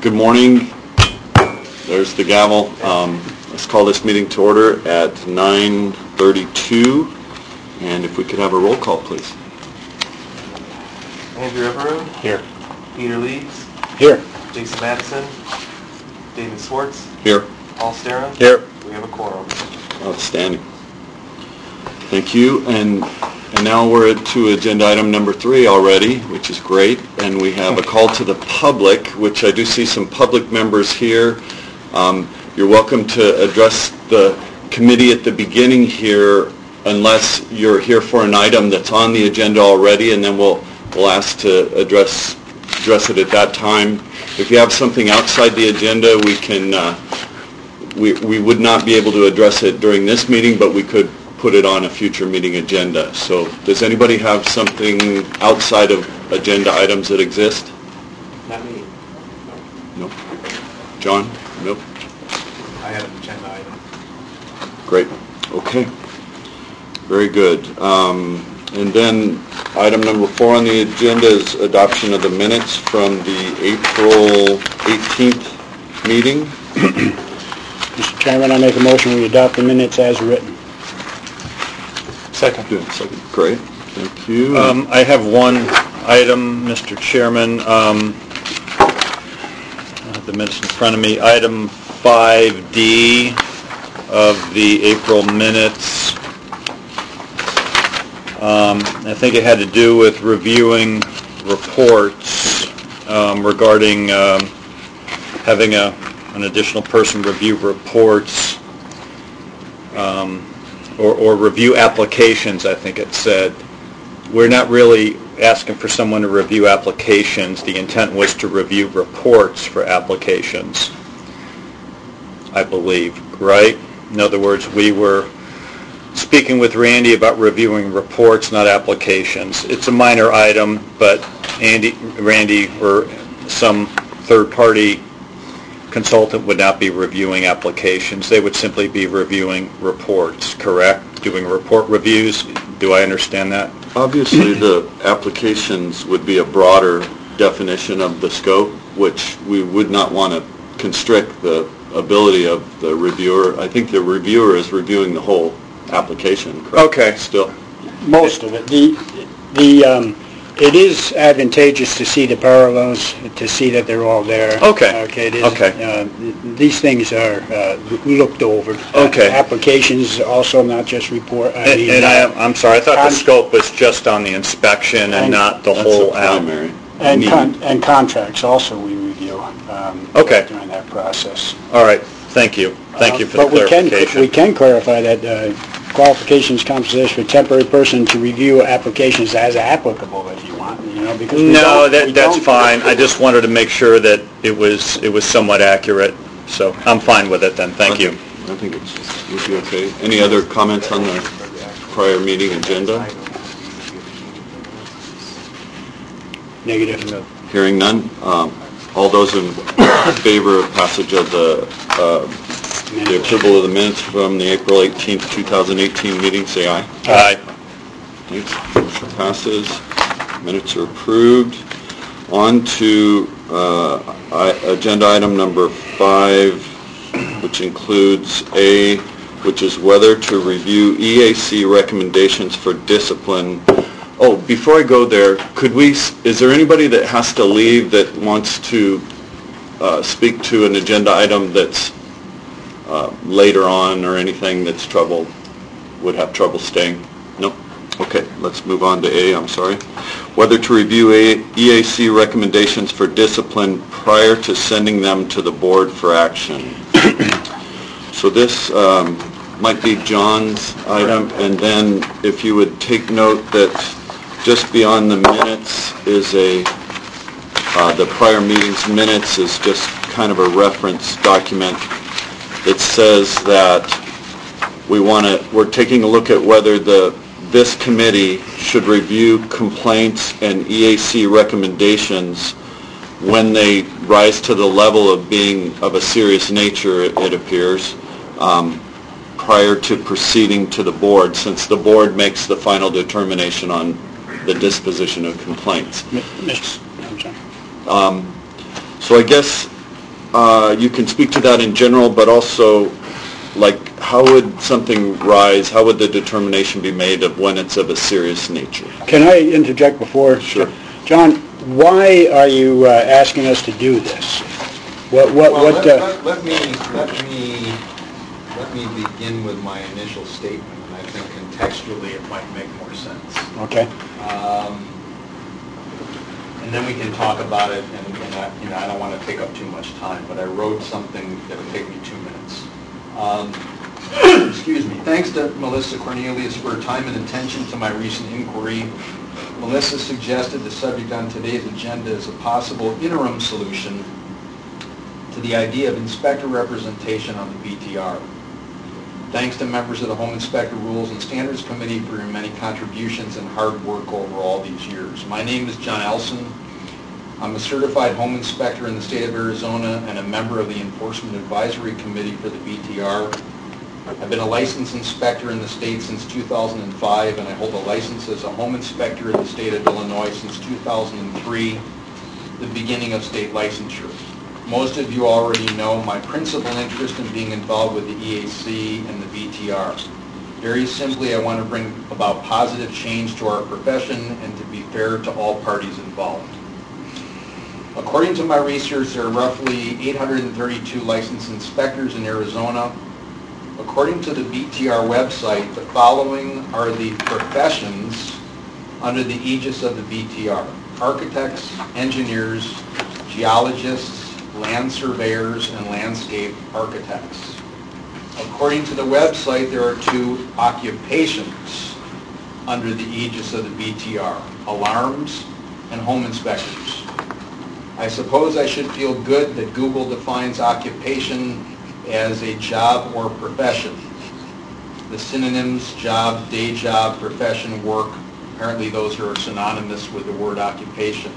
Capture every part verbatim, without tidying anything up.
Good morning. There's the gavel. Um, let's call this meeting to order at nine thirty-two. And if we could have a roll call, please. Andrew Everett. Here. Peter Leeds. Here. Jason Madison. David Swartz. Here. Paul Sterin. Here. We have a quorum. Outstanding. Thank you. And and now we're to agenda item number three already, which is great. And we have a call to the public, which I do see some public members here. Um, you're welcome to address the committee at the beginning here, unless you're here for an item that's on the agenda already, and then we'll we'll ask to address address it at that time. If you have something outside the agenda, we can uh, we we would not be able to address it during this meeting, but we could put it on a future meeting agenda. So does anybody have something outside of agenda items that exist? Not me. No. John? Nope. I have an agenda item. Great. Okay. Very good. Um, and then item number four on the agenda is adoption of the minutes from the April eighteenth meeting. Mister Chairman, I make a motion we adopt the minutes as written. Second. Good. Second. Great. Thank you. Um, I have one item, Mister Chairman. Um, I have the minutes in front of me. Item five D of the April minutes. Um, I think it had to do with reviewing reports um, regarding um, having a, an additional person review reports. Um, Or, or review applications, I think it said. We're not really asking for someone to review applications. The intent was to review reports for applications, I believe, right? In other words, we were speaking with Randy about reviewing reports, not applications. It's a minor item, but Andy, Randy, or some third-party consultant would not be reviewing applications. They would simply be reviewing reports, correct? Doing report reviews. Do I understand that? Obviously, the applications would be a broader definition of the scope, which we would not want to constrict the ability of the reviewer. I think the reviewer is reviewing the whole application, correct? Okay. Still. Most of it. The, the, um, it is advantageous to see the parallels, to see that they're all there. Okay. Okay. It is, Okay. Uh, these things are uh, looked over. Okay. Uh, applications also, not just report. I And, mean, and I, I'm sorry, I thought the con- scope was just on the inspection and And- not the That's whole the app. primary. And, need. con- and contracts also we review um, Okay. during that process. All right. Thank you. Thank you for the Uh, But we can, clarification. we can clarify that uh, qualifications compensation for temporary person to review applications as applicable if you want, you know, because we No, don't- we that, that's don't- fine. I just wanted to make sure that it was, it was somewhat accurate. So I'm fine with it then. Thank you. I think it's, would be okay. Any other comments on the prior meeting agenda? Negative. Hearing none. Um, all those in favor of passage of the, uh, the approval of the minutes from the April eighteenth, twenty eighteen meeting, say aye. Aye. Thanks. Motion passes. Minutes are approved. On to uh, I- agenda item number five, which includes A, which is whether to review E A C recommendations for discipline. Oh, before I go there, could we, is there anybody that has to leave that wants to uh, speak to an agenda item that's uh, later on or anything that's trouble, would have trouble staying? No? Okay, let's move on to A, I'm sorry. Whether to review A- E A C recommendations for discipline prior to sending them to the board for action. So this um, might be John's item, and then if you would take note that just beyond the minutes is a, uh, the prior meeting's minutes is just kind of a reference document that says that we want to, we're taking a look at whether the this committee should review complaints and E A C recommendations when they rise to the level of being of a serious nature, it, it appears, um, prior to proceeding to the board, since the board makes the final determination on the disposition of complaints. Mister I'm sorry. Um, so I guess uh, you can speak to that in general, but also, like, how would something rise, how would the determination be made of when it's of a serious nature? Can I interject before? Sure. John, why are you uh, asking us to do this? What, what, Well, what, let, uh, let, let me, let me, let me begin with my initial statement, and I think contextually it might make more sense. okay. Um, and then we can talk about it, and, and I, you know, I don't want to take up too much time, but I wrote something that'll take me two minutes. Um, excuse me. Thanks to Melissa Cornelius for her time and attention to my recent inquiry. Melissa suggested the subject on today's agenda is a possible interim solution to the idea of inspector representation on the B T R. Thanks to members of the Home Inspector Rules and Standards Committee for your many contributions and hard work over all these years. My name is John Elson. I'm a certified home inspector in the state of Arizona and a member of the Enforcement Advisory Committee for the B T R. I've been a licensed inspector in the state since two thousand five, and I hold a license as a home inspector in the state of Illinois since two thousand three, the beginning of state licensure. Most of you already know my principal interest in being involved with the E A C and the B T R. Very simply, I want to bring about positive change to our profession and to be fair to all parties involved. According to my research, there are roughly eight hundred thirty-two licensed inspectors in Arizona. According to the B T R website, the following are the professions under the aegis of the B T R: architects, engineers, geologists, land surveyors, and landscape architects. According to the website, there are two occupations under the aegis of the B T R: alarms and home inspectors. I suppose I should feel good that Google defines occupation as a job or profession. The synonyms job, day job, profession, work, apparently those are synonymous with the word occupation.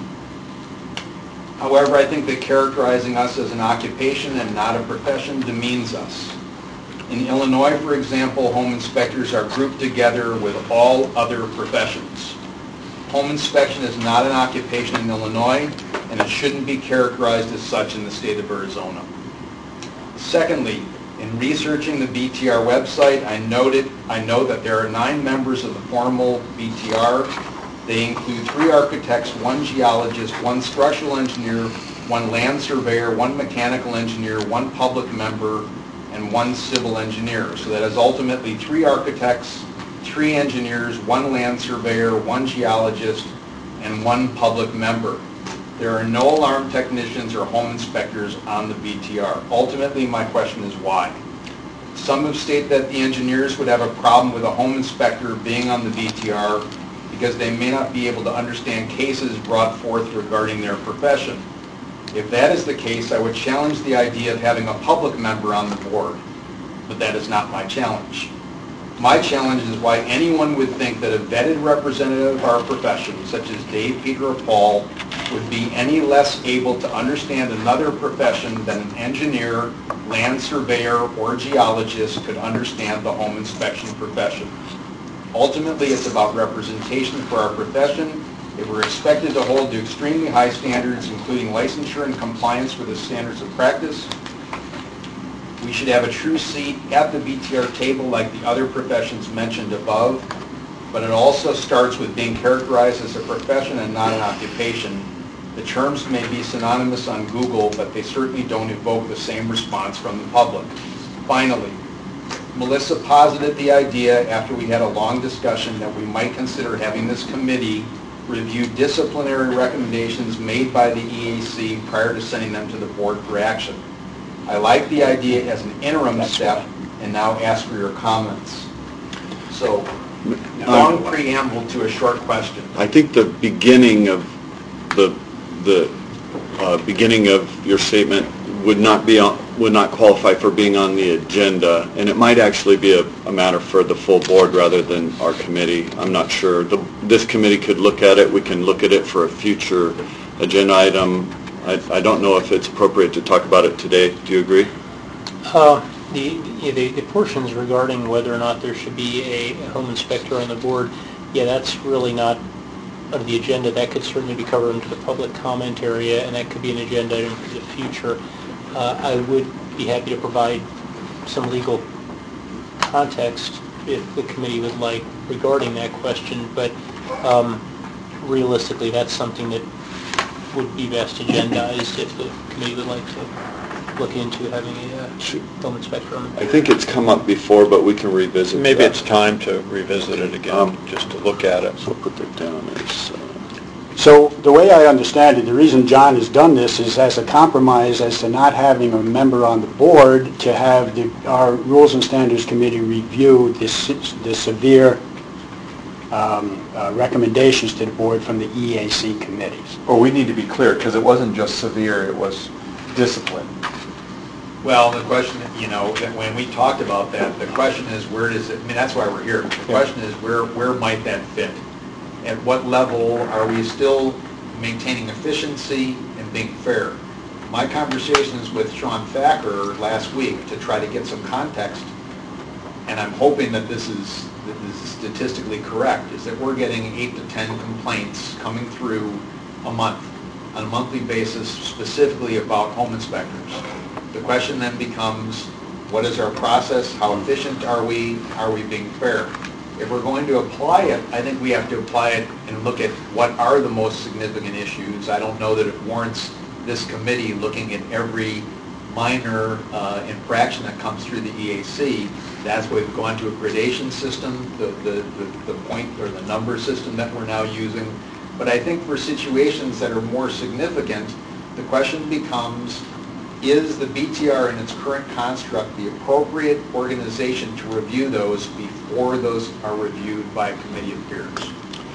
However, I think that characterizing us as an occupation and not a profession demeans us. In Illinois, for example, home inspectors are grouped together with all other professions. Home inspection is not an occupation in Illinois, and it shouldn't be characterized as such in the state of Arizona. Secondly, in researching the B T R website, I noted, I know that there are nine members of the formal B T R. They include three architects, one geologist, one structural engineer, one land surveyor, one mechanical engineer, one public member, and one civil engineer. So that is ultimately three architects, three engineers, one land surveyor, one geologist, and one public member. There are no alarm technicians or home inspectors on the B T R. Ultimately, my question is why? Some have stated that the engineers would have a problem with a home inspector being on the B T R because they may not be able to understand cases brought forth regarding their profession. If that is the case, I would challenge the idea of having a public member on the board, but that is not my challenge. My challenge is why anyone would think that a vetted representative of our profession, such as Dave, Peter, or Paul, would be any less able to understand another profession than an engineer, land surveyor, or geologist could understand the home inspection profession. Ultimately, it's about representation for our profession. If we're expected to hold to extremely high standards, including licensure and compliance with the standards of practice, we should have a true seat at the B T R table like the other professions mentioned above, but it also starts with being characterized as a profession and not an occupation. The terms may be synonymous on Google, but they certainly don't evoke the same response from the public. Finally, Melissa posited the idea after we had a long discussion that we might consider having this committee review disciplinary recommendations made by the E A C prior to sending them to the board for action. I like the idea as an interim step and now ask for your comments. So, long preamble to a short question. I think the beginning of the the uh, beginning of your statement would not be on, would not qualify for being on the agenda, and it might actually be a, a matter for the full board rather than our committee. I'm not sure. The, this committee could look at it. We can look at it for a future agenda item. I, I don't know if it's appropriate to talk about it today. Do you agree? Uh, the, the the portions regarding whether or not there should be a home inspector on the board, yeah, that's really not on the agenda. That could certainly be covered into the public comment area, and that could be an agenda item for the future. Uh, I would be happy to provide some legal context if the committee would like regarding that question, but um, realistically, that's something that would be best agendized if the committee would like to look into having a uh, home inspector on the board. I think it's come up before, but we can revisit Maybe that. it's time to revisit it again, Um, just to look at it. So I'll put that down as, uh, So the way I understand it, the reason John has done this is as a compromise as to not having a member on the board to have the, our Rules and Standards Committee review the, se- the severe um, uh, recommendations to the board from the E A C committees. Well, we need to be clear, because it wasn't just severe, it was discipline. Well, the question, you know, that when we talked about that, the question is, where does it, I mean, that's why we're here. The question is, where, where might that fit? At what level are we still maintaining efficiency and being fair? My conversations with Sean Thacker last week to try to get some context, and I'm hoping that this is, that this is statistically correct, is that we're getting eight to ten complaints coming through a month, on a monthly basis, specifically about home inspectors. The question then becomes, what is our process? How efficient are we? Are we being fair? If we're going to apply it, I think we have to apply it and look at what are the most significant issues. I don't know that it warrants this committee looking at every minor uh, infraction that comes through the E A C. That's why we've gone to a gradation system, the, the, the, the point or the number system that we're now using. But I think for situations that are more significant, the question becomes, is the B T R in its current construct the appropriate organization to review those before those are reviewed by a committee of peers?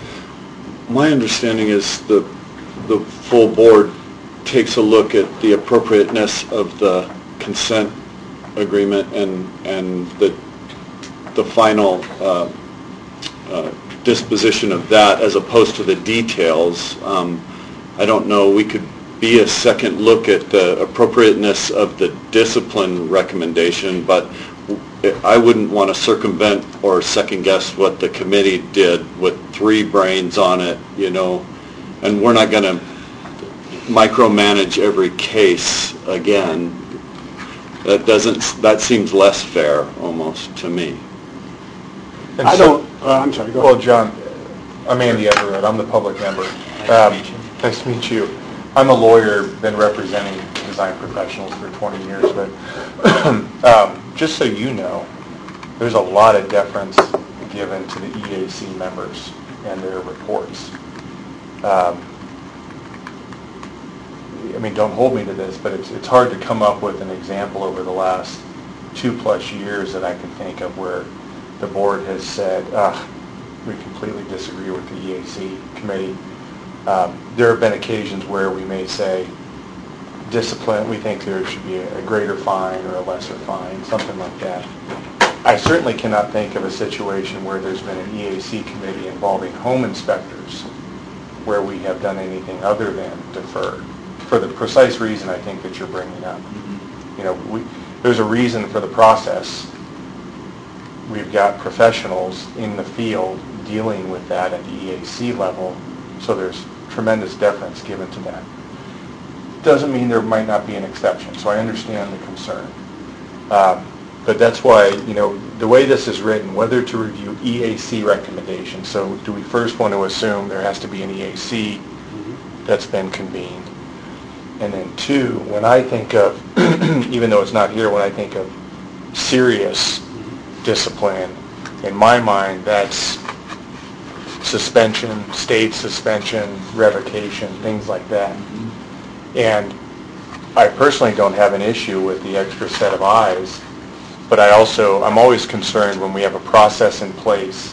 my understanding is the, the full board takes a look at the appropriateness of the consent agreement and, and the, the final uh, uh, disposition of that as opposed to the details. Um, I don't know, we could be a second look at the appropriateness of the discipline recommendation, but I wouldn't want to circumvent or second guess what the committee did with three brains on it, you know, and we're not going to micromanage every case again. That doesn't, that seems less fair almost to me. And I so- don't, uh, I'm sorry, go Well, ahead. John, I'm Andy Everett, I'm the public member. Nice to Um, meet you. Nice to meet you. I'm a lawyer, been representing design professionals for twenty years, but um, just so you know, there's a lot of deference given to the E A C members and their reports. Um, I mean, don't hold me to this, but it's, it's hard to come up with an example over the last two-plus years that I can think of where the board has said, ah, we completely disagree with the E A C committee. Um, there have been occasions where we may say, discipline, we think there should be a, a greater fine or a lesser fine, something like that. I certainly cannot think of a situation where there's been an E A C committee involving home inspectors where we have done anything other than defer, for the precise reason I think that you're bringing up. You know, we, there's a reason for the process. We've got professionals in the field dealing with that at the E A C level, so there's tremendous deference given to that. Doesn't mean there might not be an exception, so I understand the concern. Um, but that's why, you know, the way this is written, whether to review E A C recommendations, so do we first want to assume there has to be an E A C that's been convened? And then two, when I think of, even though it's not here, when I think of serious discipline, in my mind, that's suspension, state suspension, revocation, things like that. And I personally don't have an issue with the extra set of eyes, but I also, I'm always concerned when we have a process in place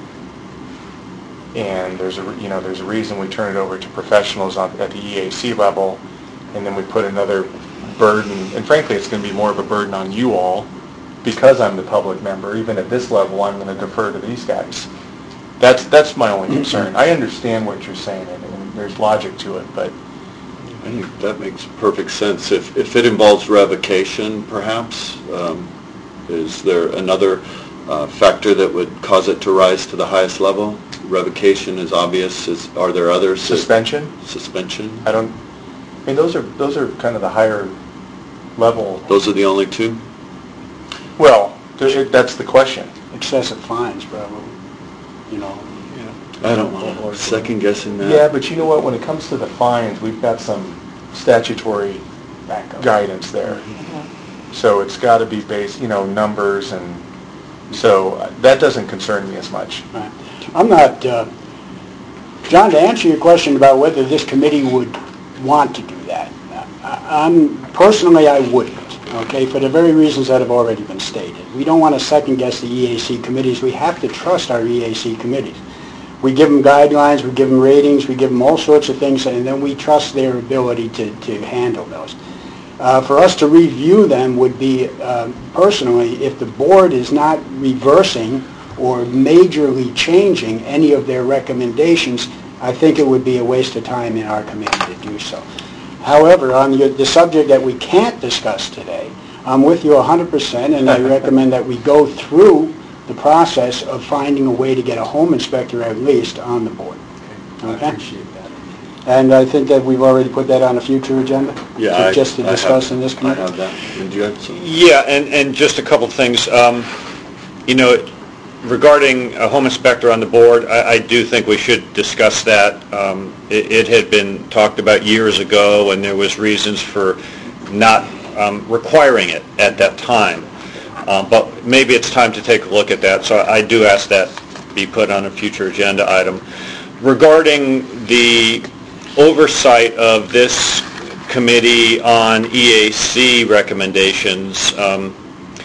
and there's a, you know, there's a reason we turn it over to professionals on, at the E A C level, and then we put another burden, and frankly it's going to be more of a burden on you all because I'm the public member. Even at this level, I'm going to defer to these guys. That's that's my only concern. I understand what you're saying, and, and there's logic to it, but I think that makes perfect sense. If, if it involves revocation, perhaps, um, is there another uh, factor that would cause it to rise to the highest level? Revocation is obvious. Is, are there others? suspension, Suspension? I don't, I mean, those are, those are kind of the higher level. Those are the only two? Well, there- that's the question. Excessive fines, probably, you know. I don't know, second guessing that. Yeah, but you know what, when it comes to the fines, we've got some statutory guidance there. So it's got to be based, you know, numbers, and so uh, that doesn't concern me as much. Right. I'm not, uh, John, to answer your question about whether this committee would want to do that, I- I'm, personally, I wouldn't, okay, for the very reasons that have already been stated. We don't want to second-guess the E A C committees. We have to trust our E A C committees. We give them guidelines, we give them ratings, we give them all sorts of things, and then we trust their ability to, to handle those. Uh, for us to review them would be, uh, personally, if the board is not reversing or majorly changing any of their recommendations, I think it would be a waste of time in our committee to do so. However, on the, the subject that we can't discuss today, I'm with you one hundred percent, and I recommend that we go through the process of finding a way to get a home inspector at least on the board. Okay? I appreciate that. And I think that we've already put that on a future agenda? Yeah, to- I- Just to I have- discuss in this I committee? have that. And you have some? Yeah, and, and just a couple things. Um, You know, regarding a home inspector on the board, I, I do think we should discuss that. Um, It, it had been talked about years ago, and there was reasons for not um, requiring it at that time. Uh, But maybe it's time to take a look at that, so I do ask that be put on a future agenda item. Regarding the oversight of this committee on E A C recommendations, um,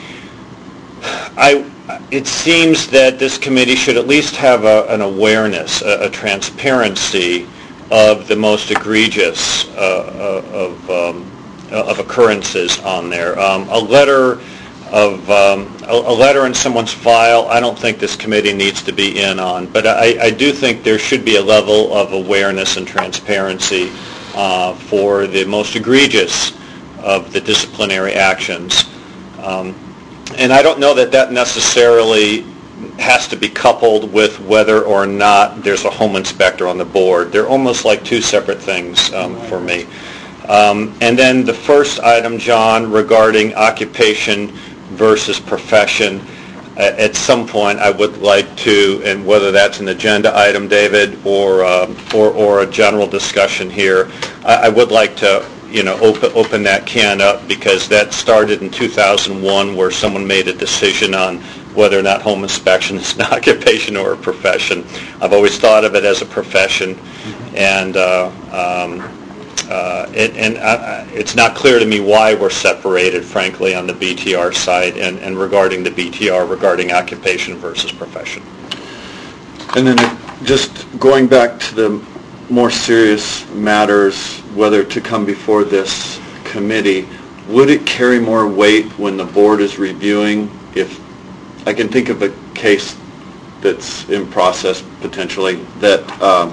I, it seems that this committee should at least have a, an awareness, a, a transparency of the most egregious uh, of, um, of occurrences on there. Um, a letter of um, a, a letter in someone's file, I don't think this committee needs to be in on, but I, I do think there should be a level of awareness and transparency uh, for the most egregious of the disciplinary actions. Um, and I don't know that that necessarily has to be coupled with whether or not there's a home inspector on the board. They're almost like two separate things um, for me. Um, and then the first item, John, regarding occupation versus profession, uh, at some point I would like to, and whether that's an agenda item, David, or uh, or, or a general discussion here, I, I would like to, you know, open open that can up, because that started in two thousand one, where someone made a decision on whether or not home inspection is an occupation or a profession. I've always thought of it as a profession, and uh, um, Uh, it, and uh, it's not clear to me why we're separated, frankly, on the B T R side, and, and regarding the B T R, regarding occupation versus profession. And then just going back to the more serious matters, whether to come before this committee, would it carry more weight when the board is reviewing? If I can think of a case that's in process potentially, that uh,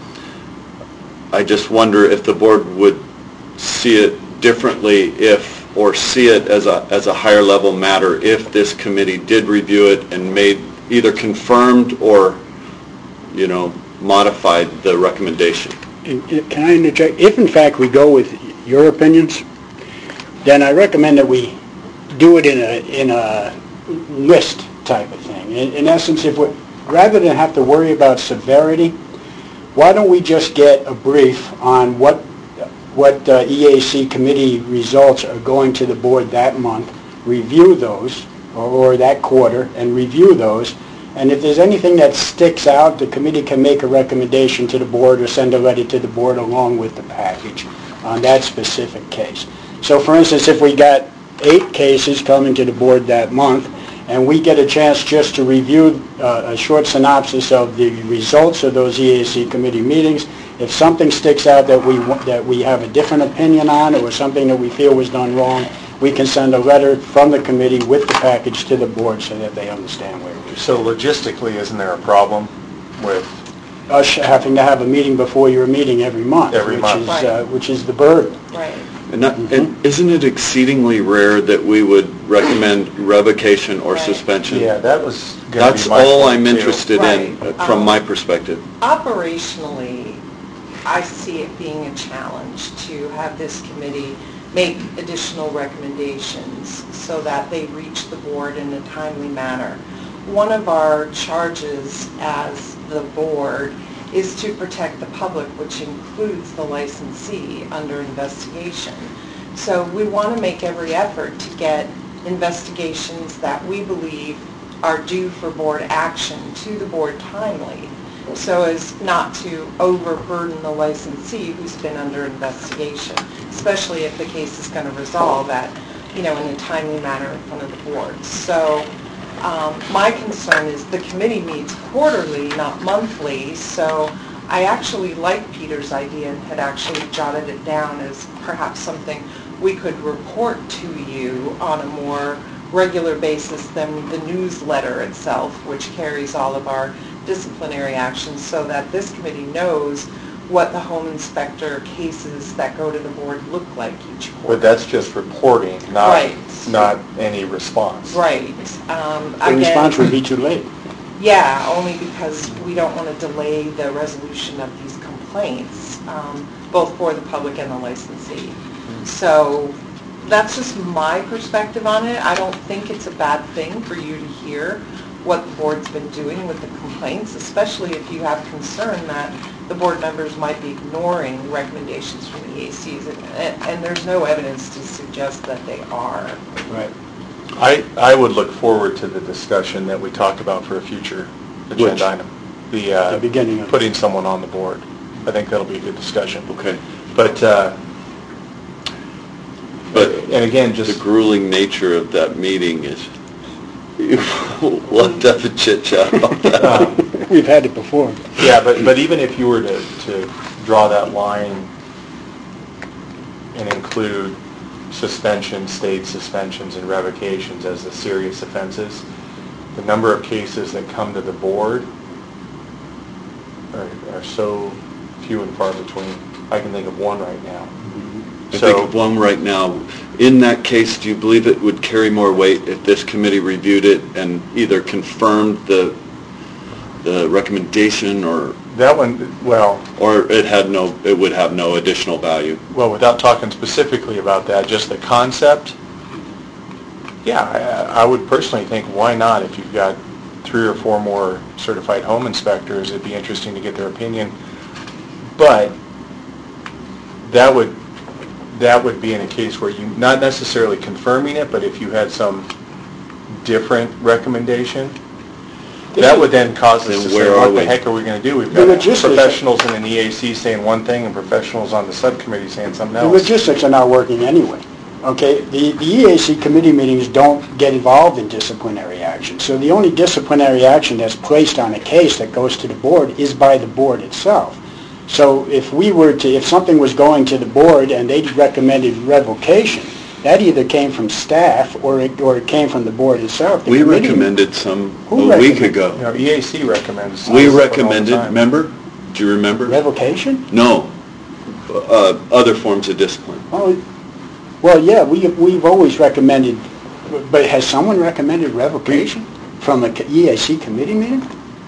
I just wonder if the board would see it differently if, or see it as a as a higher level matter if this committee did review it and made either confirmed or, you know, modified the recommendation. Can I interject? If in fact we go with your opinions, then I recommend that we do it in a in a list type of thing. In, in essence, if we, rather than have to worry about severity, why don't we just get a brief on what what uh, E A C committee results are going to the board that month, review those, or, or that quarter, and review those, and if there's anything that sticks out, the committee can make a recommendation to the board or send a letter to the board along with the package on that specific case. So for instance, if we got eight cases coming to the board that month, and we get a chance just to review uh, a short synopsis of the results of those E A C committee meetings. If something sticks out that we wa- that we have a different opinion on, or something that we feel was done wrong, we can send a letter from the committee with the package to the board so that they understand where it is. So logistically, isn't there a problem with, Us having to have a meeting before your meeting every month, Every which month. is Right. uh, which is the burden. Right. And, not, and isn't it exceedingly rare that we would recommend revocation or Right. suspension? yeah, that was going to That's be my all point, I'm too. interested in Right. uh, from Um, my perspective. Operationally, I see it being a challenge to have this committee make additional recommendations so that they reach the board in a timely manner. One of our charges as the board is to protect the public, which includes the licensee under investigation. So we want to make every effort to get investigations that we believe are due for board action to the board timely, so as not to overburden the licensee who's been under investigation, especially if the case is going to resolve at, you know, in a timely manner in front of the board. So um, my concern is the committee meets quarterly, not monthly, so I actually like Peter's idea and had actually jotted it down as perhaps something we could report to you on a more regular basis than the newsletter itself, which carries all of our disciplinary actions, so that this committee knows what the home inspector cases that go to the board look like each quarter. But that's just reporting, not, Right. not any response. Right. Um, The again- response would be too late. Yeah, only because we don't want to delay the resolution of these complaints, um, both for the public and the licensee. So that's just my perspective on it. I don't think it's a bad thing for you to hear what the board's been doing with the complaints, especially if you have concern that the board members might be ignoring recommendations from the E A Cs, and, and there's no evidence to suggest that they are. Right. I, I would look forward to the discussion that we talked about for a future Which? agenda item. The, uh, The beginning of it. putting someone on the board. I think that'll be a good discussion. Okay. But, uh, But and again, the just, grueling nature of that meeting is, we'll have to have a chit chat about that. uh, We've had it before. yeah, but, but even if you were to, to draw that line and include suspensions, state suspensions, and revocations as the serious offenses, the number of cases that come to the board are, are so few and far between. I can think of one right now. I So- think of one right now. In that case, do you believe it would carry more weight if this committee reviewed it and either confirmed the, the recommendation or, That one, well, or it had no, it would have no additional value? well, without talking specifically about that, just the concept, yeah, I, I would personally think, why not? If you've got three or four more certified home inspectors, it'd be interesting to get their opinion. But that would, that would be in a case where you, not necessarily confirming it, but if you had some different recommendation, that would then cause us Then to say, where are what the we? heck are we going to do? We've The got logistics- professionals in an E A C saying one thing and professionals on the subcommittee saying something The else. logistics are not working anyway. Okay, the, the E A C committee meetings don't get involved in disciplinary action. So the only disciplinary action that's placed on a case that goes to the board is by the board itself. So if we were to, if something was going to the board and they recommended revocation, that either came from staff or it, or it came from the board itself. The We committee- recommended some Who a week recommended? ago. You know, E A C recommends. We all the recommended, time. remember? Do you remember? Revocation? No, uh, other forms of discipline. Oh, well, yeah, we, we've always recommended, but has someone recommended revocation from a E A C committee meeting?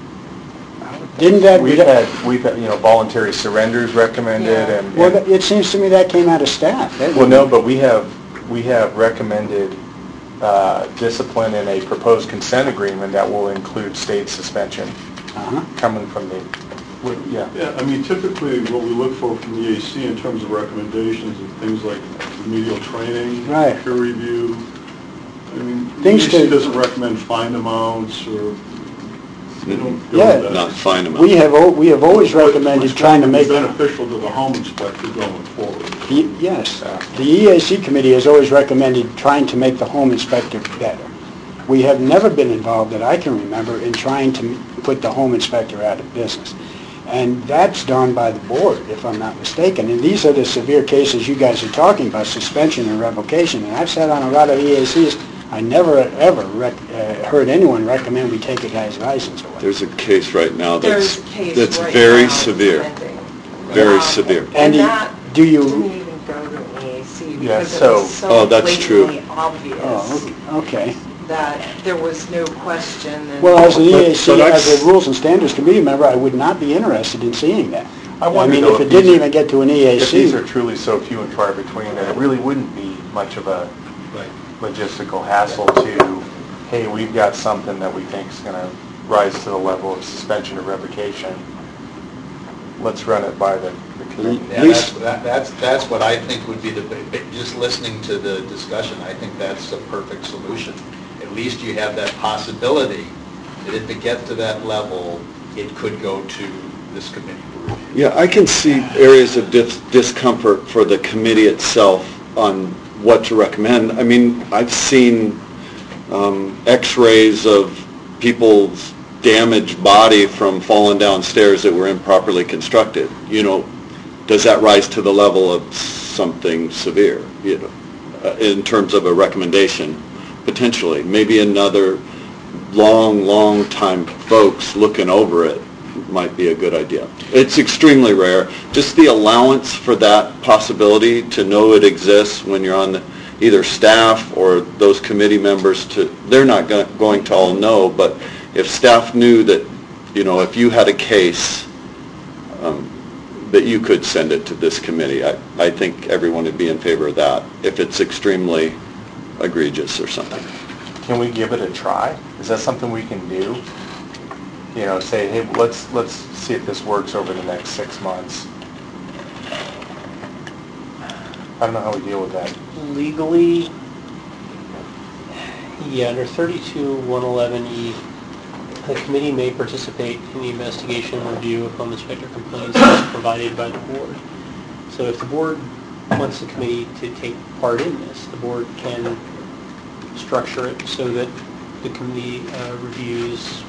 Didn't that... We've had, we've had, you know, voluntary surrenders recommended Yeah. and, Well, and- that- it seems to me that came out of staff. That- well, no, but we have, we have recommended uh, discipline in a proposed consent agreement that will include state suspension Uh-huh. coming from the, would- yeah. Yeah, I mean, typically, what we look for from the E A C in terms of recommendations are things like remedial training, Right. peer review. I mean, the Things E A C to- doesn't recommend fine amounts or, they don't go Yeah. to that. Not fine enough. We have, al- we have always But recommended it's trying to going make... be beneficial to the home inspector going forward. The- Yes, the E A C committee has always recommended trying to make the home inspector better. We have never been involved, that I can remember, in trying to put the home inspector out of business. And that's done by the board, if I'm not mistaken. And these are the severe cases you guys are talking about, suspension and revocation. And I've sat on a lot of E A Cs, I never, ever rec- uh, heard anyone recommend we take a guy's license away. There's a case right now that's, There's a case that's right very now severe, pending. very Um, severe. And Andy, that do you- didn't even go to an E A C Yeah, because it so- was Oh, so that's true. blatantly obvious Oh, okay. that there was no question. and- Well, as an E A But- C, but I've as s- a Rules and Standards Committee member, I would not be interested in seeing that. I wonder mean, though if it if didn't these are- even get to an E A If these C, are truly so few and far between, that it really wouldn't be much of a logistical hassle to, hey, we've got something that we think is going to rise to the level of suspension or revocation. Let's run it by the the committee. Yeah, that's, that- that's, that's what I think would be the, big- big- just listening to the discussion, I think that's the perfect solution. At least you have that possibility that if it gets to that level, it could go to this committee for review. Yeah, I can see areas of dis- discomfort for the committee itself on what to recommend. I mean, I've seen um, x-rays of people's damaged body from falling downstairs that were improperly constructed. You know, does that rise to the level of something severe, you know, uh, in terms of a recommendation? Potentially. Maybe another long, long time folks looking over it might be a good idea. It's extremely rare. Just the allowance for that possibility to know it exists when you're on the, either staff or those committee members to, they're not go- going to all know, but if staff knew that, you know, if you had a case, um, that you could send it to this committee, I, I think everyone would be in favor of that if it's extremely egregious or something. Can we give it a try? Is that something we can do? You know, say, hey, let's, let's see if this works over the next six months. I don't know how we deal with that. Legally, yeah, under thirty-two one eleven E, the committee may participate in the investigation and review of home inspector complaints as provided by the board. So if the board wants the committee to take part in this, the board can structure it so that the committee uh, reviews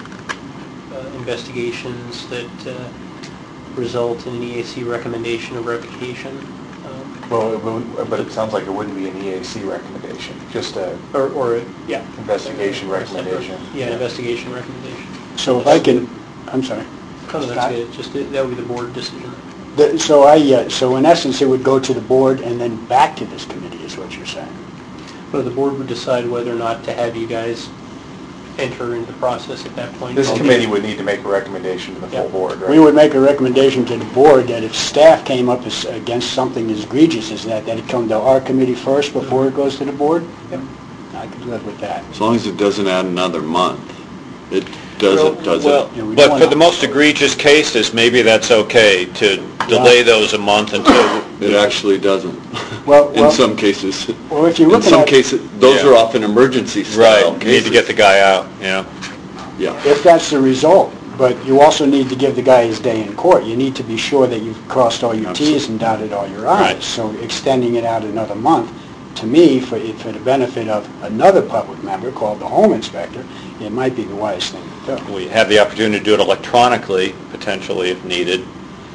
uh, investigations that uh, result in an E A C recommendation of revocation. Um, Well, it would- but it sounds like it wouldn't be an E A C recommendation, just a Or, or, yeah. investigation recommendation. Yeah, an investigation recommendation. so if I can, I'm sorry. Oh, no, that's good, just, that that would be the board decision. The- So I, uh, so in essence, it would go to the board and then back to this committee, is what you're saying? But the board would decide whether or not to have you guys enter into the process at that point. This committee would need to make a recommendation to the full Yeah. board, right? We would make a recommendation to the board that if staff came up as- against something as egregious as that, that it come to our committee first before it goes to the board? Yep. I could live with that. As long as it doesn't add another month. It doesn't, does Well, it? Yeah, we but don't for the wanna- most egregious cases, maybe that's okay to delay those a month until, It actually doesn't. Well, In well- some cases. Well, if you're In looking some at- cases, those Yeah. are often emergency right, style you need cases. to get the guy out, you know? Yeah. If that's the result, but you also need to give the guy his day in court. You need to be sure that you've crossed all your Ts and dotted all your Right. Is. So extending it out another month, to me, for, for the benefit of another public member called the home inspector, it might be the wise thing to do. We have the opportunity to do it electronically, potentially if needed,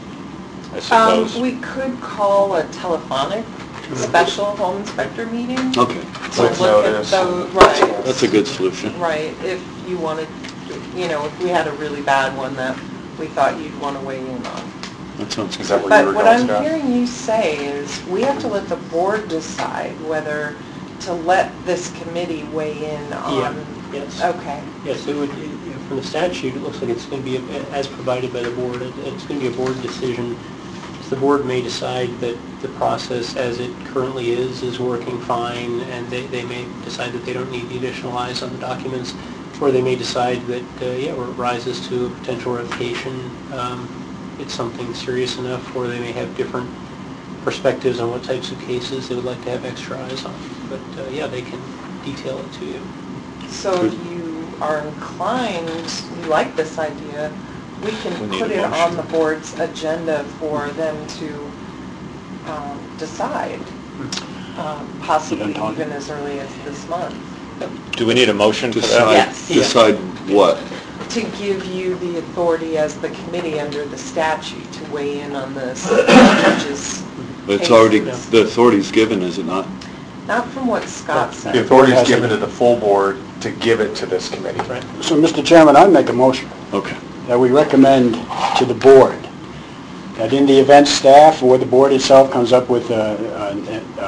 I Um, suppose. we could call a telephonic special home inspector meeting. Okay. To With look at notice. those, right, That's a good solution. right, if you wanted, you know, if we had a really bad one that we thought you'd want to weigh in on. That sounds Is good. that where you were But what going, I'm Scott? hearing you say is, we have to let the board decide whether to let this committee weigh in Yeah, on... yes. Okay. Yes, it would, it- from the statute, it looks like it's going to be, a- as provided by the board, it- it's going to be a board decision. The board may decide that the process as it currently is, is working fine, and they, they may decide that they don't need the additional eyes on the documents, or they may decide that, uh, yeah, where it rises to a potential revocation, um, it's something serious enough, or they may have different perspectives on what types of cases they would like to have extra eyes on. But, uh, yeah, they can detail it to you. So if you are inclined, you like this idea, we can We need put a it on motion. the board's agenda for them to um, decide, um, possibly talking? even as early as this month, Do we need a motion for that? Decide, Yes. decide what? to give you the authority as the committee under the statute to weigh in on this, which is... It's already, the authority's given, is it not? Not from what Scott said. The authority Has is to- given to the full board to give it to this committee. Right. So, Mister Chairman, I make a motion Okay. that we recommend to the board that in the event staff or the board itself comes up with a, a,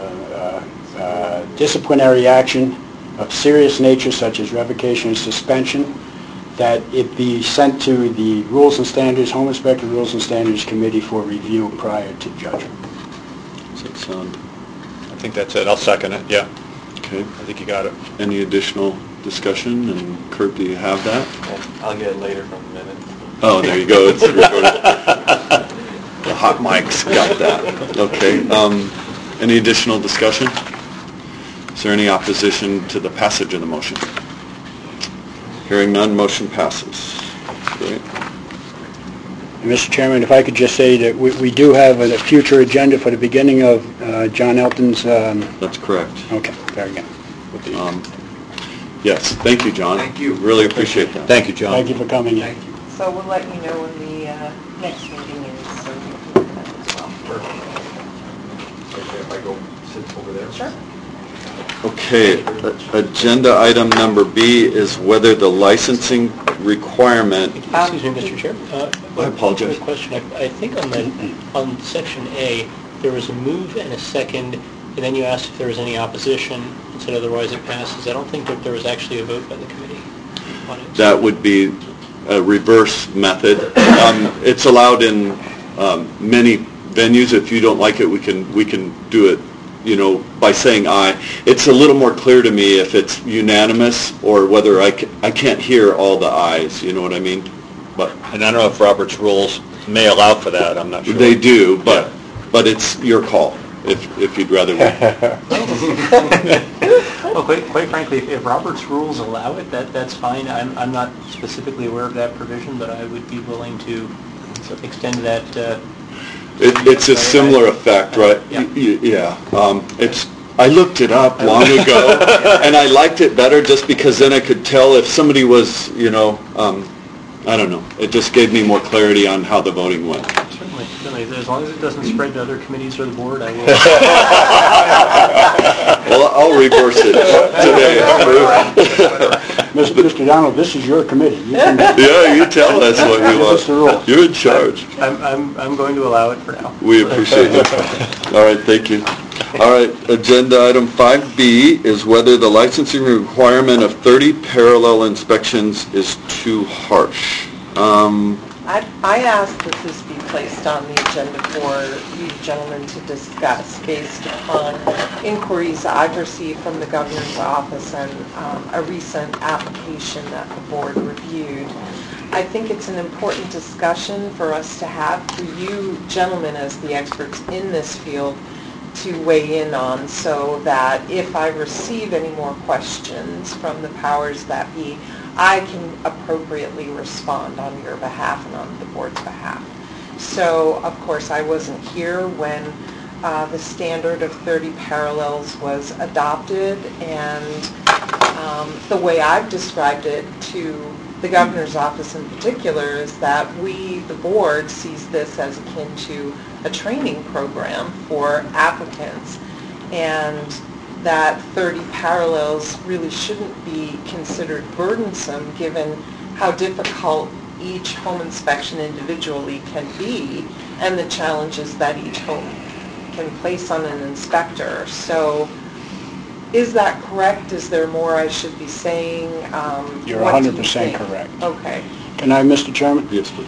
a, a disciplinary action of serious nature such as revocation and suspension, that it be sent to the Rules and Standards, Home Inspector Rules and Standards Committee for review prior to judgment. Does that sound, I think that's it. I'll second it, yeah. okay? I think you got it. Any additional discussion? And Kurt, do you have that? I'll get it later from the minutes. Oh, there you go, it's recorded. The hot mics got that. Okay, um, any additional discussion? Is there any opposition to the passage of the motion? Hearing none, motion passes. Great. And Mister Chairman, if I could just say that we, we do have a future agenda for the beginning of uh, John Elton's, um, That's correct. okay, very good. Um, Yes, thank you, John. Thank you. Really appreciate that. Thank you, John. Thank you for coming in. Thank you. So we'll let you know when the uh, next meeting is, so you can look at that as well. Perfect. Okay, if I go sit over there? Sure. Okay, a- agenda item number B is whether the licensing requirement, Excuse me, Mister Chair. Uh, I apologize. Quick question. I I think on the, on section A, there was a move and a second, and then you asked if there was any opposition, and said otherwise it passes. I don't think that there was actually a vote by the committee on it. that would be a reverse method. Um, It's allowed in um, many venues. If you don't like it, we can, we can do it, you know, by saying aye. It's a little more clear to me if it's unanimous or whether I ca- I can't hear all the ayes, you know what I mean? But And I don't know if Robert's rules may allow for that, I'm not sure. they do, but, but it's your call if, if you'd rather. Well, quite, quite frankly, if- if Robert's rules allow it, that, that's fine. I'm, I'm not specifically aware of that provision, but I would be willing to extend that, uh, It, it's a similar effect, right? Yeah. Y- y- Yeah, um, it's, I looked it up long ago, and I liked it better just because then I could tell if somebody was, you know, um, I don't know, it just gave me more clarity on how the voting went. certainly, certainly, as long as it doesn't spread to other committees or the board, I will. Well, I'll reverse it today. Mister Donald, this is your committee. You can- Yeah, you tell us what we Give us the want. rules. You're in charge. I'm, I'm, I'm going to allow it for now. We appreciate it. All right, thank you. All right, agenda item five B is whether the licensing requirement of thirty parallel inspections is too harsh. Um, I I asked that this be placed on the agenda for you gentlemen to discuss based upon inquiries I've received from the governor's office and um, a recent application that the board reviewed. I think it's an important discussion for us to have for you gentlemen as the experts in this field to weigh in on, so that if I receive any more questions from the powers that be, I can appropriately respond on your behalf and on the board's behalf. So, of course, I wasn't here when uh, the standard of thirty parallels was adopted, and um, the way I've described it to the governor's office in particular is that we, the board, sees this as akin to a training program for applicants, and that thirty parallels really shouldn't be considered burdensome given how difficult each home inspection individually can be and the challenges that each home can place on an inspector. So is that correct? Is there more I should be saying? Um, You're what do you one hundred percent think? correct. Okay. Can I, Mister Chairman? Yes, please.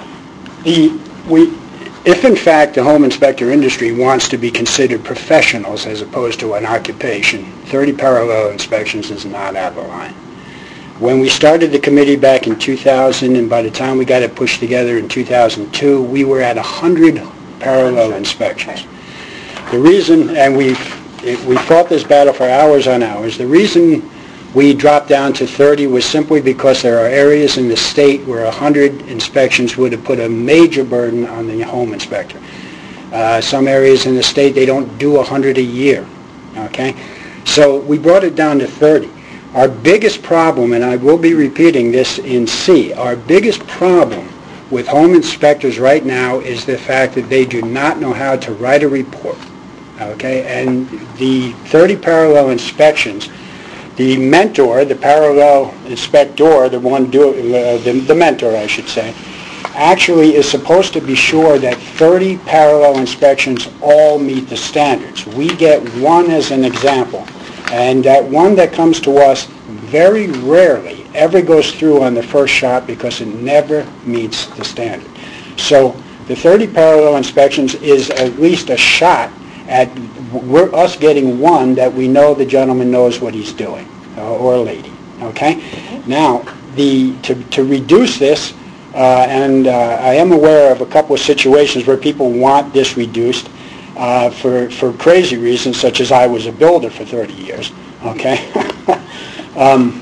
The, we, if in fact the home inspector industry wants to be considered professionals as opposed to an occupation, thirty parallel inspections is not out of line. When we started the committee back in two thousand, and by the time we got it pushed together in two thousand two, we were at one hundred parallel inspections. The reason, and we we fought this battle for hours on hours, the reason we dropped down to thirty was simply because there are areas in the state where one hundred inspections would have put a major burden on the home inspector. Uh, some areas in the state, they don't do one hundred a year, okay? So we brought it down to thirty. Our biggest problem, and I will be repeating this in C, our biggest problem with home inspectors right now is the fact that they do not know how to write a report, okay? And the thirty parallel inspections, the mentor, the parallel inspector, the one do, uh, the, the mentor, I should say, actually is supposed to be sure that thirty parallel inspections all meet the standards. We get one as an example, and that one that comes to us very rarely ever goes through on the first shot because it never meets the standard. So the thirty parallel inspections is at least a shot at we're us getting one that we know the gentleman knows what he's doing, uh, or a lady, okay? Now, the to, to reduce this, uh, and uh, I am aware of a couple of situations where people want this reduced uh, for, for crazy reasons, such as I was a builder for thirty years, okay? um,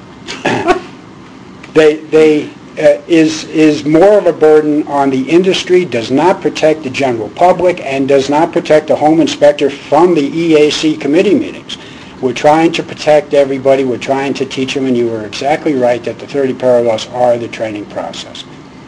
they, they uh, is, is more of a burden on the industry, does not protect the general public, and does not protect the home inspector from the E A C committee meetings. We're trying to protect everybody, we're trying to teach them, and you were exactly right that the thirty parallels are the training process.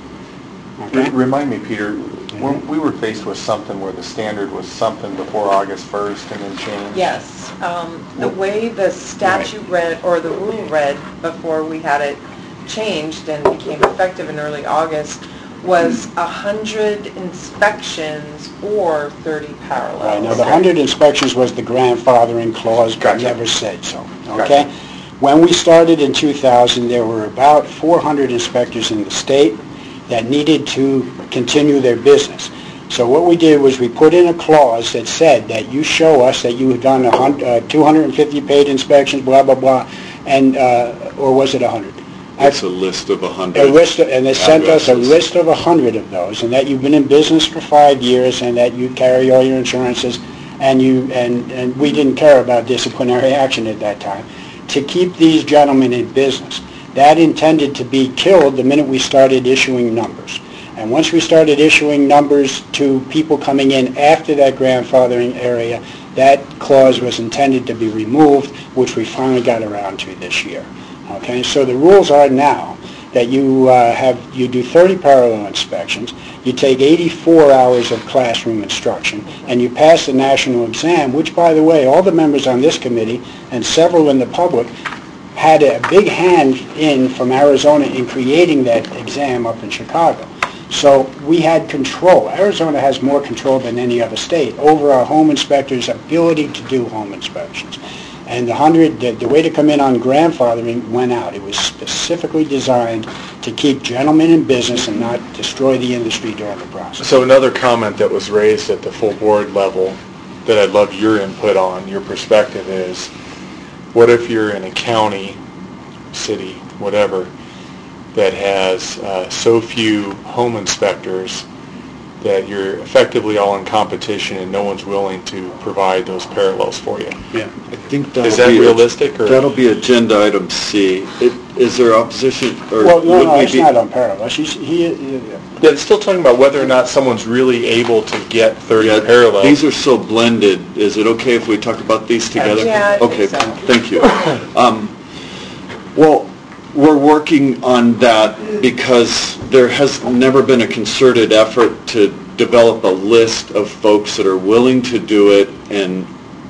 Okay? Re- Remind me, Peter, when we were faced with something where the standard was something before August first and then changed? Yes, um, the way the statute read, or the rule read before we had it changed and became effective in early August, was one hundred inspections or thirty parallels. Right, now the one hundred inspections was the grandfathering clause, but Gotcha. never said so, Gotcha. okay? When we started in two thousand, there were about four hundred inspectors in the state that needed to continue their business. So what we did was we put in a clause that said that you show us that you have done a hun- uh, two hundred fifty paid inspections, blah, blah, blah, and, uh, or was it one hundred? It's a list of a hundred. A list, of- and they sent us a addresses. list of a hundred of those, and that you've been in business for five years, and that you carry all your insurances, and you, and, and we didn't care about disciplinary action at that time, to keep these gentlemen in business. That intended to be killed the minute we started issuing numbers. And once we started issuing numbers to people coming in after that grandfathering area, that clause was intended to be removed, which we finally got around to this year. Okay, so the rules are now that you uh, have you do thirty parallel inspections, you take eighty-four hours of classroom instruction, and you pass the national exam, which, by the way, all the members on this committee and several in the public had a big hand in from Arizona in creating that exam up in Chicago. So we had control. Arizona has more control than any other state over our home inspectors' ability to do home inspections. And the hundred, the, the way to come in on grandfathering went out. It was specifically designed to keep gentlemen in business and not destroy the industry during the process. So another comment that was raised at the full board level that I'd love your input on, your perspective is, what if you're in a county, city, whatever, that has uh, so few home inspectors that you're effectively all in competition and no one's willing to provide those parallels for you? Yeah. I think that'll Is that be a- realistic, or? That'll be agenda item C. It- Is there opposition, or Well, no, would no, we it's be- not on parallel. She's, he, he- Yeah, it's still talking about whether or not someone's really able to get thirty Yeah, parallels. These are so blended. Is it okay if we talk about these together? Yeah, I think Okay, so. thank you. Um, Well, we're working on that because there has never been a concerted effort to develop a list of folks that are willing to do it and,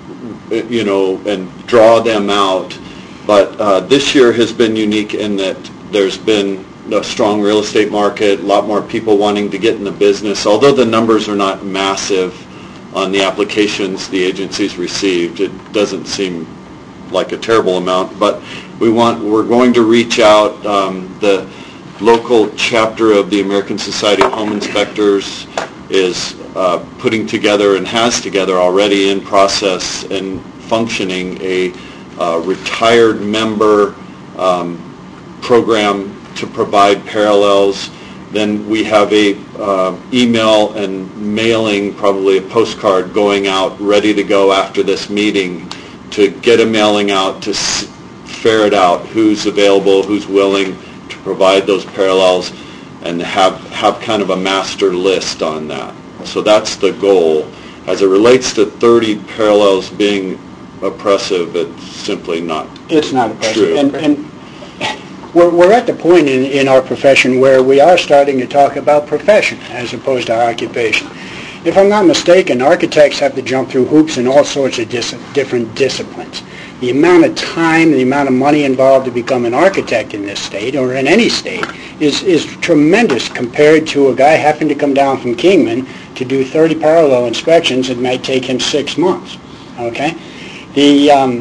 you know, and draw them out. But uh, this year has been unique in that there's been a strong real estate market, a lot more people wanting to get in the business. Although the numbers are not massive on the applications the agency's received, it doesn't seem like a terrible amount, but we want, we're going to reach out. Um, the local chapter of the American Society of Home Inspectors is uh, putting together and has together already in process and functioning a uh, retired member um, program to provide parallels. Then we have a uh, email and mailing, probably a postcard going out ready to go after this meeting to get a mailing out to s- ferret out who's available, who's willing to provide those parallels, and have, have kind of a master list on that. So that's the goal. As it relates to thirty parallels being oppressive, it's simply not. it's not oppressive. True. And, and we're, we're at the point in, in our profession where we are starting to talk about profession as opposed to occupation. If I'm not mistaken, architects have to jump through hoops in all sorts of dis- different disciplines. The amount of time, the amount of money involved to become an architect in this state, or in any state, is, is tremendous compared to a guy having to come down from Kingman to do thirty parallel inspections. It might take him six months, okay? The, um,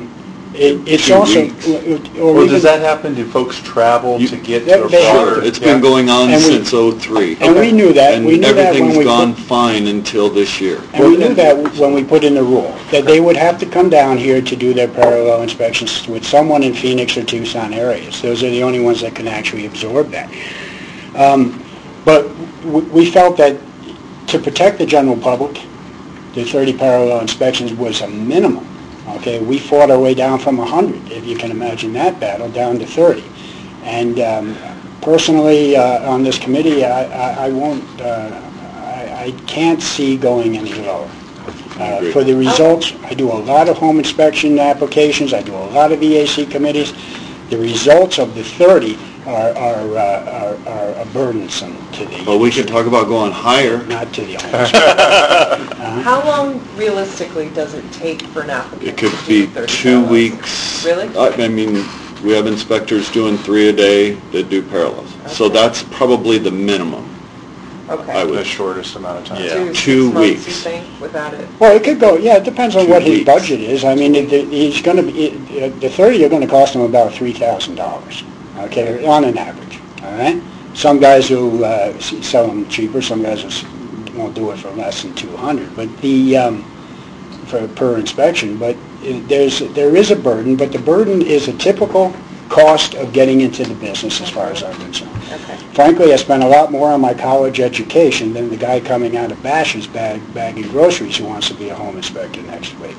It- It's Two also... weeks. or Well, even- does that happen? Do folks travel You- to get They- to a they have bar? Sure, it's been Yeah. going on And we- since oh three. And we knew that, we And knew that when everything's we... gone put- fine until this year. And we knew that when we put in the rule, that they would have to come down here to do their parallel inspections with someone in Phoenix or Tucson areas. Those are the only ones that can actually absorb that. Um, But w- we felt that to protect the general public, the thirty parallel inspections was a minimum. Okay, we fought our way down from one hundred, if you can imagine that battle, down to thirty. And um, personally, uh, on this committee, I I- I won't, uh, I I can't see going any lower. Uh, agree. For the results, I do a lot of home inspection applications, I do a lot of E A C committees. The results of the thirty are are uh, are are burdensome to the... But we can talk about going higher. Not to the owners. How long realistically does it take for an applicant It could to be do thirty two parallels? weeks. Really? I I mean, we have inspectors doing three a day that do parallels. So Okay. that's probably the minimum. I Okay. would- The shortest amount of time. Yeah. Two, two six months, you weeks. think, without it? Well, it could go, yeah, it depends on Two what his weeks. budget is. I mean, it- it- he's going to be, it- uh, the thirty are going to cost him about three thousand dollars, okay, on an average, all right? Some guys will uh, s- sell them cheaper, some guys will s- won't do it for less than two hundred, but the, um, for, per inspection, but uh, there's, there is a burden, but the burden is a typical cost of getting into the business as far as I'm concerned. Okay. Frankly, I spent a lot more on my college education than the guy coming out of Bash's bag, bagging groceries who wants to be a home inspector next week.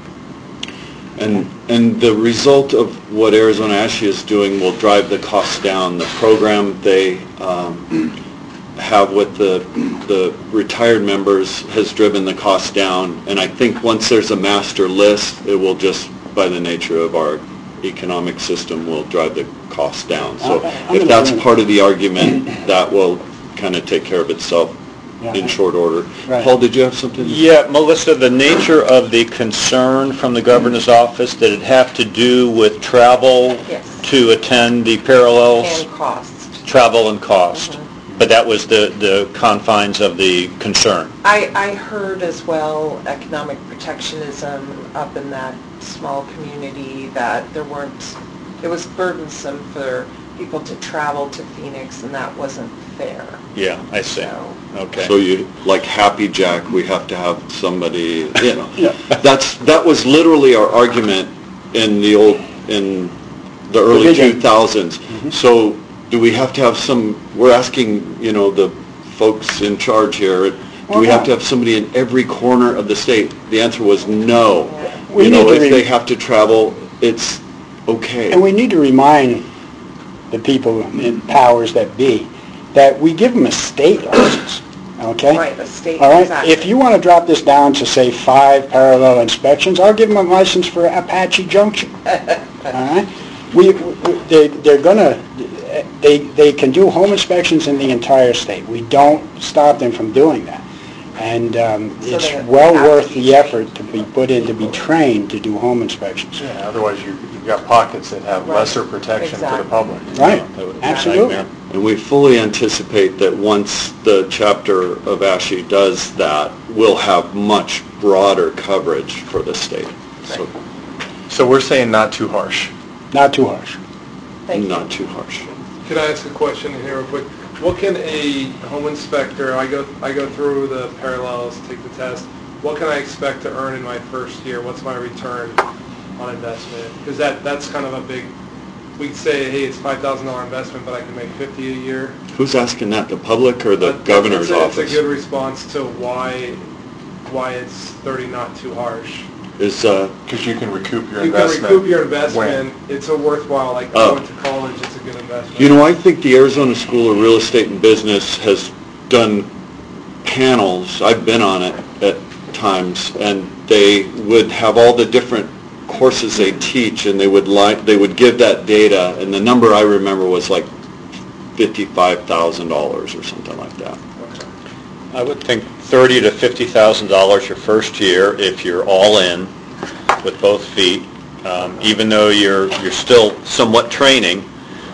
And, and the result of what Arizona ASHI is doing will drive the costs down. The program they um, have with the, the retired members has driven the costs down. And I think once there's a master list, it will just, by the nature of our economic system, will drive the costs down. So Okay, I'm if gonna that's bring it. part of the argument, that will kind of take care of itself Yeah. in short order. Right. Paul, did you have something? Yeah, Melissa, the nature of the concern from the governor's office, did it have to do with travel Yes. to attend the parallels? And costs. Travel and cost. Mhm. But that was the, the confines of the concern. I, I heard as well economic protectionism up in that small community, that there weren't, it was burdensome for people to travel to Phoenix, and that wasn't fair. Yeah, I see. So- Okay. So you, like Happy Jack, we have to have somebody, you know. Yeah. That's, that was literally our argument in the old, in the early Division. two thousands. So do we have to have some, we're asking, you know, the folks in charge here, do Well, we have no. to have somebody in every corner of the state? The answer was no. We You know, need to if re- they have to travel, it's okay. And we need to remind the people in powers that be that we give them a state license, okay? Right, a state, All right, exactly. if you want to drop this down to, say, five parallel inspections, I'll give them a license for Apache Junction, all right? We, we- they, they're gonna, they, they can do home inspections in the entire state. We don't stop them from doing that. And um, So it's they well have to worth be the effort to be put in, to be trained to do home inspections. Yeah, otherwise you- you've got pockets that have Right. lesser protection for the Exactly. public. Right, That would be a absolutely. nightmare. And we fully anticipate that once the chapter of ASHI does that, we'll have much broader coverage for the state. So So we're saying not too harsh. Not too harsh. Thank you. not too harsh. Could I ask a question here real quick? What can a home inspector, I go, I go through the parallels, take the test, what can I expect to earn in my first year? What's my return on investment? Because that, that's kind of a big, we could say, hey, it's five thousand dollars investment, but I can make fifty a year. Who's asking that, the public or the But governor's it's a- office? It's a good response to why, why it's thirty not too harsh. Is, uh, Because you can recoup your You can investment. recoup your when? investment, it's a worthwhile, like, Oh. I went to college, it's a good investment. you know, I think the Arizona School of Real Estate and Business has done panels, I've been on it at times, and they would have all the different courses they teach, and they would like, they would give that data, and the number I remember was like fifty-five thousand dollars or something like that. I would think thirty to fifty thousand dollars your first year if you're all in with both feet, um, even though you're you're still somewhat training,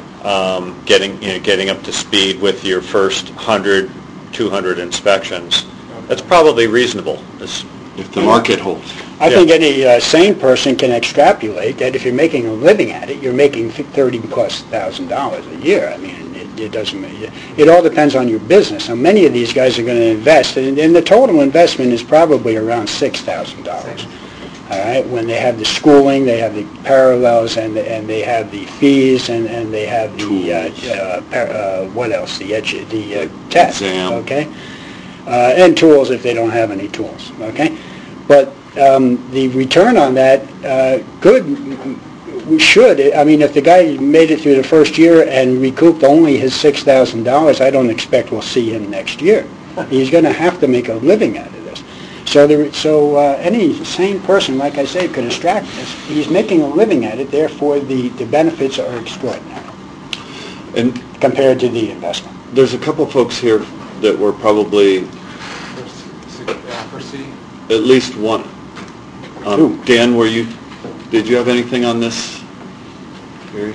um, getting you know getting up to speed with your first hundred, two hundred inspections. That's probably reasonable. It's, If the market holds. I think any uh, sane person can extrapolate that if you're making a living at it, you're making thirty plus thousand dollars a year. I mean, it, it doesn't. It, it all depends on your business. Now, many of these guys are going to invest, and, and the total investment is probably around six thousand dollars. All right, when they have the schooling, they have the parallels, and the, and they have the fees, and, and they have the uh, uh, par, uh, what else? The edu- the uh, test. Exam. Okay, uh, and tools if they don't have any tools. Okay, but um, the return on that, uh, good, we should, I mean, if the guy made it through the first year and recouped only his six thousand dollars, I don't expect we'll see him next year. He's going to have to make a living out of this. So there, so uh, any sane person, like I say, could extract this. He's making a living at it, therefore the, the benefits are extraordinary And compared to the investment. there's a couple folks here that were probably, For C? at least one. Um, Two. Dan, were you, did you have anything on this? Gary?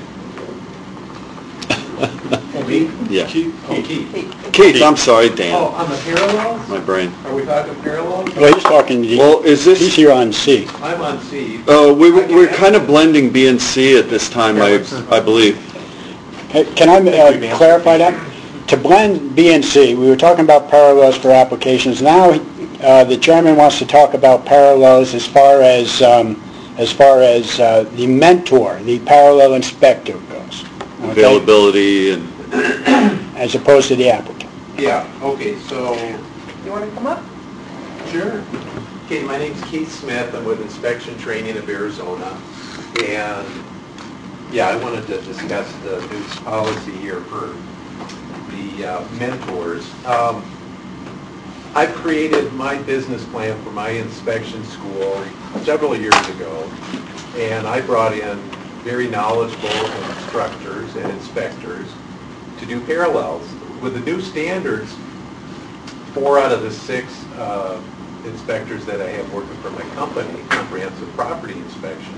Me? Yeah. Oh, Keith. Keith, I'm sorry, Oh, Dan, on the parallels? my brain. Are we talking parallels? Well, he's talking, Well, is he's this, here on C. I'm on C. uh, we, were- we're kind of blending B and C at this time, I, I believe. Hey, can I uh, clarify that? To blend B and C, we were talking about parallels for applications. Now, uh, the chairman wants to talk about parallels as far as, um, as far as uh, the mentor, the parallel inspector goes. Okay? Availability and, As opposed to the applicant. Yeah, okay, so, You want to come up? sure. Okay, my name's Keith Smith, I'm with Inspection Training of Arizona, and, yeah, I wanted to discuss the new policy here for the uh, mentors. Um, I created my business plan for my inspection school several years ago, and I brought in very knowledgeable instructors and inspectors to do parallels. With the new standards, four out of the six uh, inspectors that I have working for my company, comprehensive property inspections,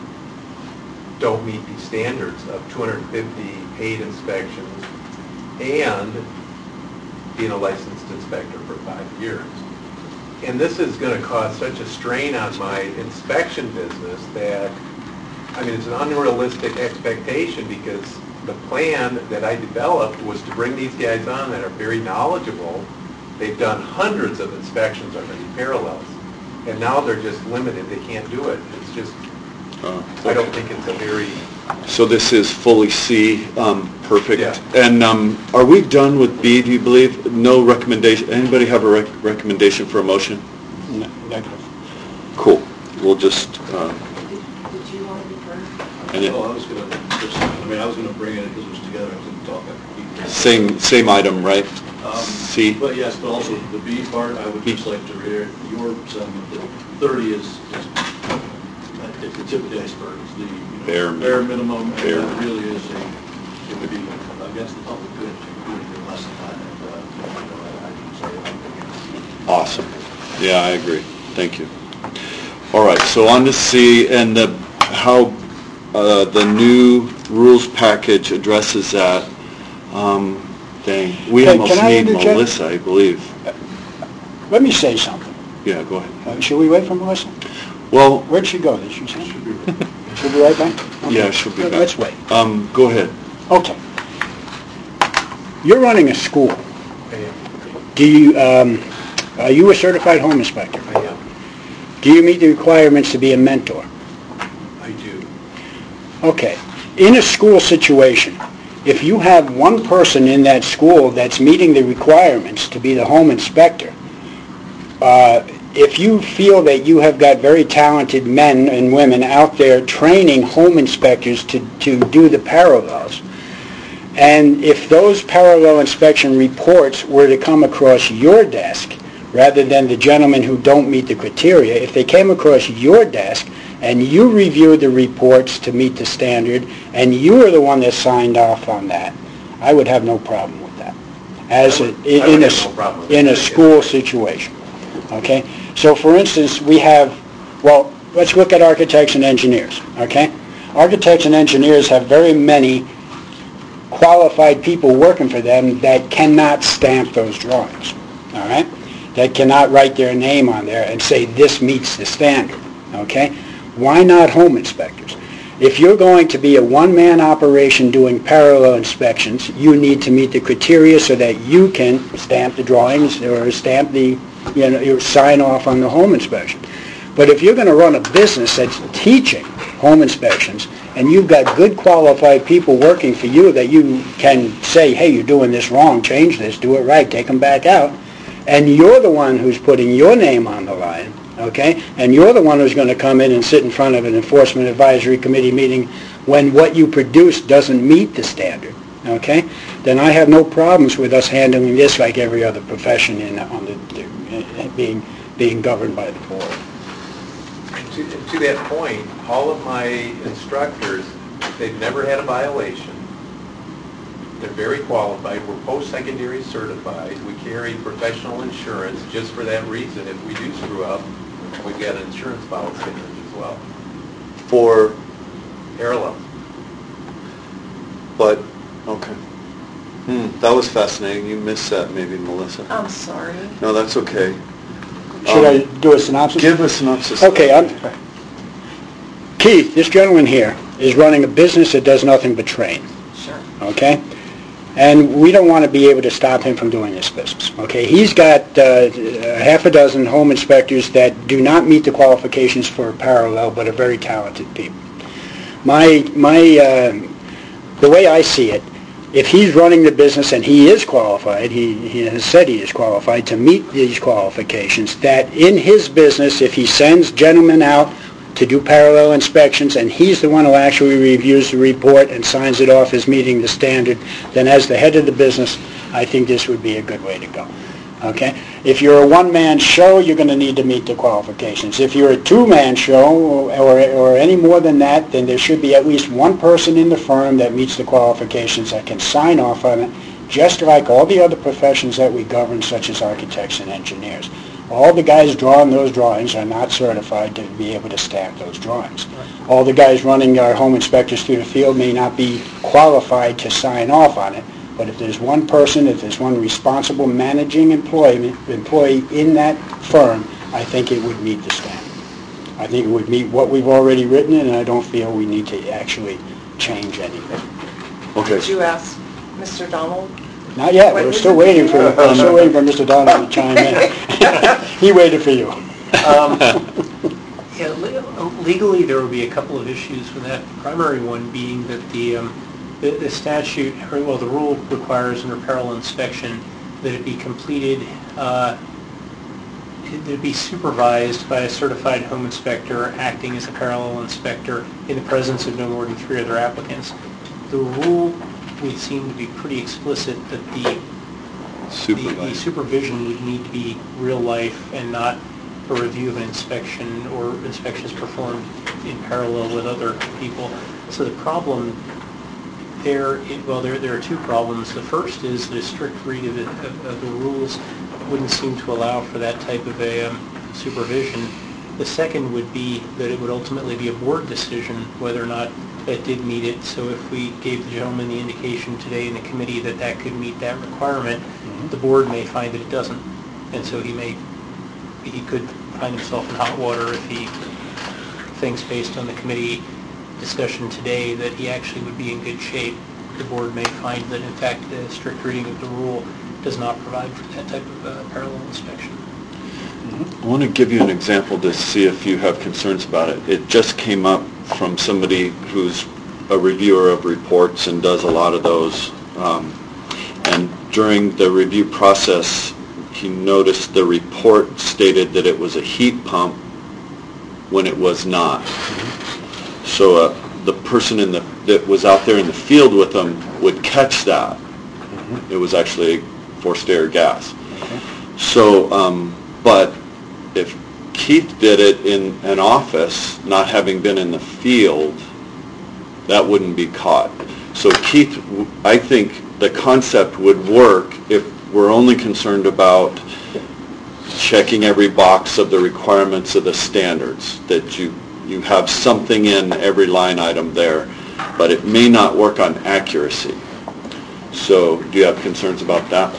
don't meet these standards of two hundred fifty paid inspections and being a licensed inspector for five years. And this is going to cause such a strain on my inspection business that, I mean, it's an unrealistic expectation because the plan that I developed was to bring these guys on that are very knowledgeable. They've done hundreds of inspections on these parallels, and now they're just limited. They can't do it. It's just, uh, I don't think it's a very, so this is fully C, um, perfect. Yeah. And, um, are we done with B, do you believe? No recommendation, anybody have a rec- recommendation for a motion? Ne- Negative. Cool, we'll just, uh, Did you want to be first? and it- Oh, I was gonna, just, I mean, I was gonna bring it because it was together, I couldn't talk. same, same item, right? Um, C? But yes, but also the B part, I would just like to reiterate your sentiment that thirty is, is it's the tip of the iceberg, it's the, you know, Bare bare minimum. minimum, and Bare. that really is a, it would be against the public good to do anything less than that, and, uh, you know, I I can say that. Awesome. Yeah, I agree. Thank you. All right, so on to C, and the, how uh, the new rules package addresses that. Um, Dang, we Hey, almost can I need interject? Melissa, I believe. Let me say something. Yeah, go ahead. Uh, Should we wait for Melissa? Well, Where'd she go? Did she say? She'll be right back? Okay. yeah, she'll be back. Let's wait. Um, go ahead. Okay. You're running a school. I am, Do you, um, are you a certified home inspector? I am, Do you meet the requirements to be a mentor? I do. Okay. In a school situation, if you have one person in that school that's meeting the requirements to be the home inspector, uh, if you feel that you have got very talented men and women out there training home inspectors to, to do the parallels, and if those parallel inspection reports were to come across your desk, rather than the gentlemen who don't meet the criteria, if they came across your desk and you reviewed the reports to meet the standard, and you were the one that signed off on that, I would have no problem with that. As I a, would- I in would a, have no problem with in that, a school situation, okay? So for instance, we have, well, let's look at architects and engineers, okay? Architects and engineers have very many qualified people working for them that cannot stamp those drawings, all right? That cannot write their name on there and say, this meets the standard. okay? Why not home inspectors? If you're going to be a one-man operation doing parallel inspections, you need to meet the criteria so that you can stamp the drawings or stamp the, you know, your sign off on the home inspection. But if you're going to run a business that's teaching home inspections, and you've got good qualified people working for you that you can say, hey, you're doing this wrong, change this, do it right, take them back out, and you're the one who's putting your name on the line, okay, and you're the one who's going to come in and sit in front of an enforcement advisory committee meeting when what you produce doesn't meet the standard, okay, then I have no problems with us handling this like every other profession in on the, the being being governed by the board. To, to that point, all of my instructors, they've never had a violation. They're very qualified. We're post-secondary certified. We carry professional insurance just for that reason. If we do screw up, we've got an insurance policy as well. For, Parallel. but, okay. Hmm, that was fascinating. You missed that maybe, Melissa. I'm sorry. No, that's okay. Should I Um, do a synopsis? Give a synopsis. Okay, I'm, Keith, this gentleman here is running a business that does nothing but train, Sure. okay? And we don't want to be able to stop him from doing this business, okay? He's got uh, half a dozen home inspectors that do not meet the qualifications for parallel, but are very talented people. My, my, uh, the way I see it, if he's running the business and he is qualified, he, he has said he is qualified to meet these qualifications, that in his business, if he sends gentlemen out to do parallel inspections and he's the one who actually reviews the report and signs it off as meeting the standard, then as the head of the business, I think this would be a good way to go. Okay? If you're a one-man show, you're going to need to meet the qualifications. If you're a two-man show or, or, or any more than that, then there should be at least one person in the firm that meets the qualifications that can sign off on it, just like all the other professions that we govern, such as architects and engineers. All the guys drawing those drawings are not certified to be able to stamp those drawings. All the guys running our home inspectors through the field may not be qualified to sign off on it. But if there's one person, if there's one responsible managing employee, employee in that firm, I think it would meet the standard. I think it would meet what we've already written, and I don't feel we need to actually change anything. Okay. Did you ask Mister Donald? Not yet. We're still waiting for, we're still waiting for Mister Donovan to chime in. He waited for you. Um, yeah, le- legally, there would be a couple of issues with that. The primary one being that the um, The, the statute, or well, the rule requires under parallel inspection that it be completed, uh, it it be supervised by a certified home inspector acting as a parallel inspector in the presence of no more than three other applicants. The rule would seem to be pretty explicit that the, the, the supervision would need to be real life and not a review of an inspection or inspections performed in parallel with other people. So the problem There, well, there, there are two problems. The first is that a strict read of, it, of, of the rules wouldn't seem to allow for that type of a um, supervision. The second would be that it would ultimately be a board decision whether or not that did meet it. So if we gave the gentleman the indication today in the committee that that could meet that requirement, mm-hmm. the board may find that it doesn't. And so he may, he could find himself in hot water if he thinks based on the committee discussion today that he actually would be in good shape. The board may find that in fact the strict reading of the rule does not provide for that type of uh, parallel inspection. I want to give you an example to see if you have concerns about it. It just came up from somebody who's a reviewer of reports and does a lot of those. Um, and during the review process, he noticed the report stated that it was a heat pump when it was not. So uh, the person in the that was out there in the field with them would catch that. Mm-hmm. It was actually forced air gas. Okay. So, um, but if Keith did it in an office, not having been in the field, that wouldn't be caught. So Keith, I think the concept would work if we're only concerned about checking every box of the requirements of the standards, that you You have something in every line item there, but it may not work on accuracy. So do you have concerns about that?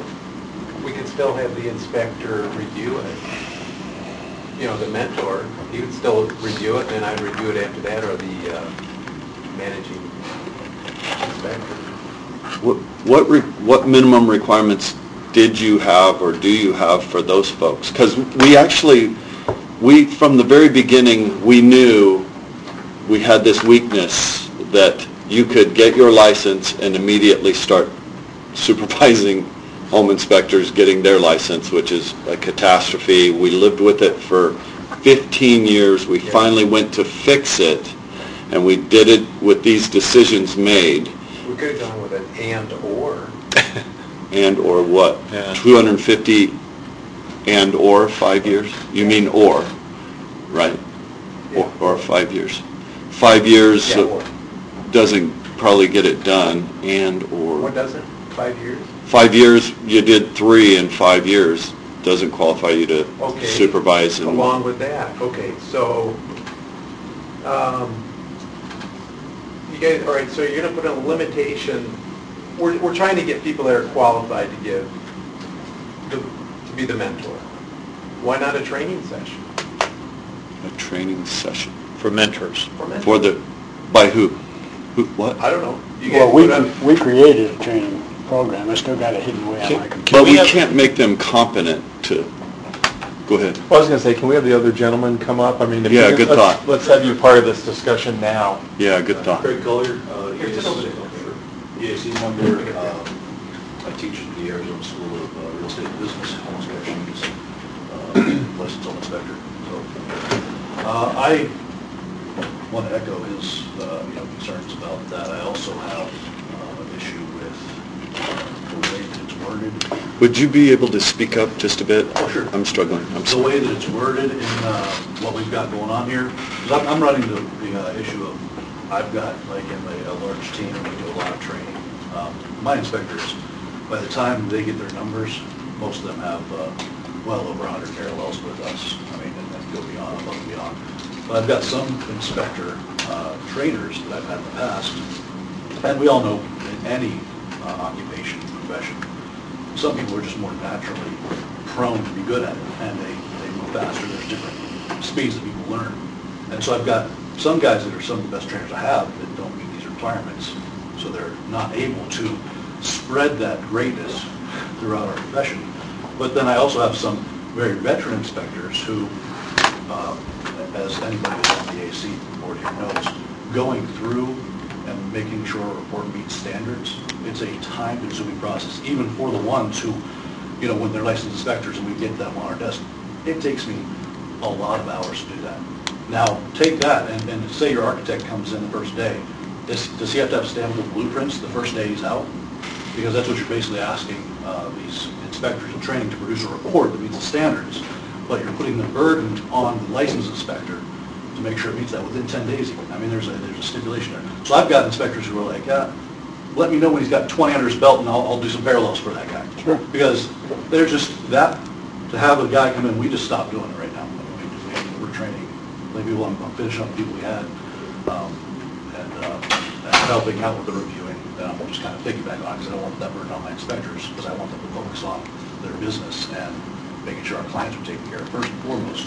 We can still have the inspector review it, you know, the mentor, He would still review it, and I'd review it after that, or the uh, managing inspector. What, what, re- what minimum requirements did you have or do you have for those folks? Because we actually, we, from the very beginning, we knew we had this weakness that you could get your license and immediately start supervising home inspectors getting their license, which is a catastrophe. We lived with it for fifteen years. We finally went to fix it, and we did it with these decisions made. We could have gone with an and or. And or what? Yeah. two hundred fifty and or five years? You mean or, right? Or, or five years. Five years Yeah, or. doesn't probably get it done, and or. What doesn't? Five years? Five years, you did three in five years, doesn't qualify you to Okay. supervise. And Along with that, okay, so, um, you guys, all right, so you're gonna put a limitation, we're, we're trying to get people that are qualified to give, to, to be the mentor. Why not a training session? A training session. For mentors. For mentors? For the, by who? Who, what? I don't know. You Well, guys we, put up, we created a training program. I still got it hidden away on my computer. But we we have- can't make them competent to, go ahead. Well, I was going to say, can we have the other gentleman come up? I mean, if Yeah, you- good let's- thought. Let's have you part of this discussion now. Yeah, good thought. Craig Collier, uh, Here, sit over there. E A C member. um, I teach at the Arizona School of uh, Real Estate and Business, home inspections, uh, licensed home inspector. So, uh, I want to echo his, uh, you know, concerns about that. I also have uh, an issue with uh, the way that it's worded. Would you be able to speak up just a bit? Oh, sure. I'm struggling. I'm The sorry. way that it's worded in uh, what we've got going on here, 'cause I'm I'm running the, the uh, issue of, I've got like in a, a large team, and we do a lot of training. Um, My inspectors, by the time they get their numbers, most of them have uh, well over one hundred parallels with us. I mean, and then go beyond, above and beyond. But I've got some inspector uh, trainers that I've had in the past, and we all know in any uh, occupation, profession, some people are just more naturally prone to be good at it, and they, they move faster. There's different speeds that people learn. And so I've got some guys that are some of the best trainers I have that don't meet these requirements, so they're not able to spread that greatness throughout our profession. But then I also have some very veteran inspectors who, uh, as anybody that's on the A C board here knows, going through and making sure a report meets standards, it's a time-consuming process, even for the ones who, you know, when they're licensed inspectors and we get them on our desk, it takes me a lot of hours to do that. Now, take that and, and say your architect comes in the first day. Does, does he have to have stampable blueprints the first day he's out? Because that's what you're basically asking uh, these inspectors in training to produce a report that meets the standards. But you're putting the burden on the licensed inspector to make sure it meets that within ten days even. I mean, there's a, there's a stipulation there. So I've got inspectors who are like, uh, let me know when he's got twenty under his belt and I'll, I'll do some parallels for that guy. Sure. Because they're just, that, to have a guy come in, we just stopped doing it right now. I mean, we're training, like people, I'm I'm finishing up the people we had, um, and, uh, and helping out with the reviewing. And I'm just kind of piggybacking on it because I don't want that burden on my inspectors, because I want them to focus on their business and making sure our clients are taken care of first and foremost.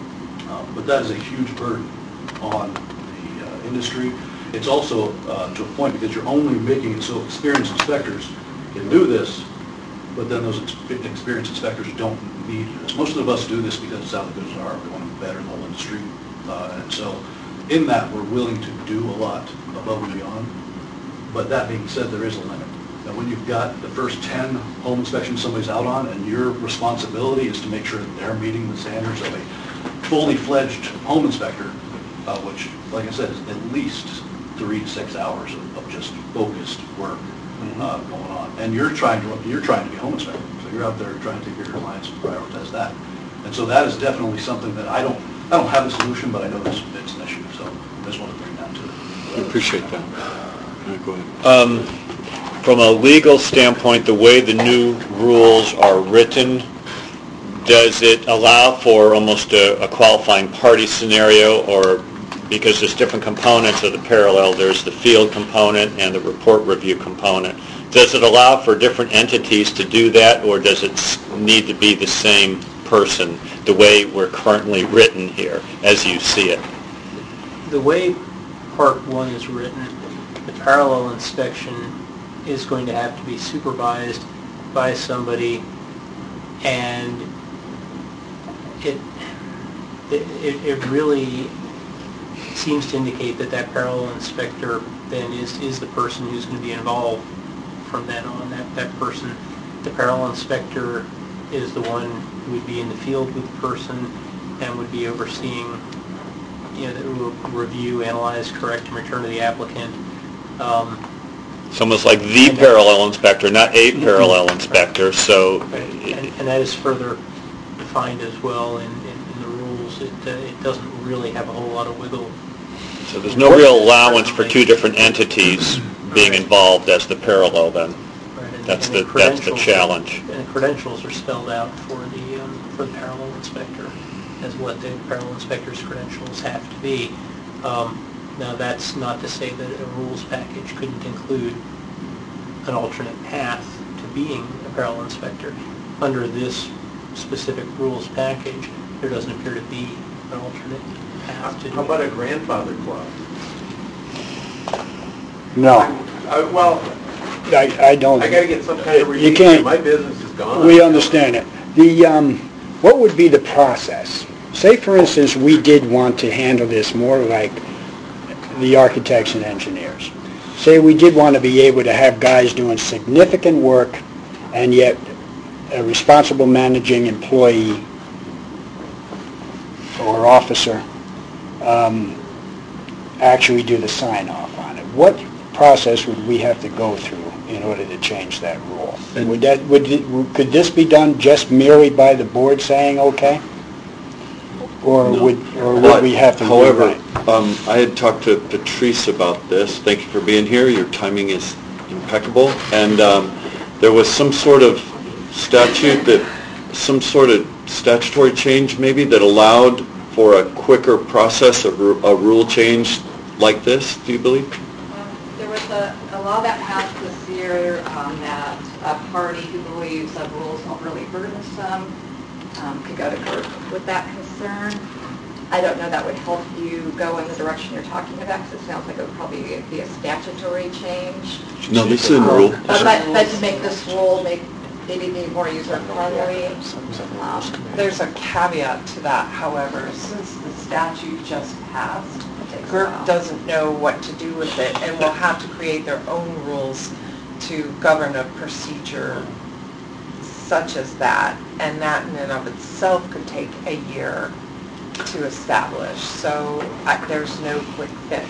Um, But that is a huge burden on the uh, industry. It's also uh, to a point because you're only making it so experienced inspectors can do this, but then those ex- experienced inspectors don't need this. Most of us do this because it's how the goods are. We want to better the whole industry. Uh, And so in that, we're willing to do a lot above and beyond. But that being said, there is a limit. Now, when you've got the first ten home inspections somebody's out on, and your responsibility is to make sure that they're meeting the standards of a fully fledged home inspector, uh, which, like I said, is at least three to six hours of, of just focused work uh, going on. And you're trying to you're trying to be a home inspector, so you're out there trying to take care of your clients and prioritize that. And so that is definitely something that I don't I don't have a solution, but I know it's, it's an issue. So I just want to bring that to it. I appreciate that. All right, go ahead. Um, From a legal standpoint, the way the new rules are written, does it allow for almost a a qualifying party scenario, or because there's different components of the parallel, there's the field component and the report review component. Does it allow for different entities to do that, or does it s- need to be the same person, the way we're currently written here, as you see it? The way Part one is written, the parallel inspection is going to have to be supervised by somebody, and it, it, it really seems to indicate that that parallel inspector then is, is the person who's going to be involved from then on. That, that person, the parallel inspector is the one who would be in the field with the person and would be overseeing, you know, the re- review, analyze, correct, and return to the applicant. Um, It's almost like the parallel inspector, not a parallel inspector, so... And, and that is further defined as well in, in, in the rules. It, uh, it doesn't really have a whole lot of wiggle. So there's no real allowance for two different entities being involved as the parallel then. Right, and- That's and the, that's the credentials- challenge. And the credentials are spelled out for the, um, for the parallel inspector as what the parallel inspector's credentials have to be. Um, Now, that's not to say that a rules package couldn't include an alternate path to being a parallel inspector. Under this specific rules package, there doesn't appear to be an alternate path to do How about it. a grandfather club? No, Uh, Well, I, I don't. I gotta get some kind of You relief. can't- My business is gone. We understand it. The, um, what would be the process? Say, for instance, we did want to handle this more like the architects and engineers. Say we did want to be able to have guys doing significant work and yet a responsible managing employee or officer um, actually do the sign-off on it. What process would we have to go through in order to change that rule? And would that, would, it- could this be done just merely by the board saying, okay? Or would, or would we have to However, rewrite? um, I had talked to Patrice about this. Thank you for being here. Your timing is impeccable. And um, there was some sort of statute that, some sort of statutory change maybe that allowed for a quicker process of ru- a rule change like this, do you believe? Um, There was a, a law that passed this year um, that a party who believes that rules don't really burdensome um, could go to court with that concern. I don't know that would help you go in the direction you're talking about, because it sounds like it would probably be a statutory change. No, this is in rule. But, but but to make this rule, make, maybe be more user-friendly. Um, There's a caveat to that, however, since the statute just passed, takes a GERC while. doesn't know what to do with it and will have to create their own rules to govern a procedure such as that, and that in and of itself could take a year to establish, so I, there's no quick fix.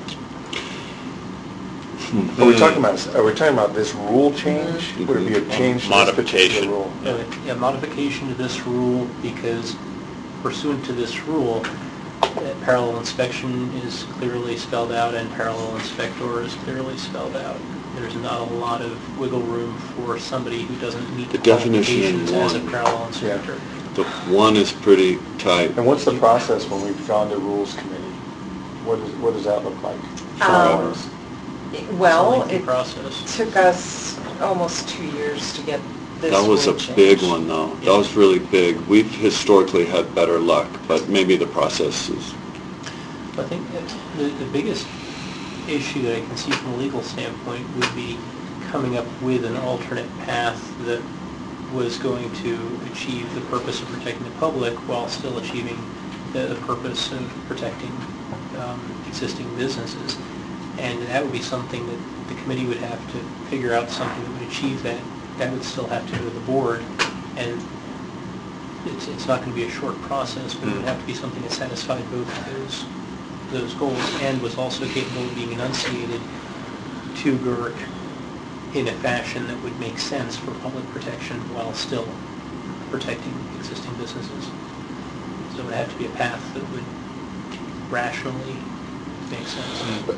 Are we talking about, are we talking about this rule change? Would it be a change to this Modification. particular rule? Uh, Yeah, modification to this rule, because pursuant to this rule, uh, parallel inspection is clearly spelled out and parallel inspector is clearly spelled out. There's not a lot of wiggle room for somebody who doesn't meet The the definition in qualifications as a one. parallel inspector. The one is pretty tight. And what's the process when we've gone to Rules Committee? What does, what does that look like? Um, Well, It's a lengthy it process. took us almost two years to get this That was a rule changed. big one, though. That was really big. We've historically had better luck, but maybe the process is, I think that the, the biggest issue that I can see from a legal standpoint would be coming up with an alternate path that was going to achieve the purpose of protecting the public while still achieving the, the purpose of protecting um, existing businesses. And that would be something that the committee would have to figure out something that would achieve that. That would still have to go to the board, and it's, it's not going to be a short process, but it would have to be something that satisfied both of those, those goals and was also capable of being enunciated to GERC in a fashion that would make sense for public protection while still protecting existing businesses. So it would have to be a path that would rationally make sense.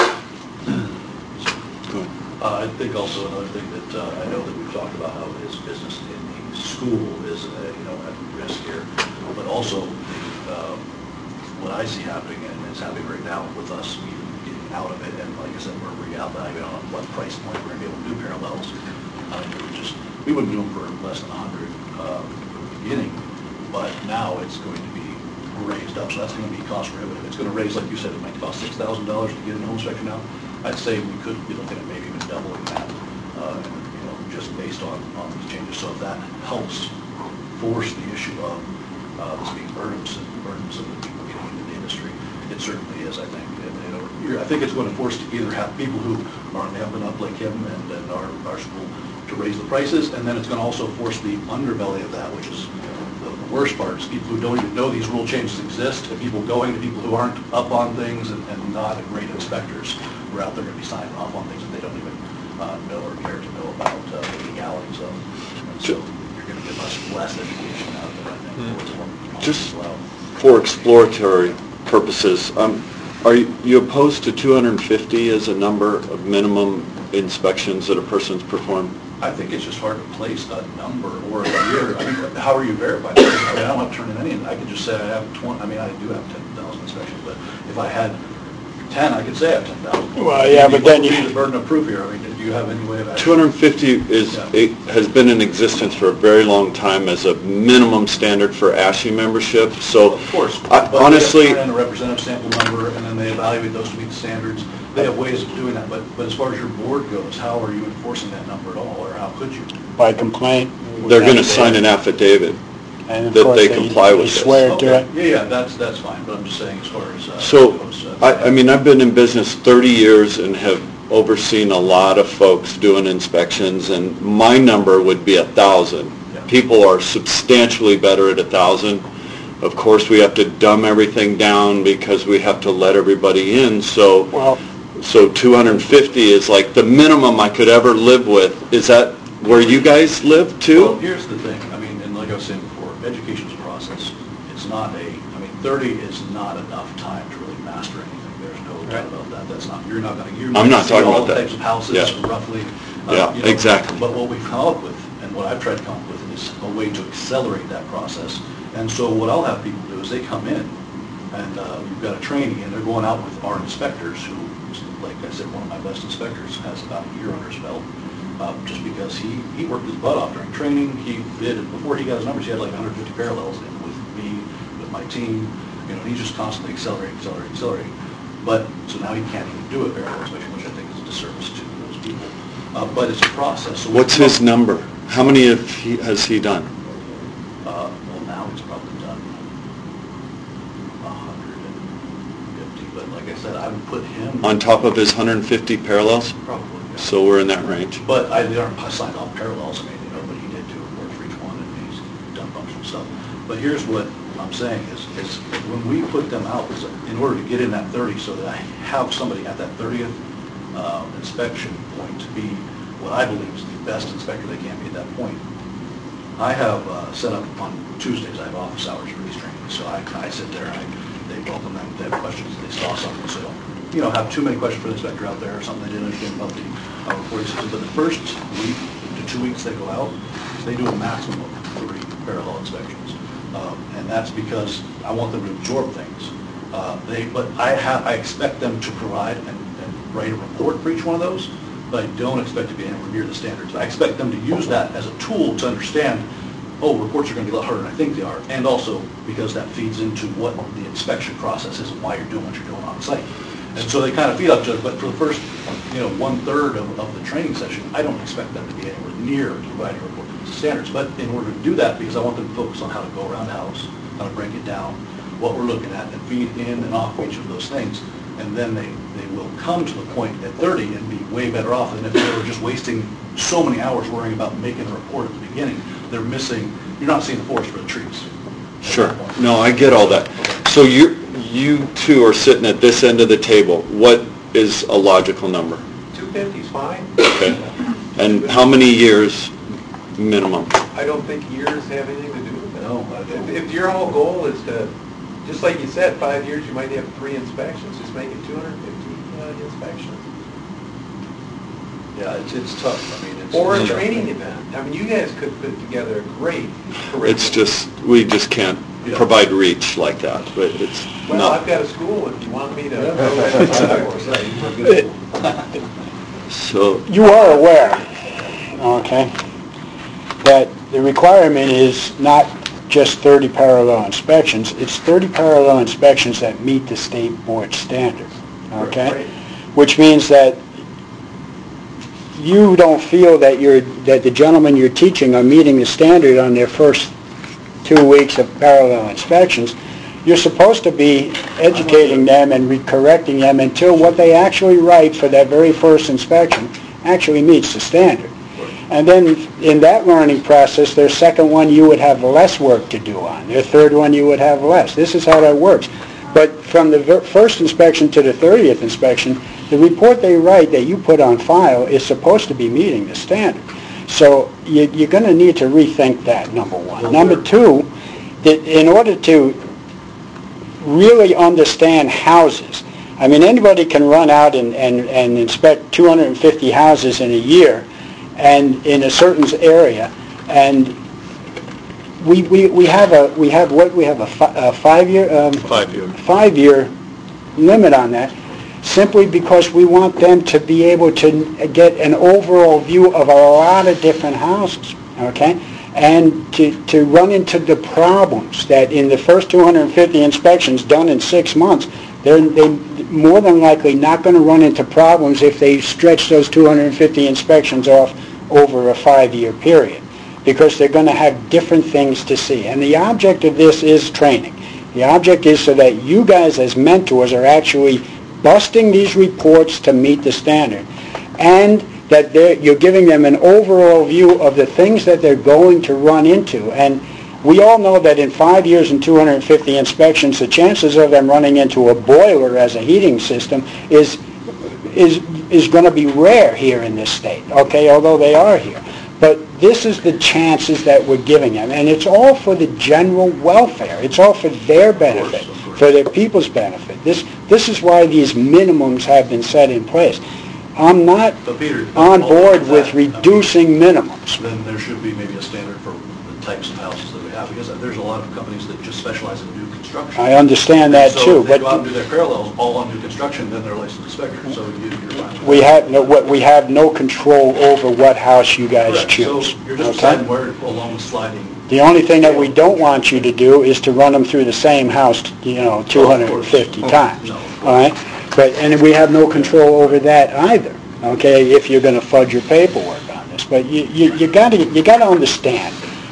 good. Uh, I think also another thing that uh, I know that we've talked about how is business in the school is, uh, you know, at risk here, but also uh, what I see happening, and it's happening right now with us getting out of it, and like I said, we're re-evaluating on what price point we're going to be able to do parallels. Uh, we would just, we wouldn't do them for less than a hundred uh, from the beginning, but now it's going to be raised up, so that's going to be cost prohibitive. It's going to raise, like you said, it might cost six thousand dollars to get a home inspection now. I'd say we could be looking at maybe even doubling that, uh, you know, just based on, on these changes. So if that helps force the issue of uh, this being burdensome, burdensome to people getting into the industry, it certainly is, I think. And, you know, you're- I think it's going to force to either have people who are on the up and up like him and, and our, our school to raise the prices, and then it's going to also force the underbelly of that, which is the the worst part, is people who don't even know these rule changes exist, and people going to people who aren't up on things and, and not great inspectors who are out there going to be signing off on things that they don't even uh, know or care to know about uh, the legalities of. And so you're going to get much less education out of it, I think, towards one Just as well. for exploratory purposes, um, are you you opposed to two hundred fifty as a number of minimum inspections that a person's performed? I think it's just hard to place a number or a year. I mean, how are you verifying that? I mean, I don't have to turn in any, I could just say I have twenty, I mean, I do have ten thousand inspections, but if I had ten, I could say I have ten thousand. Well, yeah, but then you- What would be the burden of proof here? I mean, do you have any way of actually? two hundred fifty is, Yeah. it has been in existence for a very long time as a minimum standard for A S H I membership, so Of course. I- but they honestly, turn in a representative sample number, and then they evaluate those to meet the standards. They have ways of doing that, but, but as far as your board goes, how are you enforcing that number at all, or how could you? By complaint. they're going to sign an affidavit. And of that course, they comply with this. swear to Okay. it. Yeah, yeah, that's, that's fine, but I'm just saying as far as. uh, So, goes, uh, I, I mean, I've been in business thirty years and have overseen a lot of folks doing inspections, and my number would be a thousand. Yeah. People are substantially better at a thousand. Of course, we have to dumb everything down because we have to let everybody in, so, Well, so two hundred fifty is like the minimum I could ever live with. Is that where you guys live Well, too? here's the thing, I mean, and like I was saying before, education's a process. It's not a, I mean, thirty is not enough time to really master anything. There's no doubt about that. That's not, you're not gonna, you're I'm not gonna see talking all about that. types of houses Yeah. roughly. uh, Yeah, you know, exactly. But what we've come up with, and what I've tried to come up with, is a way to accelerate that process. And so what I'll have people do is they come in, and uh, we've got a training, and they're going out with our inspectors, who, like I said, one of my best inspectors has about a year under his belt. Uh, just because he, he worked his butt off during training, he did, before he got his numbers, he had like one hundred fifty parallels in with me, with my team, you know, he's just constantly accelerating, accelerating, accelerating. But, so now he can't even do a parallel inspection, which I think is a disservice to those people. Uh, but it's a process. So we What's come his up- number? How many have he, has he done? Uh, well, now he's probably done one hundred fifty, but like I said, I would put him. On top of his one hundred fifty parallels? Probably, yeah. So we're in that range. But I, they aren't signed off parallels, I mean, you know, but he did do work for each one, and he's done functional stuff. But here's what I'm saying, is, is when we put them out, is in order to get in that thirty, so that I have somebody at that thirtieth uh, inspection point to be what I believe is the best inspector they can be at that point, I have uh, set up on Tuesdays, I have office hours for these trainings, so I, I sit there, I, they welcome them, they have questions, they saw something, so don't, you know, have too many questions for the inspector out there, or something they didn't understand about the uh, reporting system. But the first week to two weeks they go out, they do a maximum of three parallel inspections. Um, and that's because I want them to absorb things. Uh, they, but I have, I expect them to provide and, and write a report for each one of those, but I don't expect to be anywhere near the standards. I expect them to use that as a tool to understand, oh, reports are going to be a lot harder than I think they are, and also because that feeds into what the inspection process is and why you're doing what you're doing on site. And so they kind of feed up to it, but for the first, you know, one-third of, of the training session, I don't expect them to be anywhere near providing a report to the standards. But in order to do that, because I want them to focus on how to go around the house, how to break it down, what we're looking at, and feed in and off each of those things, and then they, they will come to the point at thirty and be way better off than if they were just wasting so many hours worrying about making a report at the beginning. They're missing, you're not seeing the forest for the trees. Sure. No, I get all that. So you, you two are sitting at this end of the table. What is a logical number? two fifty's fine. Okay. And how many years minimum? I don't think years have anything to do with it. No, I don't. If, if your whole goal is to, just like you said, five years, you might have three inspections, just make it two hundred fifty uh, inspections. Yeah, it's, it's tough, I mean, it's. Or a it's- training event. I mean, you guys could put together a great curriculum. It's just, we just can't Yeah. provide reach like that, but it's Well, I've not. got a school if you want me to. So, you are aware, okay, that the requirement is not just thirty parallel inspections. It's thirty parallel inspections that meet the state board standard, okay? Which means that you don't feel that you're, that the gentlemen you're teaching are meeting the standard on their first two weeks of parallel inspections. You're supposed to be educating them and re-correcting them until what they actually write for that very first inspection actually meets the standard. And then in that learning process, their second one you would have less work to do on. Their third one you would have less. This is how that works. But from the ver- first inspection to the thirtieth inspection, the report they write that you put on file is supposed to be meeting the standard. So you, you're going to need to rethink that, number one. Number two, that in order to really understand houses, I mean, anybody can run out and, and, and inspect two hundred fifty houses in a year and in a certain area, and we, we, we have a we have what we have a, fi- a five year um, Five year. five year limit on that, simply because we want them to be able to get an overall view of a lot of different houses, okay? And to, to run into the problems that in the first two hundred fifty inspections done in six months, they're they more than likely not going to run into problems if they stretch those two hundred fifty inspections off over a five-year period, because they're going to have different things to see. And the object of this is training. The object is so that you guys as mentors are actually busting these reports to meet the standard, and that you're giving them an overall view of the things that they're going to run into. And we all know that in five years and two hundred fifty inspections, the chances of them running into a boiler as a heating system is is is going to be rare here in this state, okay, although they are here. But this is the chances that we're giving them, and it's all for the general welfare. It's all for their benefit, for their people's benefit. This this is why these minimums have been set in place. I'm not But Peter, on all board of with that, reducing minimums. Then there should be maybe a standard for the types of houses that we have, because there's a lot of companies that just specialize in new construction. I understand that So too, if they go out and but do their parallels all on new construction, then they're licensed inspectors, so you- you're fine. with we that. have no, what, we have no control over what house you guys Correct. choose. So you're just okay? deciding where along the sliding. The only thing that we don't want you to do is to run them through the same house, you know, two hundred fifty Oh, times. no. All right? But, and we have no control over that either, okay, if you're going to fudge your paperwork on this. But you, you, you gotta, you gotta understand,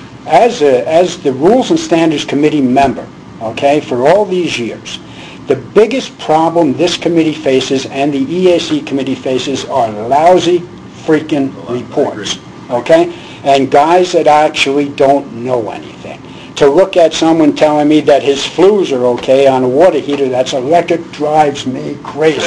as a, as the Rules and Standards Committee member, okay, for all these years, the biggest problem this committee faces and the E A C committee faces are lousy freaking reports, okay? And guys that actually don't know anything. To look at someone telling me that his flues are okay on a water heater that's electric drives me crazy,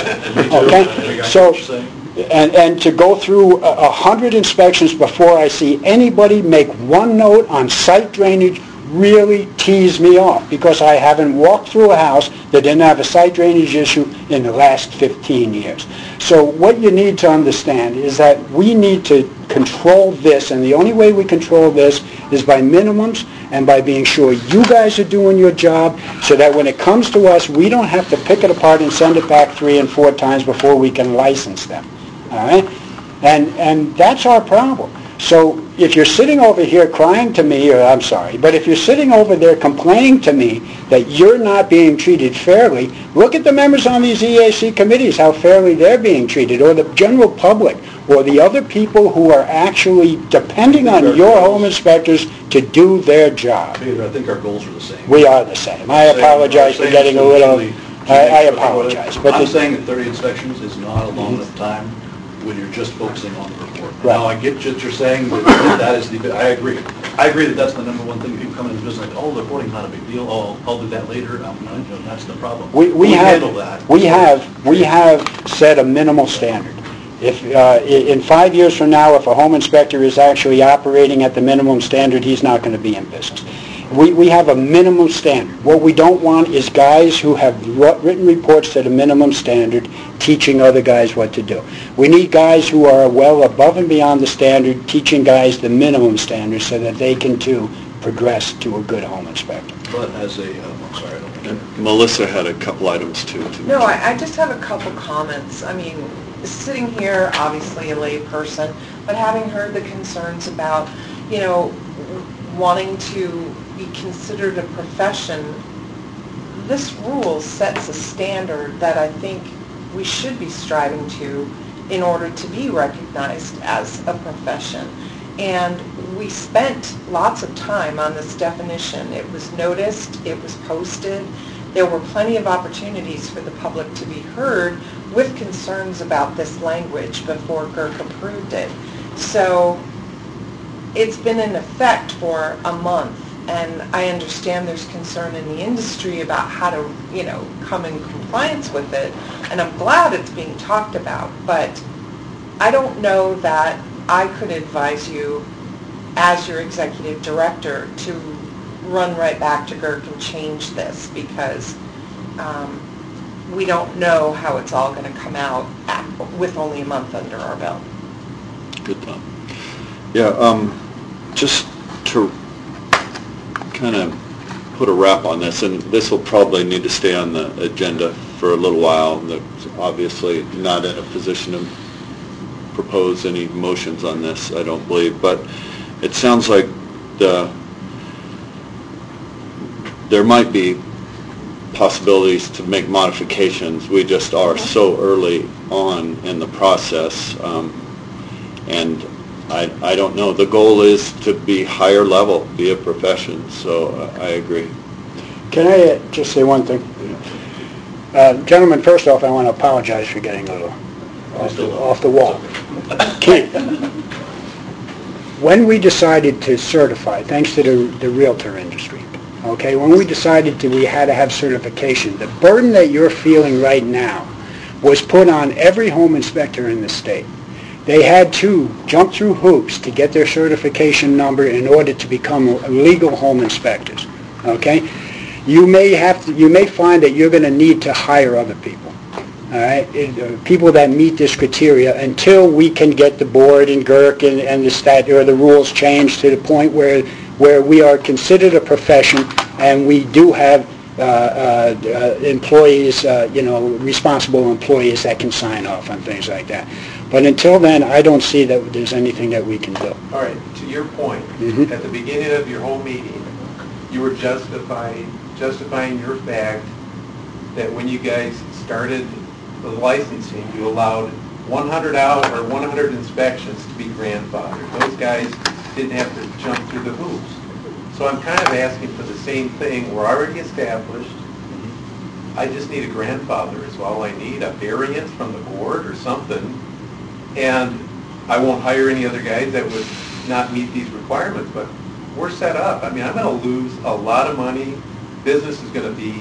okay? So, and, and to go through a, a hundred inspections before I see anybody make one note on site drainage really tease me off, because I haven't walked through a house that didn't have a site drainage issue in the last fifteen years. So what you need to understand is that we need to control this, and the only way we control this is by minimums and by being sure you guys are doing your job, so that when it comes to us, we don't have to pick it apart and send it back three and four times before we can license them. All right? And and that's our problem. So if you're sitting over here crying to me, or I'm sorry, but if you're sitting over there complaining to me that you're not being treated fairly, look at the members on these E A C committees, how fairly they're being treated, or the general public, or the other people who are actually depending on your home inspectors to do their job. Peter, I think our goals are the same. We are the same. I apologize for getting a little, I I apologize. But I'm the- saying that thirty inspections is not a long enough time when you're just focusing on the report. Right. Now, I get what you're saying, that that is the, I agree. I agree that that's the number one thing, people come into business like, oh, the reporting's not a big deal, oh, I'll do that later, um, no, no, that's the problem. We, we have, handle that. we have, we have set a minimal standard. If, uh, i- in five years from now, if a home inspector is actually operating at the minimum standard, he's not going to be in business. We, we have a minimum standard. What we don't want is guys who have wr- written reports to the minimum standard teaching other guys what to do. We need guys who are well above and beyond the standard, teaching guys the minimum standard so that they can too progress to a good home inspector. But as a, um, I'm sorry, I don't think. And Melissa had a couple items too. to- No, I, I just have a couple comments. I mean, sitting here, obviously a lay person, but having heard the concerns about, you know, wanting to be considered a profession, this rule sets a standard that I think we should be striving to in order to be recognized as a profession. And we spent lots of time on this definition. It was noticed, it was posted. There were plenty of opportunities for the public to be heard with concerns about this language before G I R C approved it. So it's been in effect for a month, and I understand there's concern in the industry about how to, you know, come in compliance with it, and I'm glad it's being talked about, but I don't know that I could advise you as your executive director to run right back to G I R C and change this, because um, we don't know how it's all going to come out at, with only a month under our belt. Good thought. Yeah, um, just to kind of put a wrap on this, and this will probably need to stay on the agenda for a little while. That's obviously not in a position to propose any motions on this, I don't believe, but it sounds like the there might be possibilities to make modifications. We just are so early on in the process, um, and I, I don't know. The goal is to be higher level, be a profession, so uh, I agree. Can I uh, just say one thing? Uh, gentlemen, first off, I want to apologize for getting a little off the, off the wall. Keith, when we decided to certify, thanks to the, the realtor industry, okay, when we decided that we had to have certification, the burden that you're feeling right now was put on every home inspector in the state. They had to jump through hoops to get their certification number in order to become legal home inspectors, okay? You may have to, you may find that you're going to need to hire other people, all right? It, uh, people that meet this criteria until we can get the board and G I R C and, and the stat or the rules changed to the point where where we are considered a profession and we do have uh, uh, uh, employees, uh, you know, responsible employees that can sign off on things like that. But until then, I don't see that there's anything that we can do. All right, to your point, Mhm. at the beginning of your whole meeting, you were justifying, justifying your fact that when you guys started the licensing, you allowed one hundred out or one hundred inspections to be grandfathered. Those guys didn't have to jump through the hoops. So I'm kind of asking for the same thing. We're already established. I just need a grandfather is all I need, a variance from the board or something. And I won't hire any other guys that would not meet these requirements, but we're set up. I mean, I'm going to lose a lot of money. Business is going to be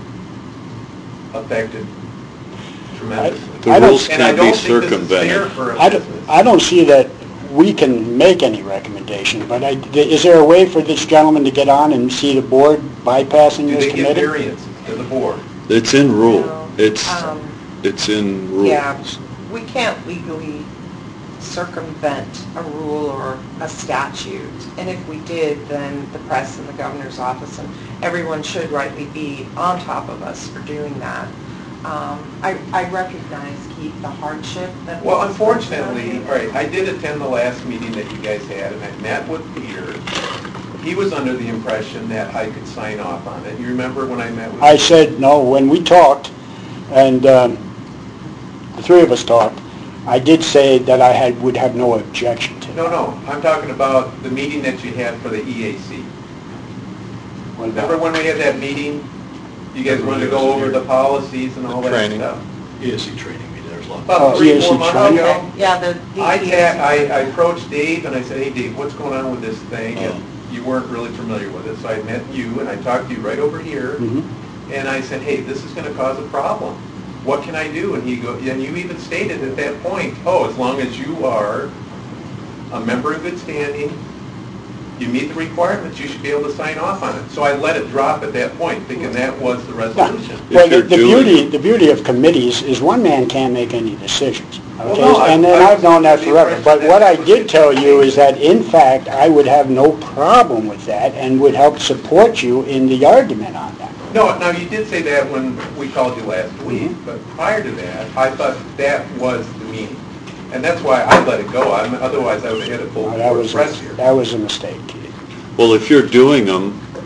affected tremendously. The I don't- rules And I can't don't be think this is fair circumvented. for a I don't, business. I don't see that we can make any recommendation, but I, is there a way for this gentleman to get on and see the board bypassing Do this they give committee? variances to the board? It's in rule. No. It's, Um, it's in rule. Yeah, we can't legally circumvent a rule or a statute. And if we did, then the press and the governor's office and everyone should rightly be on top of us for doing that. Um, I, I recognize, Keith, the hardship that... Well, this is going unfortunately, on. all right, I did attend the last meeting that you guys had, and I met with Peter. He was under the impression that I could sign off on it. You remember when I met with... I said, no, when we talked, and um, the three of us talked, I did say that I had, would have no objection to it. No, no, I'm talking about the meeting that you had for the E A C. What about- Remember when we had that meeting? You guys wanted to go over the policies and all The that training. stuff? E S C training, I mean, there's a lot. About Oh, three, E A C four months training. ago. Yeah, the... the- I, ta- I I approached Dave and I said, hey Dave, what's going on with this thing? And Oh. you weren't really familiar with it, so I met you and I talked to you right over here. Mhm. And I said, hey, this is going to cause a problem. What can I do? And he go, and you even stated at that point, oh, as long as you are a member in good standing, you meet the requirements, you should be able to sign off on it. So I let it drop at that point, thinking that was the resolution. Well, If the you're the doing- beauty, the beauty of committees is one man can't make any decisions, Well, okay? no, I- And then I I've known that was under the forever. impression But what I that was did the tell you is that, expectation. in fact, I would have no problem with that and would help support you in the argument on that. No, now you did say that when we called you last week, Mm-hmm. but prior to that, I thought that was the meaning. And that's why I let it go. I'm- Otherwise, I would have had a full Well, That board was, press here. that was a mistake. Well, if you're doing them,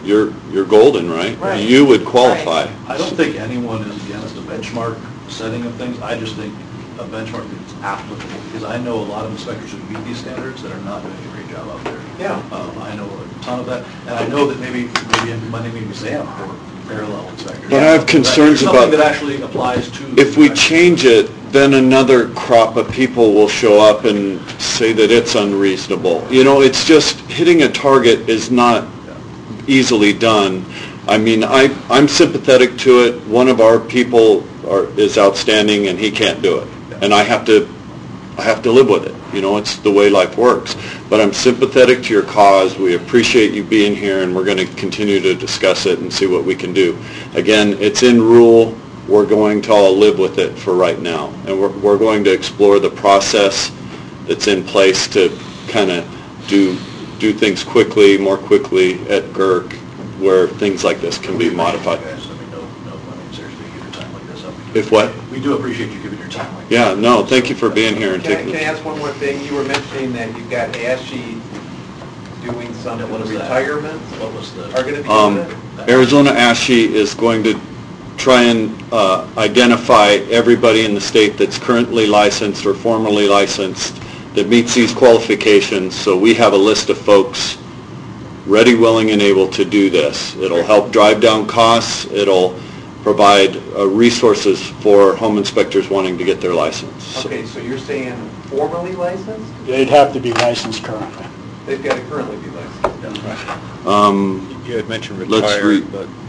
you're, you're golden, right? Right. You would qualify. I don't think anyone is against a benchmark setting of things. I just think a benchmark that's applicable, because I know a lot of inspectors who meet these standards that are not doing a great job out there. Yeah. Um, I know a ton of that, and I know that maybe, maybe it might be an exam for parallel inspectors. But I have concerns about- Something that actually applies to. If we change it, then another crop of people will show up and say that it's unreasonable. You know, it's just, hitting a target is not easily done. I mean, I, I'm sympathetic to it. One of our people are, is outstanding and he can't do it. And I have to, I have to live with it. You know, it's the way life works. But I'm sympathetic to your cause. We appreciate you being here, and we're going to continue to discuss it and see what we can do. Again, it's in rule. We're going to all live with it for right now. And we're, we're going to explore the process that's in place to kind of do, do things quickly, more quickly at G I R C, where things like this can be modified. Guys, I mean, no, no, I mean, seriously, give your time like this up. If what? We do appreciate you giving your time like this. Yeah, no, thank you for being here and Can I, taking can I the... ask one more thing? You were mentioning that you've got ASHI doing some Yeah, what is that? retirement, What was the? are going to be Um, doing it? Arizona ASHI is going to try and uh, identify everybody in the state that's currently licensed or formerly licensed that meets these qualifications, so we have a list of folks ready, willing, and able to do this. It'll help drive down costs. It'll provide uh, resources for home inspectors wanting to get their license. So- Okay, so you're saying formally licensed? They'd have to be licensed currently. They've got to currently be licensed. Um, You had mentioned Let's re- retired, but...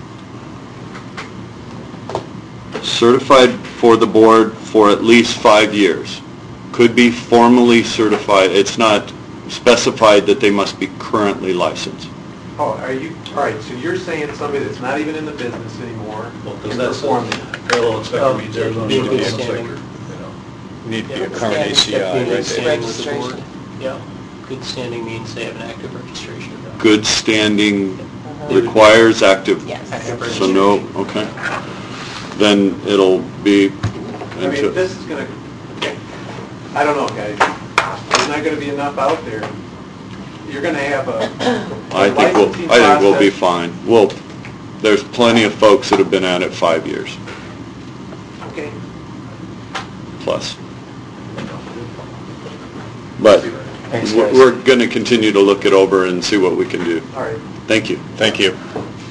certified for the board for at least five years. Could be formally certified. It's not specified that they must be currently licensed. Oh, are you, all right, so you're saying somebody that's not even in the business anymore Well, can does that perform say it? parallel inspector Oh, means Arizona being State good inspector, standing. you know? Need to be a Yeah. current A C I, Standing. right? Standing with the board. Registration. Yeah, good standing means they have an active registration. Good standing Uh-huh. requires active, Yes. Active so no, okay. Then it'll be, I mean, if this is going to, I don't know, guys, there's not going to be enough out there. You're going to have a I think we'll, licensing I think we'll be process. fine. Well, there's plenty of folks that have been at it five years Okay. plus. But Thanks, we're guys. we're going to continue to look it over and see what we can do. All right. Thank you. Thank you.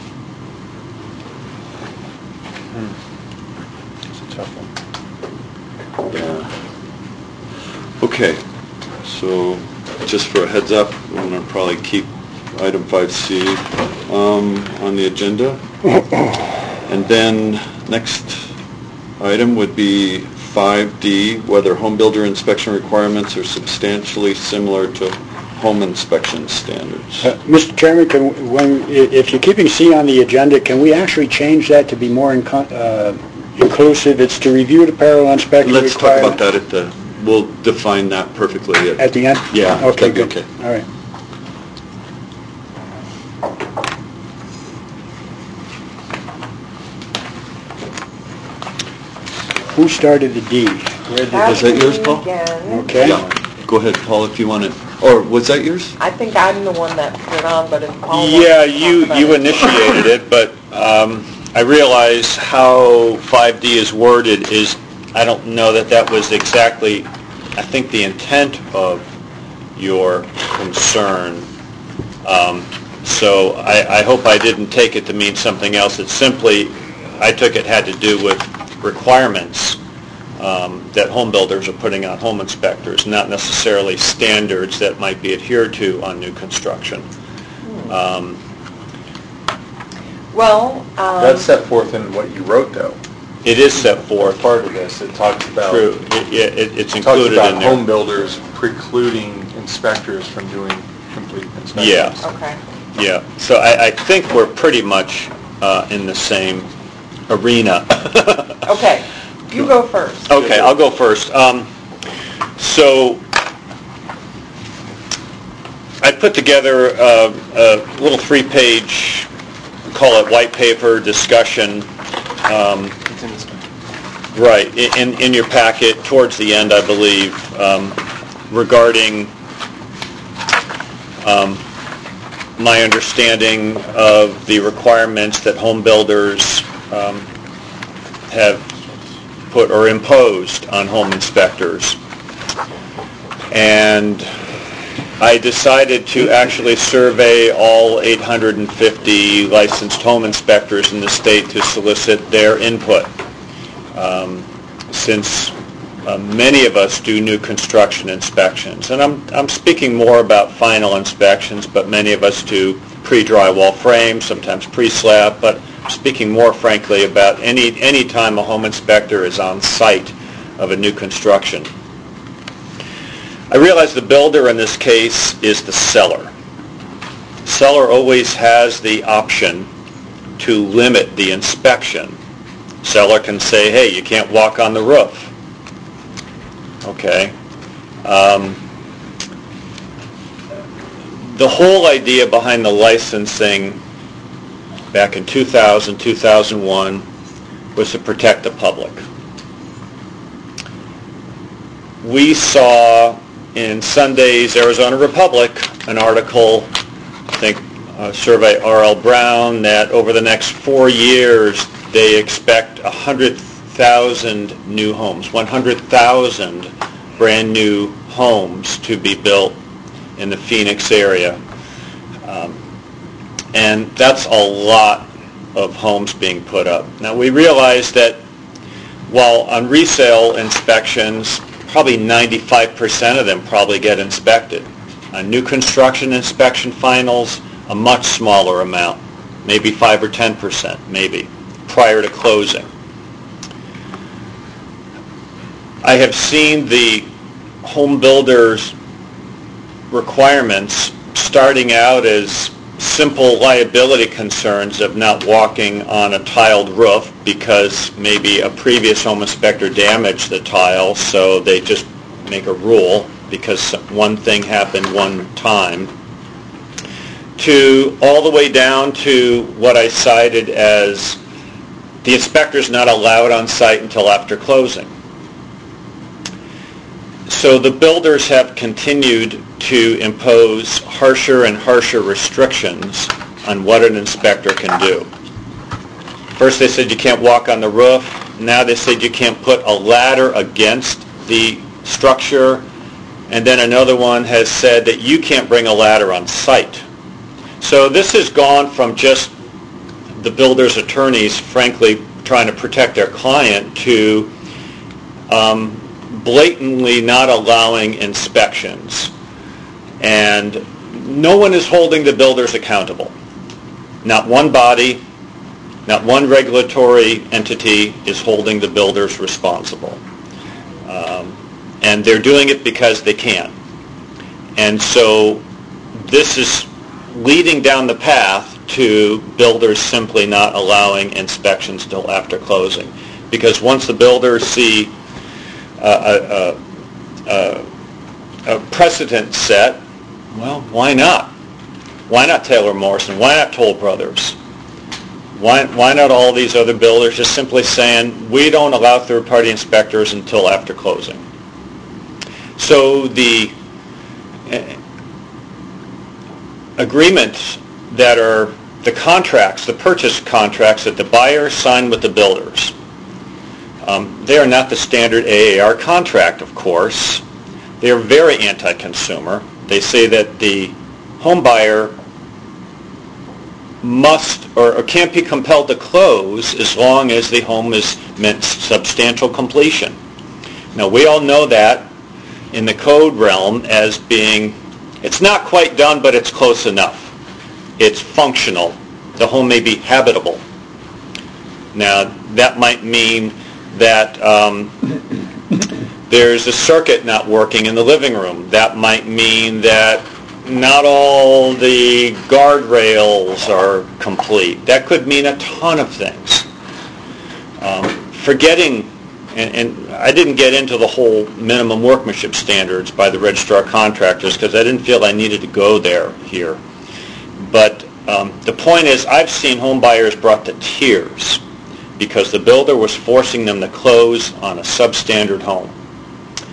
It's a tough one. Yeah. Okay, so just for a heads up, we're going to probably keep item five C um, on the agenda. And then next item would be five D, whether home builder inspection requirements are substantially similar to home inspection standards. Uh, Mister Chairman, can, when, i- if you're keeping C on the agenda, can we actually change that to be more inco- uh, inclusive? It's to review the parallel inspection Let's talk about requirement. that at the, we'll define that perfectly at At the end? Yeah, Okay, that'd be good. okay. All right. Who started the D? Where did Was that yours, Paul? Again. Okay. Yeah, go ahead, Paul, if you want it. Or was that yours? I think I'm the one that put it on, but if Paul wants Yeah, to talk you, about you it- initiated it, but um, I realize how five D is worded is, I don't know that that was exactly, I think, the intent of your concern. Um, So I, I hope I didn't take it to mean something else. It's simply, I took it had to do with requirements um, that home builders are putting on home inspectors, not necessarily standards that might be adhered to on new construction. Um, Well, um... That's set forth in what you wrote, though. It is set As forth. part of this, it talks about... True. It- yeah, it- it's It talks included about in home there. builders precluding inspectors from doing complete inspections. Yeah. Okay. Yeah. So I, I think we're pretty much uh, in the same arena. Okay, you go first. Okay, I'll go first. Um, So I put together a, a little three-page, call it white paper discussion. Um, Right, i- in, in your packet, towards the end, I believe, um, regarding um, my understanding of the requirements that home builders um, have put or imposed on home inspectors. And I decided to actually survey all eight hundred fifty licensed home inspectors in the state to solicit their input. Um, since uh, many of us do new construction inspections, and I'm, I'm speaking more about final inspections, but many of us do pre-drywall frame, sometimes pre-slab, but I'm speaking more frankly about any, any time a home inspector is on site of a new construction. I realize the builder in this case is the seller. Seller always has the option to limit the inspection. Seller can say, hey, you can't walk on the roof. Okay. Um, the whole idea behind the licensing back in two thousand, two thousand one was to protect the public. We saw in Sunday's Arizona Republic an article, I think uh, survey R L Brown, that over the next four years they expect one hundred thousand new homes, one hundred thousand brand new homes to be built in the Phoenix area. Um, and that's a lot of homes being put up. Now we realize that while on resale inspections, probably ninety-five percent of them probably get inspected. On new construction inspection finals, a much smaller amount, maybe five or ten percent, maybe, prior to closing. I have seen the home builders' requirements starting out as simple liability concerns of not walking on a tiled roof because maybe a previous home inspector damaged the tile, so they just make a rule because one thing happened one time, to all the way down to what I cited as the inspector's not allowed on site until after closing. So the builders have continued to impose harsher and harsher restrictions on what an inspector can do. First they said you can't walk on the roof. Now they said you can't put a ladder against the structure. And then another one has said that you can't bring a ladder on site. So this has gone from just the builder's attorneys, frankly, trying to protect their client to um, blatantly not allowing inspections. And no one is holding the builders accountable. Not one body, not one regulatory entity is holding the builders responsible. Um, and they're doing it because they can. And so this is leading down the path to builders simply not allowing inspections till after closing. Because once the builders see uh, a, a, a, a precedent set, well, why not? Why not Taylor Morrison? Why not Toll Brothers? Why, why not all these other builders just simply saying, we don't allow third-party inspectors until after closing? So the uh, agreements that are the contracts, the purchase contracts that the buyers sign with the builders, um, they are not the standard A A R contract, of course. They are very anti-consumer. They say that the home buyer must or, or can't be compelled to close as long as the home is meant substantial completion. Now, we all know that in the code realm as being, it's not quite done, but it's close enough. It's functional. The home may be habitable. Now, that might mean that um, there's a circuit not working in the living room. That might mean that not all the guardrails are complete. That could mean a ton of things. Um, forgetting, and, and I didn't get into the whole minimum workmanship standards by the registrar contractors because I didn't feel I needed to go there here. But um, the point is, I've seen home buyers brought to tears because the builder was forcing them to close on a substandard home.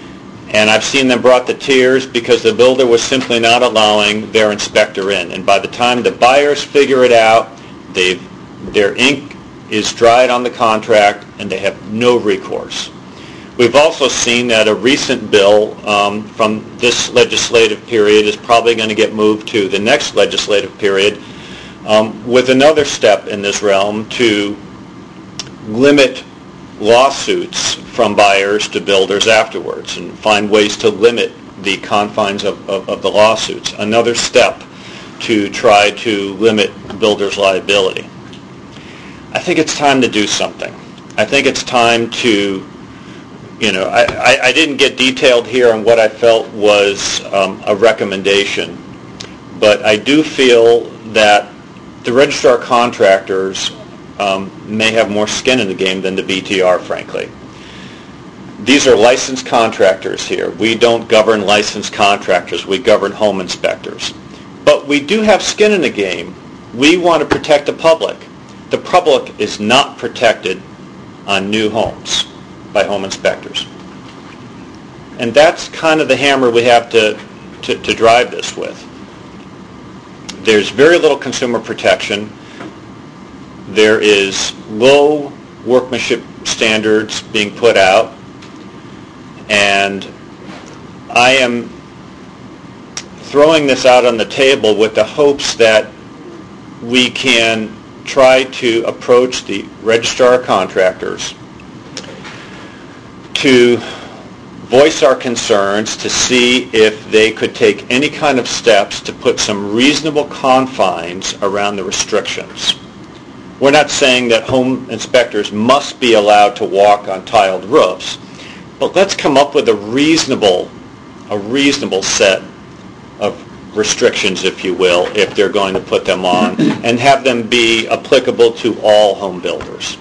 And I've seen them brought to tears because the builder was simply not allowing their inspector in. And by the time the buyers figure it out, they've, their ink is dried on the contract and they have no recourse. We've also seen that a recent bill um, from this legislative period is probably going to get moved to the next legislative period um, with another step in this realm to limit lawsuits from buyers to builders afterwards and find ways to limit the confines of, of, of the lawsuits. Another step to try to limit builders' liability. I think it's time to do something. I think it's time to, you know, I, I, I didn't get detailed here on what I felt was um, a recommendation, but I do feel that the registrar contractors um, may have more skin in the game than the B T R, frankly. These are licensed contractors here. We don't govern licensed contractors. We govern home inspectors. But we do have skin in the game. We want to protect the public. The public is not protected on new homes by home inspectors. And that's kind of the hammer we have to, to, to drive this with. There's very little consumer protection. There is low workmanship standards being put out. And I am throwing this out on the table with the hopes that we can try to approach the registrar contractors to voice our concerns, to see if they could take any kind of steps to put some reasonable confines around the restrictions. We're not saying that home inspectors must be allowed to walk on tiled roofs, but let's come up with a reasonable, a reasonable set of restrictions, if you will, if they're going to put them on, and have them be applicable to all home builders.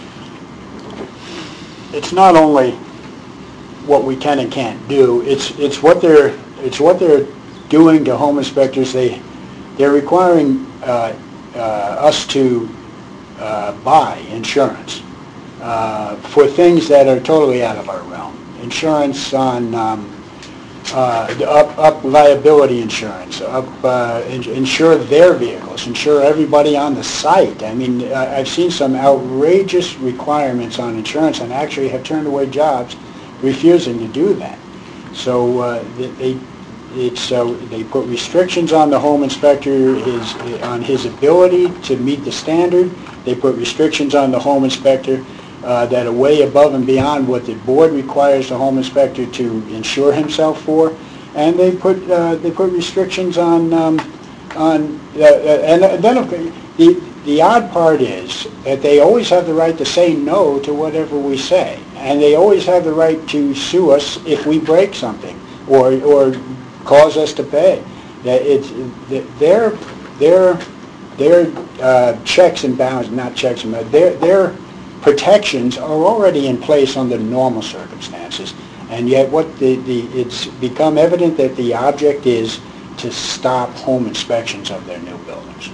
It's not only what we can and can't do, it's it's what they're it's what they're doing to home inspectors. They they're requiring uh, uh, us to uh, buy insurance uh, for things that are totally out of our realm. Insurance on um, uh, up up liability insurance, up uh, in, insure their vehicles, insure everybody on the site. I mean, I've seen some outrageous requirements on insurance, and actually have turned away jobs refusing to do that. So uh, they it's uh, they put restrictions on the home inspector, his on his ability to meet the standard. They put restrictions on the home inspector uh, that are way above and beyond what the board requires the home inspector to insure himself for, and they put uh, they put restrictions on um, on uh, and then the the odd part is that they always have the right to say no to whatever we say, and they always have the right to sue us if we break something or or cause us to pay. That it's their their their uh, checks and balances, not checks and balances, their their protections are already in place under normal circumstances, and yet what the, the it's become evident that the object is to stop home inspections of their new buildings.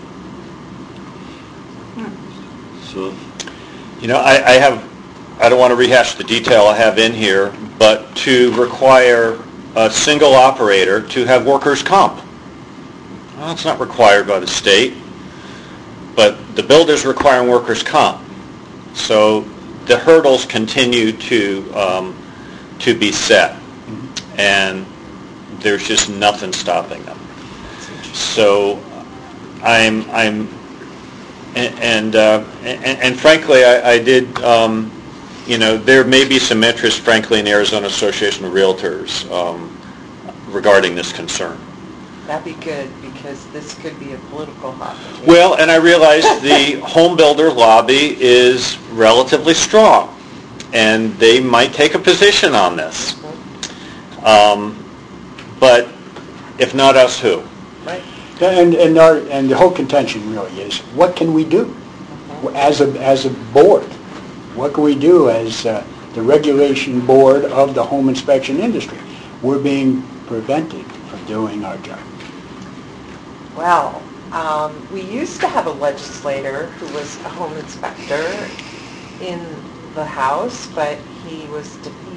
So, you know, I, I have, I don't want to rehash the detail I have in here, but to require a single operator to have workers' comp. Well, it's not required by the state, but the builder's requiring workers' comp. So the hurdles continue to um, to be set, and there's just nothing stopping them. So I'm I'm and and, uh, and, and frankly I, I did um, you know there may be some interest frankly in the Arizona Association of Realtors um, regarding this concern. That'd be good, because this could be a political hot potato. Well, and I realize the home builder lobby is relatively strong, and they might take a position on this. Um, but if not us, who? Right. And and our and the whole contention really is, what can we do as a as a board? What can we do as uh, the regulation board of the home inspection industry? We're being prevented from doing our job. Well, um, we used to have a legislator who was a home inspector in the House, but he was defeated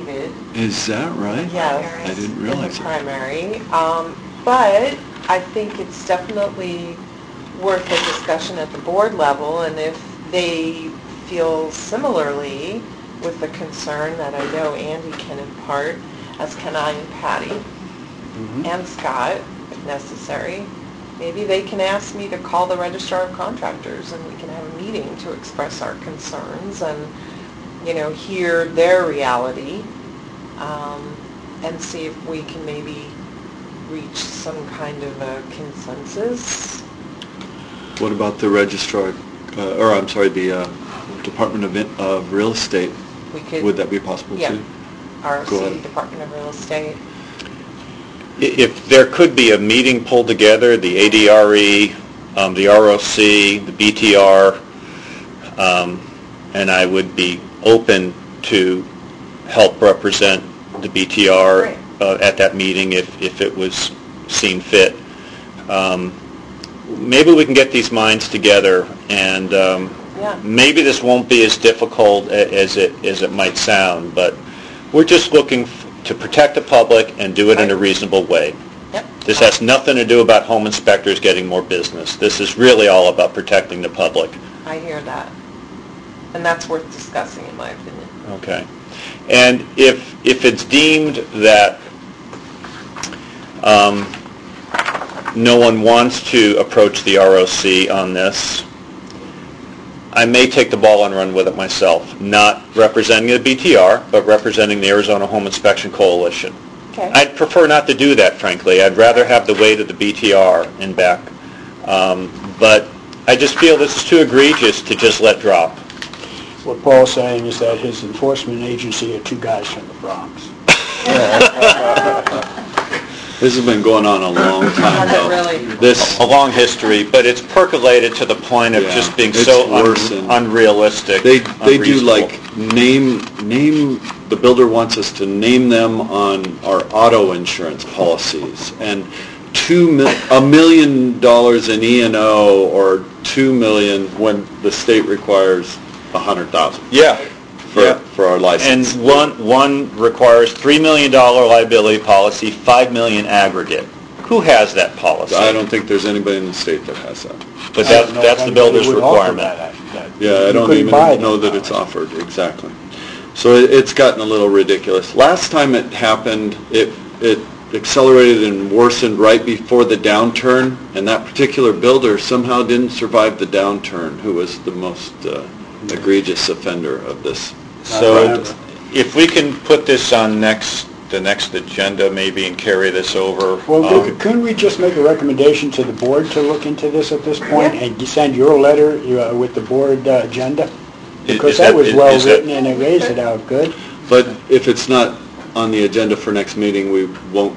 seated. Is that right? Yes. I didn't In realize the that. primary. Um, But I think it's definitely worth a discussion at the board level, and if they feel similarly with the concern that I know Andy can impart, as can I and Patty, Mhm. and Scott, if necessary, maybe they can ask me to call the registrar of contractors, and we can have a meeting to express our concerns and, you know, hear their reality, um, and see if we can maybe reach some kind of a consensus. What about the registrar, uh, or I'm sorry, the uh, Department of In- of Real Estate? We could, Would that be possible yeah, too? our Go city ahead. Department of Real Estate. If there could be a meeting pulled together, the A D R E, um, the R O C, the B T R, um, and I would be open to help represent the B T R Great. uh, at that meeting if, if it was seen fit. Um, maybe we can get these minds together, and um, Yeah. maybe this won't be as difficult a- as it as it might sound, but we're just looking f- to protect the public and do it in a Right. reasonable way. Yep. This has nothing to do about home inspectors getting more business. This is really all about protecting the public. I hear that. And that's worth discussing, in my opinion. Okay. And if if it's deemed that um, no one wants to approach the R O C on this, I may take the ball and run with it myself, not representing the B T R, but representing the Arizona Home Inspection Coalition. Okay. I'd prefer not to do that, frankly. I'd rather have the weight of the B T R in back. Um, but I just feel this is too egregious to just let drop. What Paul's saying is that his enforcement agency are two guys from the Bronx. This has been going on a long time, Has it though. really? This, A long history, but it's percolated to the point of Yeah, just being it's so un- worse than- unrealistic. they, they do unreasonable. like, name, name, the builder wants us to name them on our auto insurance policies, and two mil, a million dollars in E and O, or two million when the state requires a hundred thousand Yeah. for, Yeah. for our And license. one, one requires three million dollars liability policy, five million aggregate. Who has that policy? I don't think there's anybody in the state that has that. But I that's, don't know that's if the anybody builder's would offer requirement. that, that- Yeah, I you don't couldn't even buy know that it's policy. offered, exactly. So it- it's gotten a little ridiculous. Last time it happened, it, it accelerated and worsened right before the downturn, and that particular builder somehow didn't survive the downturn, who was the most uh, egregious offender of this. So if we can put this on next, the next agenda maybe and carry this over. Well, um, c- couldn't we just make a recommendation to the board to look into this at this point Yeah. and send your letter uh, with the board uh, agenda? Is- Because is that that- was is- well is that- written and it raised it out good. But if it's not on the agenda for next meeting, we won't.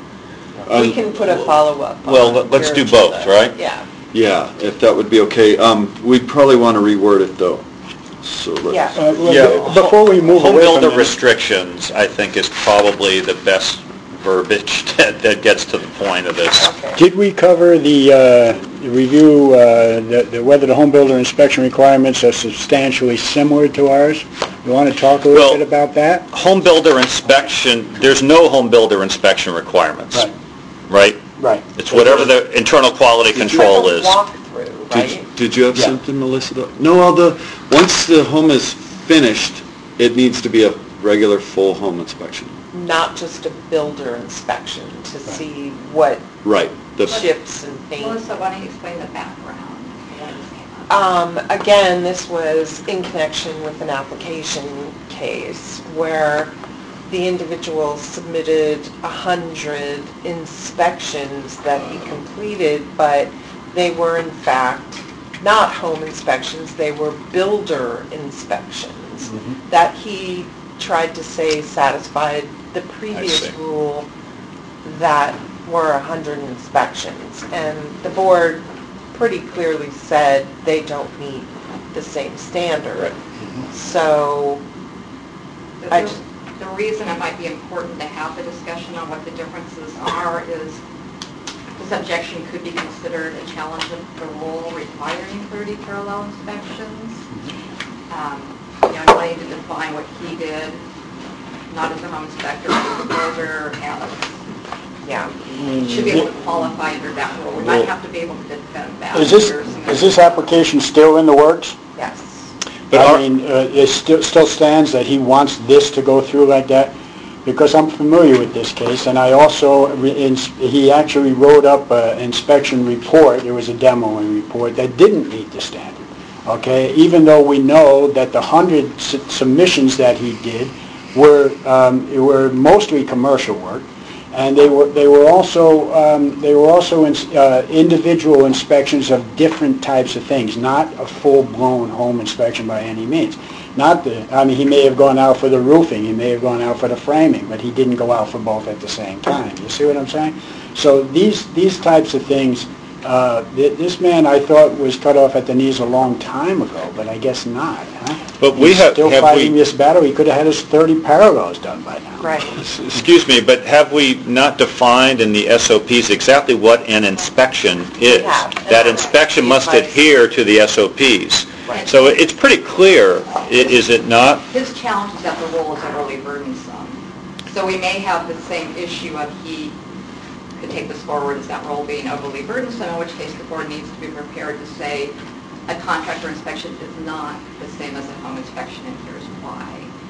We um, can put a follow-up on Well, let- let's your do both, agenda. right? Yeah. Yeah, if that would be okay. Um, we'd probably want to reword it, though. So let's. Yeah. Uh, well, Yeah. be- Before we move Home away from builder this, restrictions, I think, is probably the best verbiage that, that gets to the point of this. Okay. did we cover the uh, the review, uh, the- the- whether the home builder inspection requirements are substantially similar to ours? You want to talk a little Well- bit about that? Home builder inspection, there's no home builder inspection requirements, Right. right? Right. It's whatever the internal quality control is. Like a walkthrough, Did, right? did you have Yeah. something, Melissa? though? No, well, the, once the home is finished, it needs to be a regular full home inspection. Not just a builder inspection to see what Right. The, chips and things. Melissa, why don't you explain the background? of why this came up? Um, again, this was in connection with an application case where the individual submitted a hundred inspections that he completed, but they were in fact not home inspections, they were builder inspections that he tried to say satisfied the previous see. rule that were a hundred inspections. And the board pretty clearly said they don't meet the same standard. So, The- I the- just- The reason it might be important to have the discussion on what the differences are is this objection could be considered a challenge of the rule requiring thirty parallel inspections. Um, You know, wanting to define what he did not as a home inspector, but as a builder, as, Yeah. should be able to qualify under that rule. We might have to be able to defend that. Is this, is this application still in the works? Yes. But I our- mean, uh, it still, still stands that he wants this to go through like that? Because I'm familiar with this case, and I also, re- ins- he actually wrote up an inspection report, there was a demoing report, that didn't meet the standard, okay? Even though we know that the hundred s- submissions that he did were, um, were mostly commercial work, and they were, they were also, um, they were also ins- uh, individual inspections of different types of things, not a full-blown home inspection by any means. Not the, I mean, he may have gone out for the roofing, he may have gone out for the framing, but he didn't go out for both at the same time. You see what I'm saying? So these, these types of things, uh, th- this man I thought was cut off at the knees a long time ago, but I guess not, huh? But we He's have- still have fighting we- this battle, he could have had his thirty parallels done by now. Right. Excuse me, but have we not defined in the S O Ps exactly what an inspection is? have. That inspection must Right. adhere to the S O Ps. Right. So it's pretty clear, i- is it not? His challenge is that the rule is overly burdensome. So we may have the same issue of he could take this forward as that rule being overly burdensome, in which case the board needs to be prepared to say a contractor inspection is not the same as a home inspection, and here's why.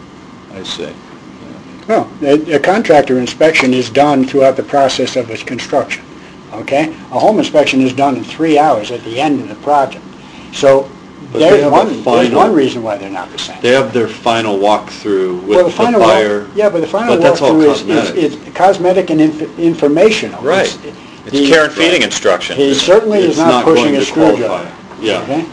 I see. Well, a a contractor inspection is done throughout the process of its construction, okay? A home inspection is done in three hours at the end of the project. So But they there's have a one, there's final- one reason why they're not the same. They have their final walkthrough Well, with the final walk- buyer. Yeah, but the final but that's all walkthrough is, cosmetic. is, is cosmetic and inf- informational. Right. It's- It's the- care and feeding instruction. He certainly is It's not not pushing going a to screwdriver. qualify. Yeah. Okay?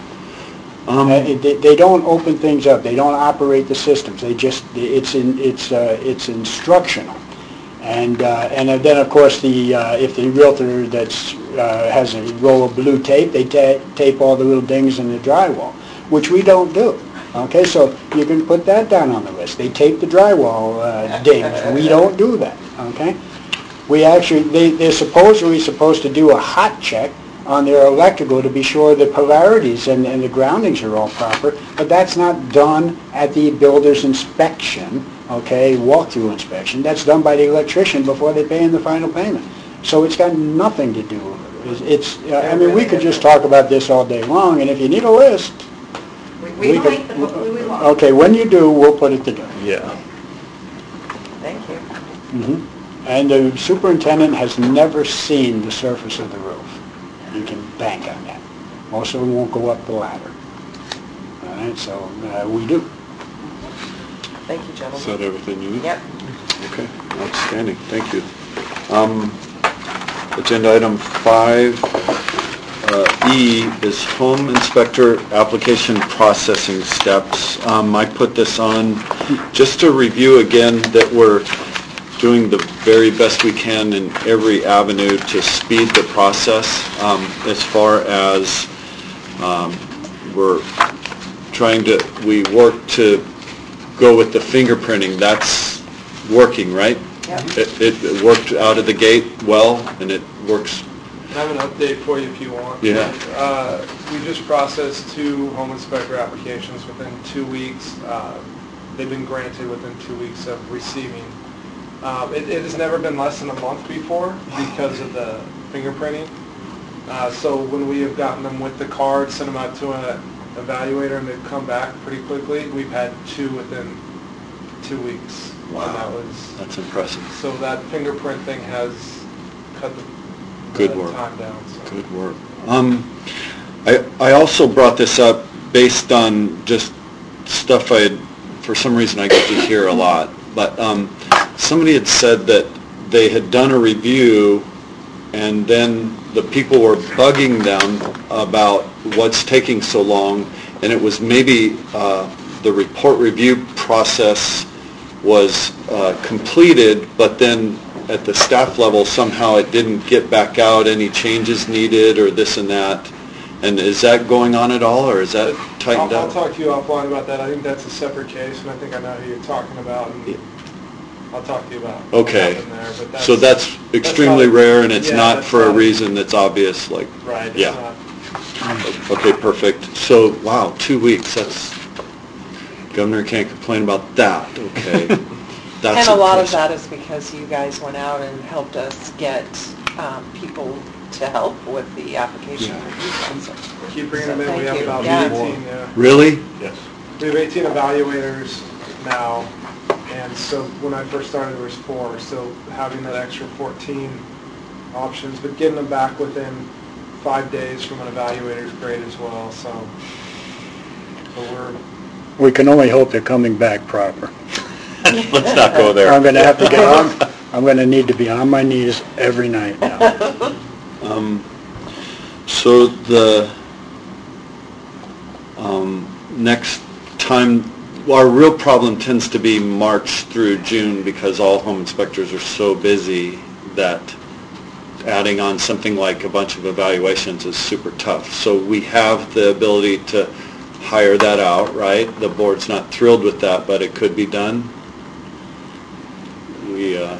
Um, Uh, it- They they don't open things up, they don't operate the systems, they just, it's in, it's, uh, it's instructional. And, uh, and then, of course, the, uh, if the realtor that's, uh, has a roll of blue tape, they ta- tape all the little dings in the drywall, which we don't do. Okay, so you can put that down on the list. They tape the drywall uh, dings, we don't do that, okay? We actually, they, they're supposedly supposed to do a hot check on their electrical to be sure the polarities and, and the groundings are all proper, but that's not done at the builder's inspection, okay, walkthrough inspection. That's done by the electrician before they pay in the final payment. So it's got nothing to do, it's, it's, uh, I mean, we could just talk about this all day long, and if you need a list, We we we could- might, but hopefully we won't. okay, when you do, we'll put it together. Yeah. Thank you. Mhm. And the superintendent has never seen the surface of the roof. You can bank on that. Most of them won't go up the ladder. All right, so uh, we do. Thank you, Is gentlemen. that everything you need? Yep. Okay, outstanding, thank you. Um, Agenda item five, uh, E is home inspector application processing steps. Um, I put this on just to review again that we're doing the very best we can in every avenue to speed the process, um, as far as um, we're trying to, we work to go with the fingerprinting. That's working, right? Yep. It, it it worked out of the gate well, and it works, I have an update for you if you want. Yeah. Uh, we just processed two home inspector applications within two weeks. Uh, They've been granted within two weeks of receiving. Um, It, it has never been less than a month before because of the fingerprinting. Uh, So when we have gotten them with the card, sent them out to an evaluator, and they've come back pretty quickly, we've had two within two weeks. And that wow, was, that's impressive. so that fingerprint thing has cut the Good the work. time down. so. Good work. Um, I, I also brought this up based on just stuff I had, for some reason I get to hear a lot, but um, somebody had said that they had done a review and then the people were bugging them about what's taking so long, and it was maybe uh, the report review process was uh, completed, but then at the staff level somehow it didn't get back out, any changes needed or this and that. And is that going on at all, or is that tightened I'll, I'll up? talk to you offline about that. I think that's a separate case, and I think I know who you're talking about, and I'll talk to you about what Okay, happened there. But that's, so that's extremely not- rare, and it's yeah, not that's for a not- reason that's obvious, like, Right. it's yeah. not- Okay, perfect. So, wow, two weeks, that's, governor can't complain about that, okay. that's... And a lot the of that is because you guys went out and helped us get um, people to help with the application review process. Keep bringing So them in, we thank have you. about Yeah. eighteen, yeah. Really? Yes. We have eighteen evaluators now, and so when I first started, there was four, so having that extra fourteen options, but getting them back within five days from an evaluator is great as well, so, so we're, We can only hope they're coming back proper. Let's not go there. I'm gonna have to get on, I'm gonna need to be on my knees every night now. Um, So the um, next time, our real problem tends to be March through June because all home inspectors are so busy that adding on something like a bunch of evaluations is super tough. So we have the ability to hire that out, right? The board's not thrilled with that, but it could be done. We, uh,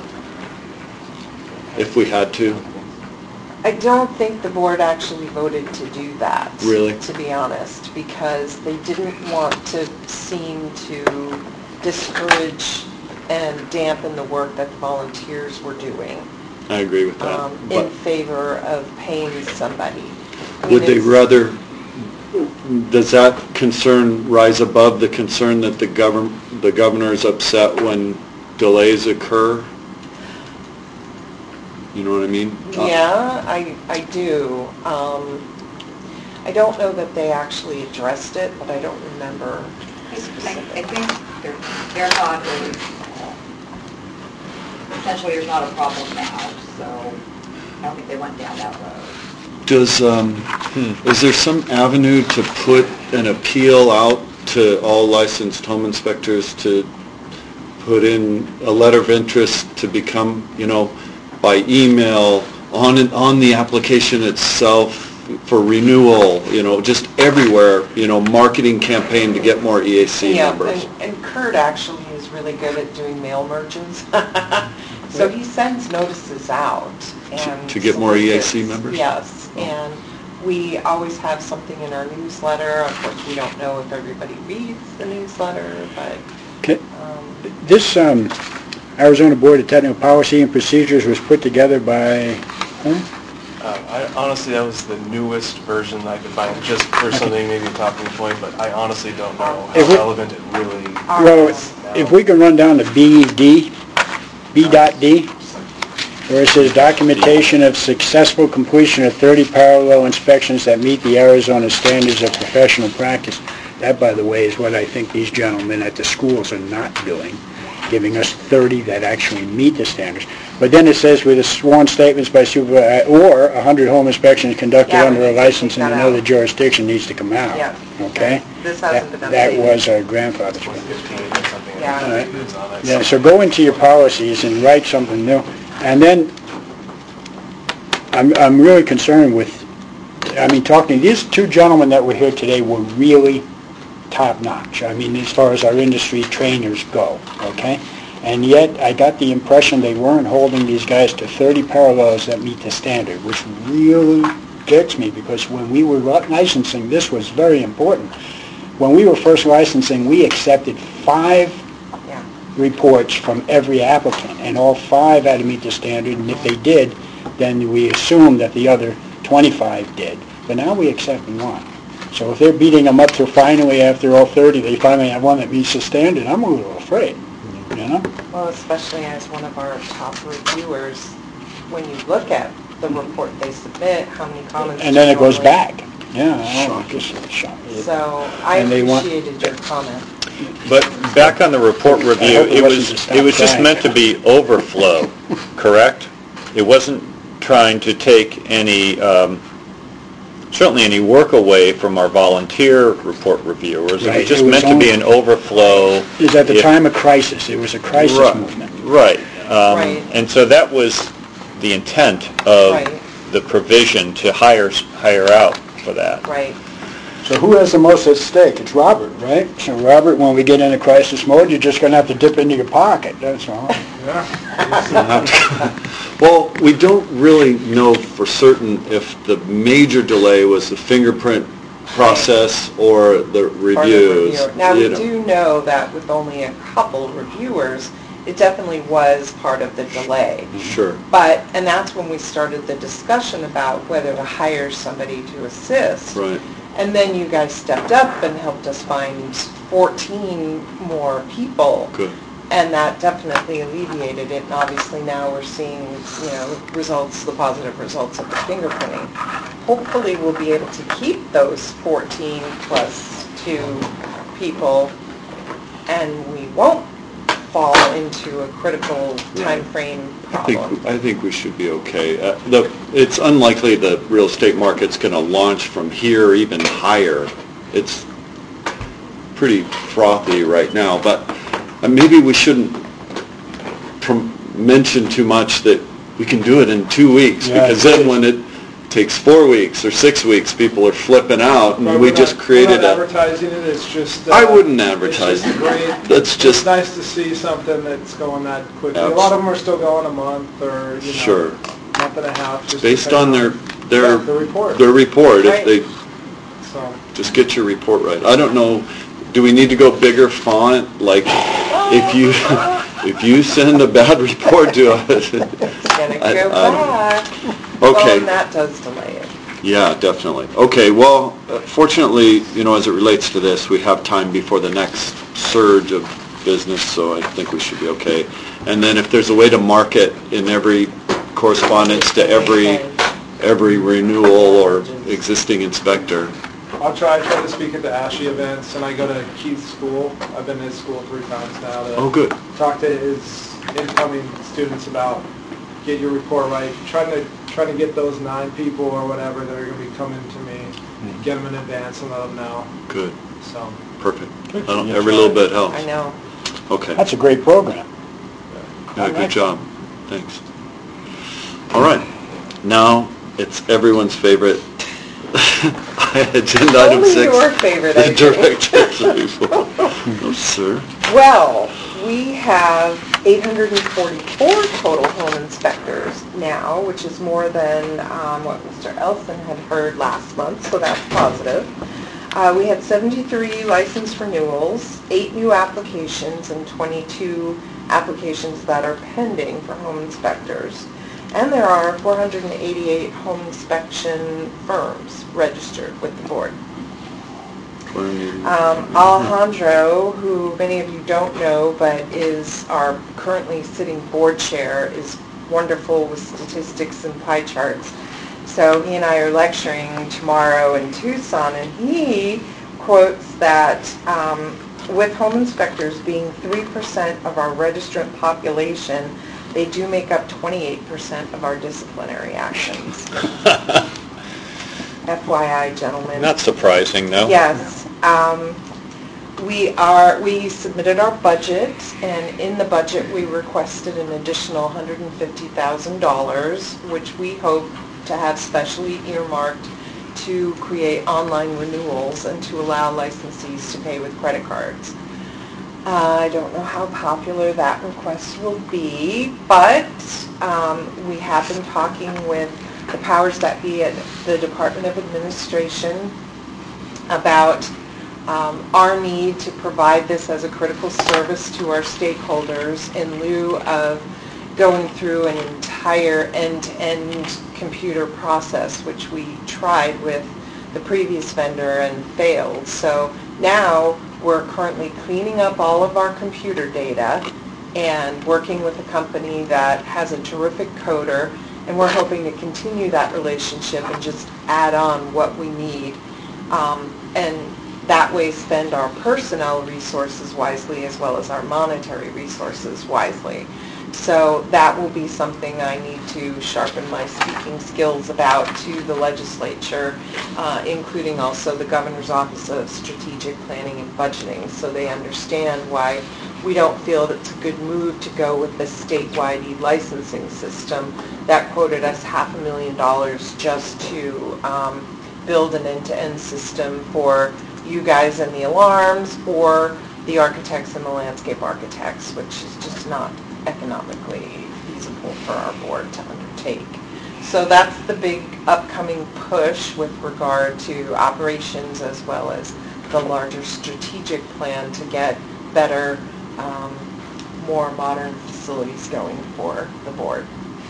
if we had to. I don't think the board actually voted to do that. Really? To be honest, because they didn't want to seem to discourage and dampen the work that the volunteers were doing I agree with that. um, But in favor of paying somebody. I mean, would they it's- rather, does that concern rise above the concern that the govern, the governor is upset when delays occur? You know what I mean? Uh, Yeah, I, I do. Um, I don't know that they actually addressed it, but I don't remember I I specifically. think their, their thought is, essentially, there's not a problem now, so I don't think they went down that road. Does, um, is there some avenue to put an appeal out to all licensed home inspectors to put in a letter of interest to become, you know, by email, on it- on the application itself for renewal, you know, just everywhere, you know, marketing campaign to get more E A C Yeah, members? and- and Kurt actually is really good at doing mail merges. So he sends notices out and... To get more E A C solicits. members? Yes, Oh. and we always have something in our newsletter. Of course, we don't know if everybody reads the newsletter, but... Okay. um, This um, Arizona Board of Technical Policy and Procedures was put together by whom? Um, I, honestly, that was the newest version I could find, just for something, maybe a talking point, but I honestly don't know how If we- relevant it really Well, is now. if we can run down to B D, B dot D, where it says documentation of successful completion of thirty parallel inspections that meet the Arizona standards of professional practice. That, by the way, is what I think these gentlemen at the schools are not doing, giving us thirty that actually meet the standards. But then it says with the sworn statements by supervisor, or one hundred home inspections conducted Yeah, we under a need to license take in that another out. jurisdiction needs to come out. Yeah. Okay? This That hasn't been that updated. was our grandfather's one. fifteen or something, Yeah. I All right. think it was on it. Yeah, so go into your policies and write something new. And then, I'm, I'm really concerned with, I mean, talking, these two gentlemen that were here today were really top-notch. I mean, as far as our industry trainers go, okay? And yet, I got the impression they weren't holding these guys to thirty parallels that meet the standard, which really gets me, because when we were licensing, this was very important. When we were first licensing, we accepted five Yeah. reports from every applicant, and all five had to meet the standard, and if they did, then we assumed that the other twenty-five did. But now we accept one. So if they're beating them up to finally, after all thirty, they finally have one that meets the standard, I'm a little afraid, you know? Well, especially as one of our top reviewers, when you look at the report they submit, how many comments... And then it goes normally- back. Yeah, oh, just shocking. So I And they want- appreciated your comment. But back on the report I review, hope it it wasn't was, to stop it was just trying. meant to be overflow, correct? It wasn't trying to take any, um, certainly any work away from our volunteer report reviewers. It Right, was just it was meant to be only- an overflow. It was at the if- time of crisis, it was a crisis Right, movement. Right. Um, Right. And so that was the intent of Right. the provision to hire, hire out for that. Right. So who has the most at stake? It's Robert, right? So Robert, when we get into crisis mode, you're just gonna have to dip into your pocket, that's all. Well, we don't really know for certain if the major delay was the fingerprint process or the Part of the reviews. review. Now, you we know. do know that with only a couple reviewers, it definitely was part of the delay. Sure. But, and that's when we started the discussion about whether to hire somebody to assist. Right. And then you guys stepped up and helped us find fourteen more people. Good. And that definitely alleviated it, and obviously now we're seeing, you know, results, the positive results of the fingerprinting. Hopefully we'll be able to keep those fourteen plus two people, and we won't fall into a critical time frame I problem. think, I think we should be okay. Uh, the, it's unlikely the real estate market's going to launch from here even higher. It's pretty frothy right now, but uh, maybe we shouldn't prom- mention too much that we can do it in two weeks, Yeah, because then when it takes four weeks or six weeks, people are flipping out, and But we we're just not- created We're not a... advertising it, it's just... uh, I wouldn't advertise It's just it. great. That's It's just... nice to see something that's going that quickly. A Abs- lot of them are still going a month or, you know, Sure. month and a half. just Based on depending their, their, Yeah, the report. their report, if Right. they, So, just get your report right. I don't know, do we need to go bigger font? Like, if you, if you send a bad report to us... It's gonna I- go I- back. Well, Okay. and that does delay it. Yeah, definitely. Okay, well, uh, fortunately, you know, as it relates to this, we have time before the next surge of business, so I think we should be okay. And then if there's a way to mark it in every correspondence to every, every renewal or existing inspector. I'll try, try to speak at the ASHI events, and I go to Keith's school. I've been to his school three times now to Oh, good. talk to his incoming students about get your report right. Trying to trying to get those nine people or whatever that are going to be coming to me, get them in advance and let them know. Good, So, perfect. I don't- Yeah. Every little bit helps. I know. Okay. That's a great program. Yeah, good job. Thanks. All right. Now, it's everyone's favorite agenda item Only six. your favorite, The I think. director's report. Oh, sir. Well, we have eight hundred forty-four total home inspectors now, which is more than um, what Mister Elson had heard last month, so that's positive. Uh, We had seventy-three license renewals, eight new applications, and twenty-two applications that are pending for home inspectors. And there are four hundred eighty-eight home inspection firms registered with the board. Um, Alejandro, who many of you don't know, but is our currently sitting board chair, is wonderful with statistics and pie charts. So he and I are lecturing tomorrow in Tucson, and he quotes that um, with home inspectors being three percent of our registrant population, they do make up twenty-eight percent of our disciplinary actions. F Y I, gentlemen. Not surprising, no? Yes. Um, We are, we submitted our budget, and in the budget, we requested an additional one hundred fifty thousand dollars, which we hope to have specially earmarked to create online renewals and to allow licensees to pay with credit cards. Uh, I don't know how popular that request will be, but um, we have been talking with the powers that be at the Department of Administration about um, our need to provide this as a critical service to our stakeholders in lieu of going through an entire end-to-end computer process, which we tried with the previous vendor and failed. So now we're currently cleaning up all of our computer data and working with a company that has a terrific coder, and we're hoping to continue that relationship and just add on what we need. Um, and that way spend our personnel resources wisely as well as our monetary resources wisely. So that will be something I need to sharpen my speaking skills about to the legislature, uh, including also the Governor's Office of Strategic Planning and Budgeting, so they understand why we don't feel that it's a good move to go with the statewide e-licensing system that quoted us half a million dollars just to um, build an end-to-end system for you guys and the alarms, or the architects and the landscape architects, which is just not economically feasible for our board to undertake. So that's the big upcoming push with regard to operations as well as the larger strategic plan to get better um, more modern facilities going for the board.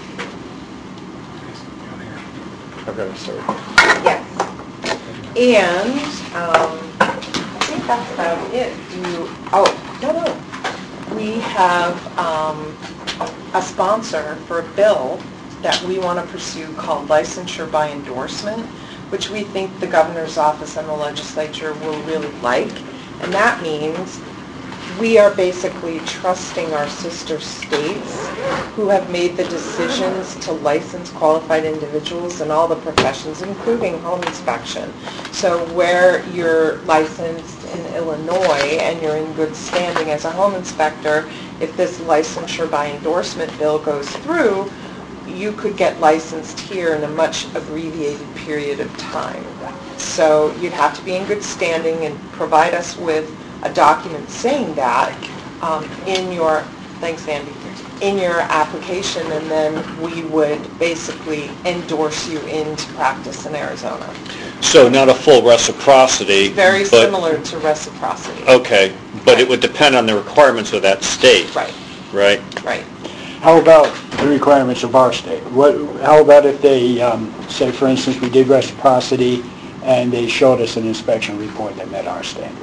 I've got to start. Yes. And um, I think that's about it. Do you, oh, no, no. We have um, a sponsor for a bill that we want to pursue called licensure by endorsement, which we think the governor's office and the legislature will really like. And that means we are basically trusting our sister states who have made the decisions to license qualified individuals in all the professions, including home inspection. So where you're licensed in Illinois and you're in good standing as a home inspector, if this licensure by endorsement bill goes through, you could get licensed here in a much abbreviated period of time. So you'd have to be in good standing and provide us with a document saying that um, in your, thanks Andy, in your application, and then we would basically endorse you into practice in Arizona. So not a full reciprocity. Very but- similar to reciprocity. Okay, but it would depend on the requirements of that state. Right, Right? right. How about the requirements of our state? What, how about if they, um, say for instance, we did reciprocity and they showed us an inspection report that met our standard?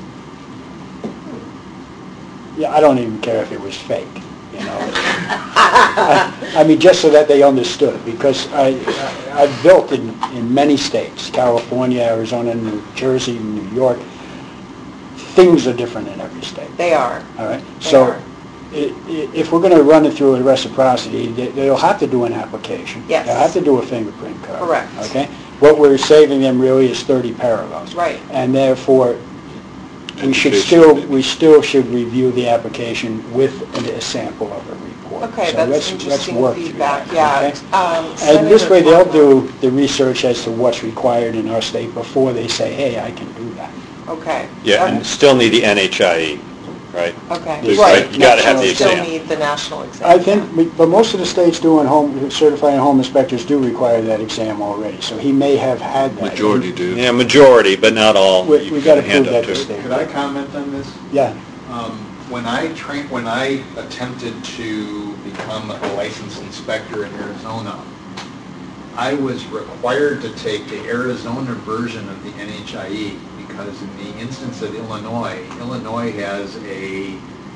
Yeah, I don't even care if it was fake, you know. I, I mean, just so that they understood, because I, I, I've built in, in many states, California, Arizona, New Jersey, New York. Things are different in every state. They are. All right? They So are. i- i- if we're going to run it through a reciprocity, they- they'll have to do an application. Yes. They'll have to do a fingerprint card. Correct. Okay? What we're saving them really is thirty parallels. Right. And therefore, we should Education, still, maybe. we still should review the application with a sample of a report. Okay, So that's let's- let's interesting work through feedback, that, yeah. okay? Um, And this Senator way, they'll Conlon- do the research as to what's required in our state before they say, hey, I can do that. Okay. Yeah, Um, and still need the N H I E, right? Okay, There's- right. you gotta have the You Still exam. need the national exam. I think, but most of the states doing home, certifying home inspectors do require that exam already, so he may have had that. Majority do. Yeah, majority, but not all. We, You we gotta hand prove up that to to. state. Could I comment on this? Yeah, Um, When I train, when I attempted to become a licensed inspector in Arizona, I was required to take the Arizona version of the N H I E because in the instance of Illinois, Illinois has a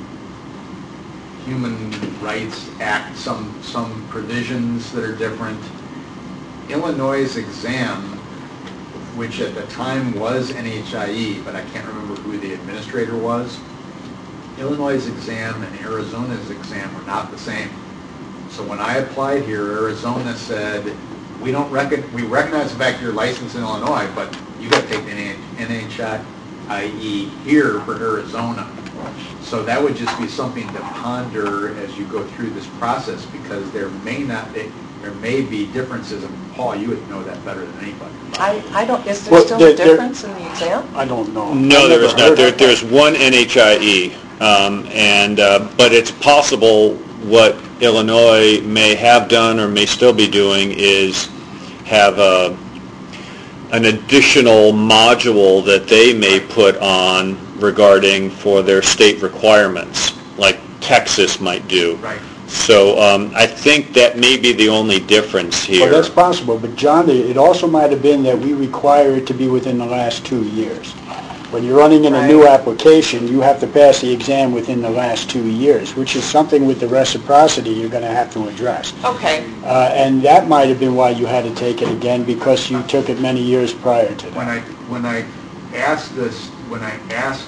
Human Rights Act, some, some provisions that are different. Illinois' exam, which at the time was N H I E, but I can't remember who the administrator was, Illinois' exam and Arizona's exam were not the same. So when I applied here, Arizona said, we don't reckon, we recognize the fact you're licensed in Illinois, but you got to take the N H I E here for Arizona. So that would just be something to ponder as you go through this process, because there may not, there may be differences, and Paul, you would know that better than anybody. I, I don't, is there Well, still there- a there- difference in the exam? I don't know. No, I've there never is not. heard There, of that. there's one N H I E, um, and, uh, but it's possible what Illinois may have done or may still be doing is have a, an additional module that they may put on regarding for their state requirements, like Texas might do. Right. So um, I think that may be the only difference here. Well, that's possible, but John, it also might have been that we require it to be within the last two years. When you're running in a new Right. application, you have to pass the exam within the last two years, which is something with the reciprocity you're going to have to address. Okay, Uh, and that might have been why you had to take it again, because you took it many years prior to When that. I, when I asked this, when I asked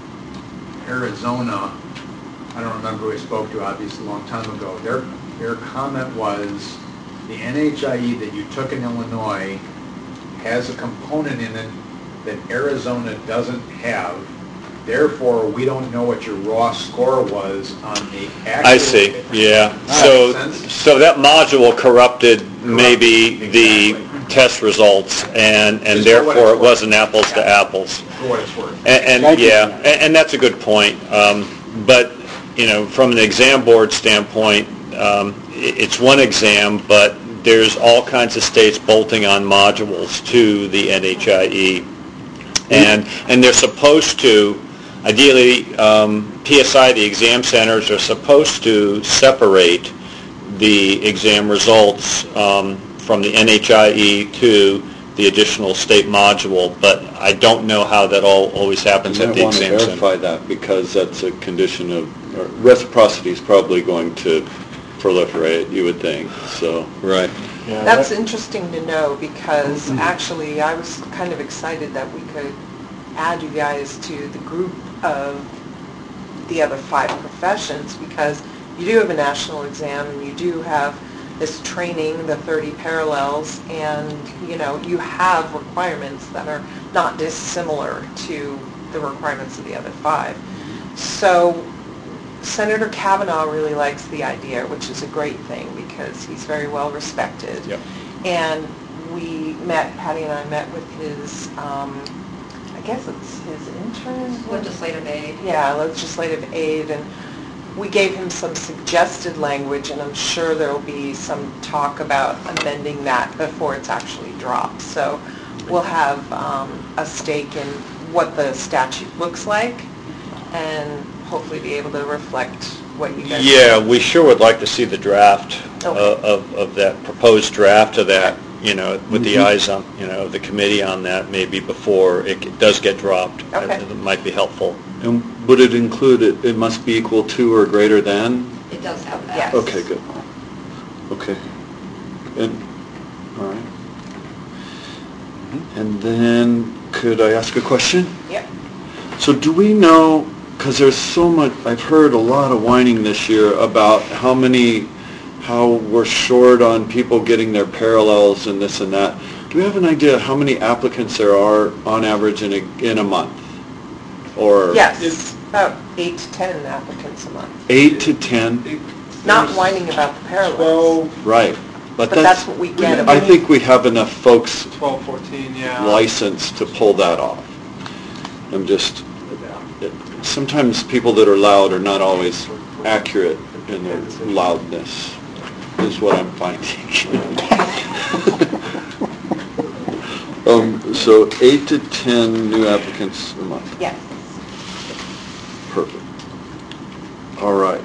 Arizona, I don't remember who I spoke to, obviously a long time ago, their, their comment was, the N H I E that you took in Illinois has a component in it that Arizona doesn't have, therefore we don't know what your raw score was on the actual... I see, yeah. Does So, that make sense? so that module corrupted maybe the Exactly. test results, and, and Just for what therefore it's it wasn't apples to Yeah. apples. For what it's worth. And, and Thank you. yeah, and, and that's a good point. Um, but, you know, from an exam board standpoint, um, i- it's one exam, but there's all kinds of states bolting on modules to the N H I E. And, and they're supposed to, ideally, um, P S I, the exam centers, are supposed to separate the exam results um, from the N H I E to the additional state module, but I don't know how that all always happens You at might the want to exam center. verify that, because that's a condition of, or reciprocity is probably going to proliferate, you would think, so. Right. Yeah, That's that- interesting to know, because actually I was kind of excited that we could add you guys to the group of the other five professions, because you do have a national exam and you do have this training, the thirty parallels, and, you know, you have requirements that are not dissimilar to the requirements of the other five. So Senator Kavanaugh really likes the idea, which is a great thing, because he's very well respected. Yep. And we met, Patty and I met with his, um, I guess it's his intern? Legislative aid. Yeah, legislative aid, and we gave him some suggested language, and I'm sure there'll be some talk about amending that before it's actually dropped. So we'll have um, a stake in what the statute looks like, and hopefully be able to reflect what you guys... Yeah, we sure would like to see the draft uh, Okay. of, of that, proposed draft of that, you know, with the Mhm. eyes on, you know, the committee on that, maybe before it does get dropped. Okay. It might be helpful. And would it include, it, it must be equal to or greater than? It does have that. Yes. Okay, good. Okay. And, all right. And then, could I ask a question? Yep. So do we know, because there's so much, I've heard a lot of whining this year about how many, how we're short on people getting their parallels and this and that. Do we have an idea how many applicants there are on average in a, in a month? Or? Yes, about eight to ten applicants a month. Eight to ten? Not whining about the parallels. Right. But that's what we get. I think we have enough folks twelve, fourteen, yeah. licensed to pull that off. I'm just, it- sometimes people that are loud are not always accurate in their loudness, is what I'm finding. Um, so eight to ten new applicants a month. Yes. Perfect. All right.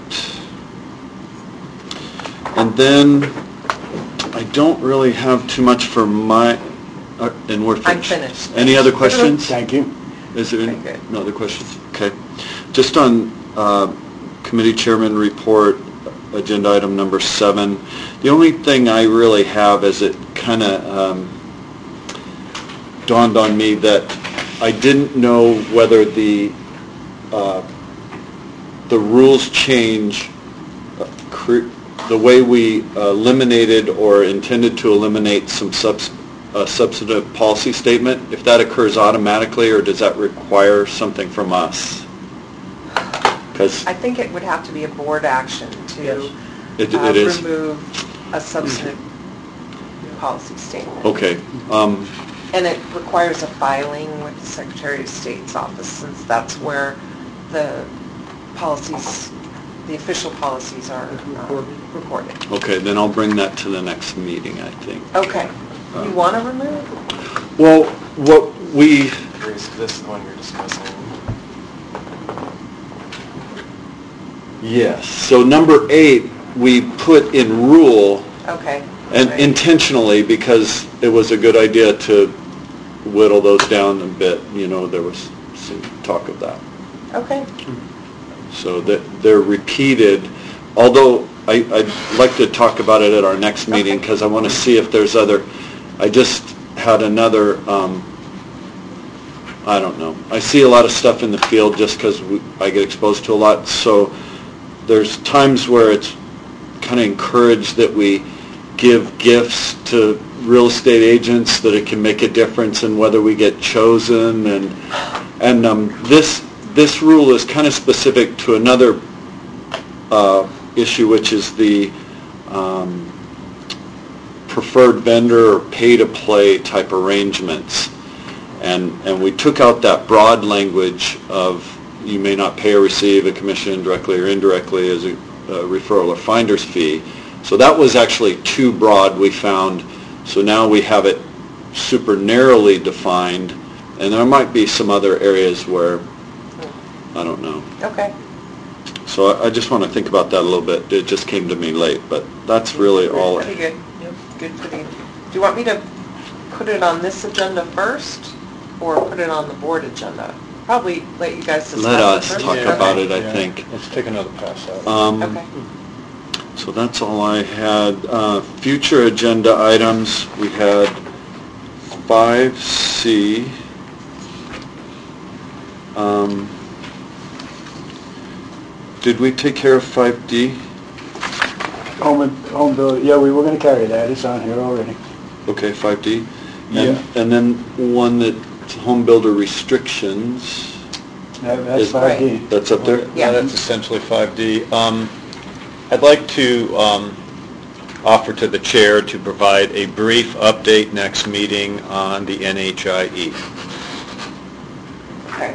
And then, I don't really have too much for my, uh, and we're I'm finished. finished. Any other questions? Thank you. Is there any, Okay, good. no other questions? Okay. Just on uh, committee chairman report, agenda item number seven, the only thing I really have is it kind of dawned on me that I didn't know whether the, uh, the rules change, uh, cre- the way we eliminated or intended to eliminate some subs- a substantive policy statement, if that occurs automatically, or does that require something from us? Because I think it would have to be a board action to it uh, it is, remove a substantive policy statement. okay. Um, And it requires a filing with the Secretary of State's office, since that's where the policies, the official policies are uh, recorded. Okay, then I'll bring that to the next meeting, I think. Okay. You want to remove? Well, what we, This is the one you're discussing. yes, so number eight, we put in rule, Okay. and Right. intentionally, because it was a good idea to whittle those down a bit, you know, there was some talk of that. Okay. So that they're repeated, although I, I'd like to talk about it at our next meeting, Okay. because I want to see if there's other, I just had another, um, I don't know, I see a lot of stuff in the field just because I get exposed to a lot, so there's times where it's kind of encouraged that we give gifts to real estate agents, that it can make a difference in whether we get chosen, and and um, this this rule is kind of specific to another uh, issue, which is the um, preferred vendor or pay-to-play type arrangements, and and we took out that broad language of you may not pay or receive a commission directly or indirectly as a, a referral or finder's fee. So that was actually too broad, we found. So now we have it super narrowly defined, and there might be some other areas where I don't know. Okay. So I I just want to think about that a little bit. It just came to me late, but that's really all. Pretty good. Yep, good for the, do you want me to put it on this agenda first, or put it on the board agenda? Probably let you guys discuss it Let us first. talk Okay. about it, I Yeah. think. Let's take another pass at it. Um, Okay. So that's all I had. Uh, Future agenda items, we had five C. Um, Did we take care of five D? Home, and- home build, yeah, we were gonna carry that, it's on here already. Okay, five D. Yeah. And and then one that, home builder restrictions, That- That's Is- five D. that's up there? Yeah. That's essentially five D. Um, I'd like to um, offer to the chair to provide a brief update next meeting on the N H I E. Okay.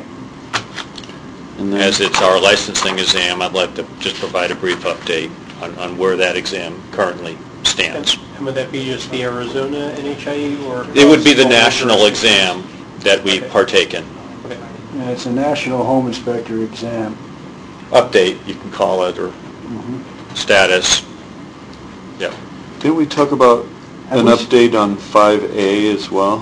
And then- As it's our licensing exam, I'd like to just provide a brief update on, on where that exam currently stands. And would that be just the Arizona N H I E or? It would be the all national jurisdictions? exam that we Okay. partake in. Okay. Yeah, it's a national home inspector exam. Update, you can call it, or Mhm. status. Yep. Didn't we talk about Have an we s- update on five A as well?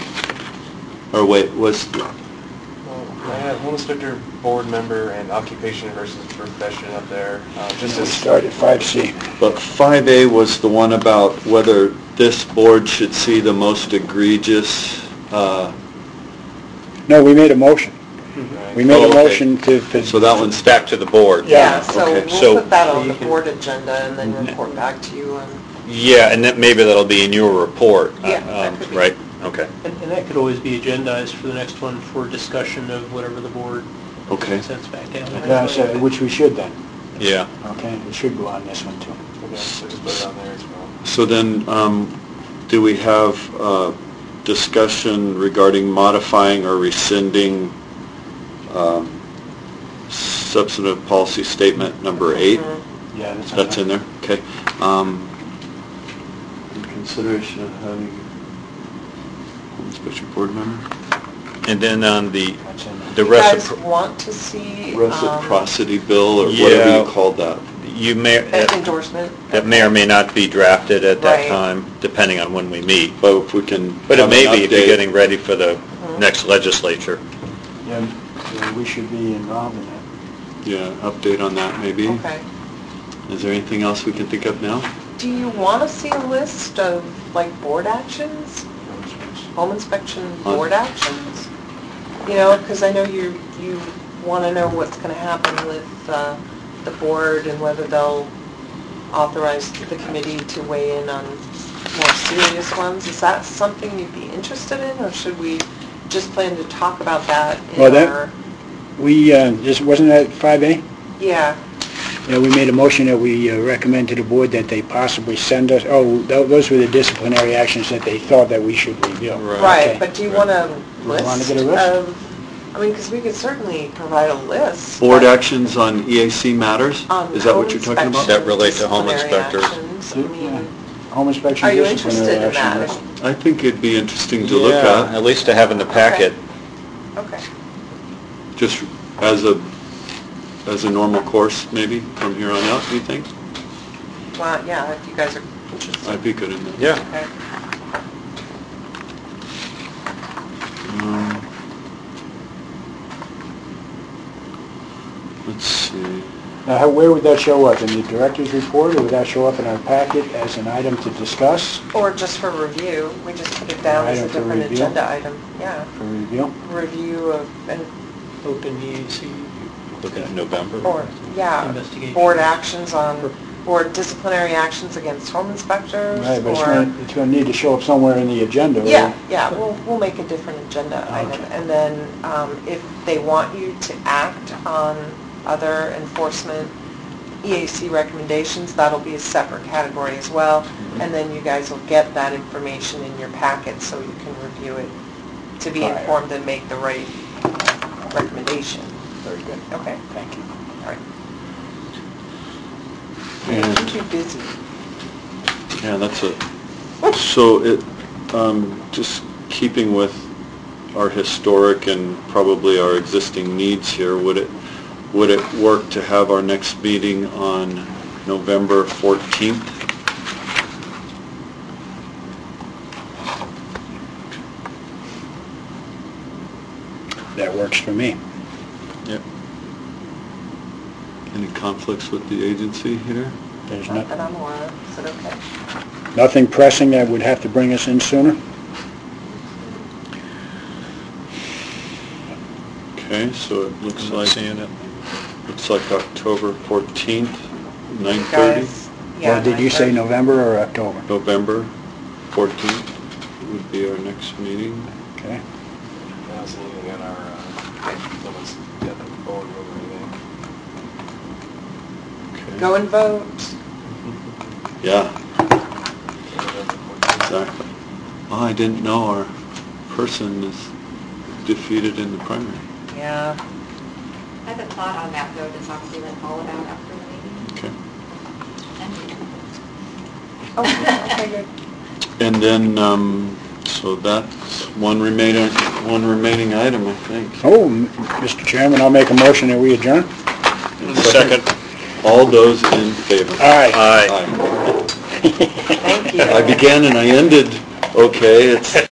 Or wait, was, Well, I had home inspector, board member, and occupation versus profession up there, uh, just We as... start at five C. but five A was the one about whether this board should see the most egregious, uh, No, we made a motion. We made Oh, a okay. motion to, to- so that one's Back to the board. Yeah, so okay. So- we'll put that on So the you can- board agenda and then report back to you on, Yeah, and that, maybe that'll be in your report. uh, Yeah, that um, could be. Right, okay. And and that could always be agendized for the next one for discussion of whatever the board Okay. sends back down. yeah, so- which we should then. Yeah. Okay, it should go on this one too. Okay, so just put it on there as well. So then, um, do we have, uh, discussion regarding modifying or rescinding, um, substantive policy statement number eight? Yeah, that's. on That's there. in there, okay. Um, in consideration of having home inspection board member, And then on the, That's in there. the you guys recipro, want to see um, reciprocity bill, or whatever Yeah. you called that. you may, an endorsement? that may or may not be drafted at that Right. time, depending on when we meet. But if we can But it have may an be if you're update- getting ready for the Mhm. next legislature. Yeah, yeah, we should be involved in that. Yeah, update on that maybe. Okay. Is there anything else we can think of now? Do you want to see a list of, like, board actions? Home inspection On- board actions? You know, because I know you, you want to know what's going to happen with uh, the board and whether they'll authorize the committee to weigh in on more serious ones. Is that something you'd be interested in, or should we just plan to talk about that Well, in that- our... We, uh, just, wasn't that five A? Yeah, Yeah, we made a motion that we uh, recommend to the board that they possibly send us, oh, tho- those were the disciplinary actions that they thought that we should review. right, Okay. but do you want a You wanna list get a list? of, I mean, because we could certainly provide a list. Board but- actions on E A C matters? on Is that what home you're talking about? inspection, That relate to home disciplinary inspectors? actions. I mean, Home inspection are you disciplinary interested in action that? list. I think it'd be interesting to look Yeah, at, at least to have in the packet. Okay. just as a, as a normal course maybe from here on out, do you think? Well, yeah, if you guys are interested. I'd be good in that. Yeah. Okay. Um, Let's see. Now, how- where would that show up? In the director's report, or would that show up in our packet as an item to discuss Or just for review, we just put it down as a Item for different review? agenda item. Yeah, for review? review of, and, Open E A C. Looking at November. or, yeah, Investigation. board actions on, or disciplinary actions against home inspectors, Right, but it's or... gonna, it's gonna need to show up somewhere in the agenda. right? Yeah, yeah, we'll, we'll make a different agenda item. Okay. And then um, if they want you to act on other enforcement E A C recommendations, that'll be a separate category as well. Mm-hmm. And then you guys will get that information in your packet so you can review it to be Prior. informed and make the right recommendation. Very good. Okay, Thank you. all right. And, Keep you busy. yeah, that's it. So it, um, just keeping with our historic and probably our existing needs here, would it, would it work to have our next meeting on November fourteenth? That works for me. Yep. Any conflicts with the agency here? There's Not that nothing, I'm aware of. Is it okay? nothing pressing that would have to bring us in sooner? Okay, so it looks I'm not like, seeing it. looks like October fourteenth, nine thirty. Guys, yeah, Or did you say nine thirty. November or October? November fourteenth would be our next meeting. Okay. I was looking at our, uh, someone's got the board room or anything. Okay. Go and vote. Yeah, exactly. Oh, I didn't know our person is defeated in the primary. Yeah. I have a thought on that, though, to talk to you and call it out after the meeting. Okay. Oh, okay, good. And then, um, so that's one remaining, one remaining item, I think. Oh, m- Mister Chairman, I'll make a motion that we adjourn. Second. All those in favor? Aye. Aye. Aye. Thank you. I began and I ended okay. It's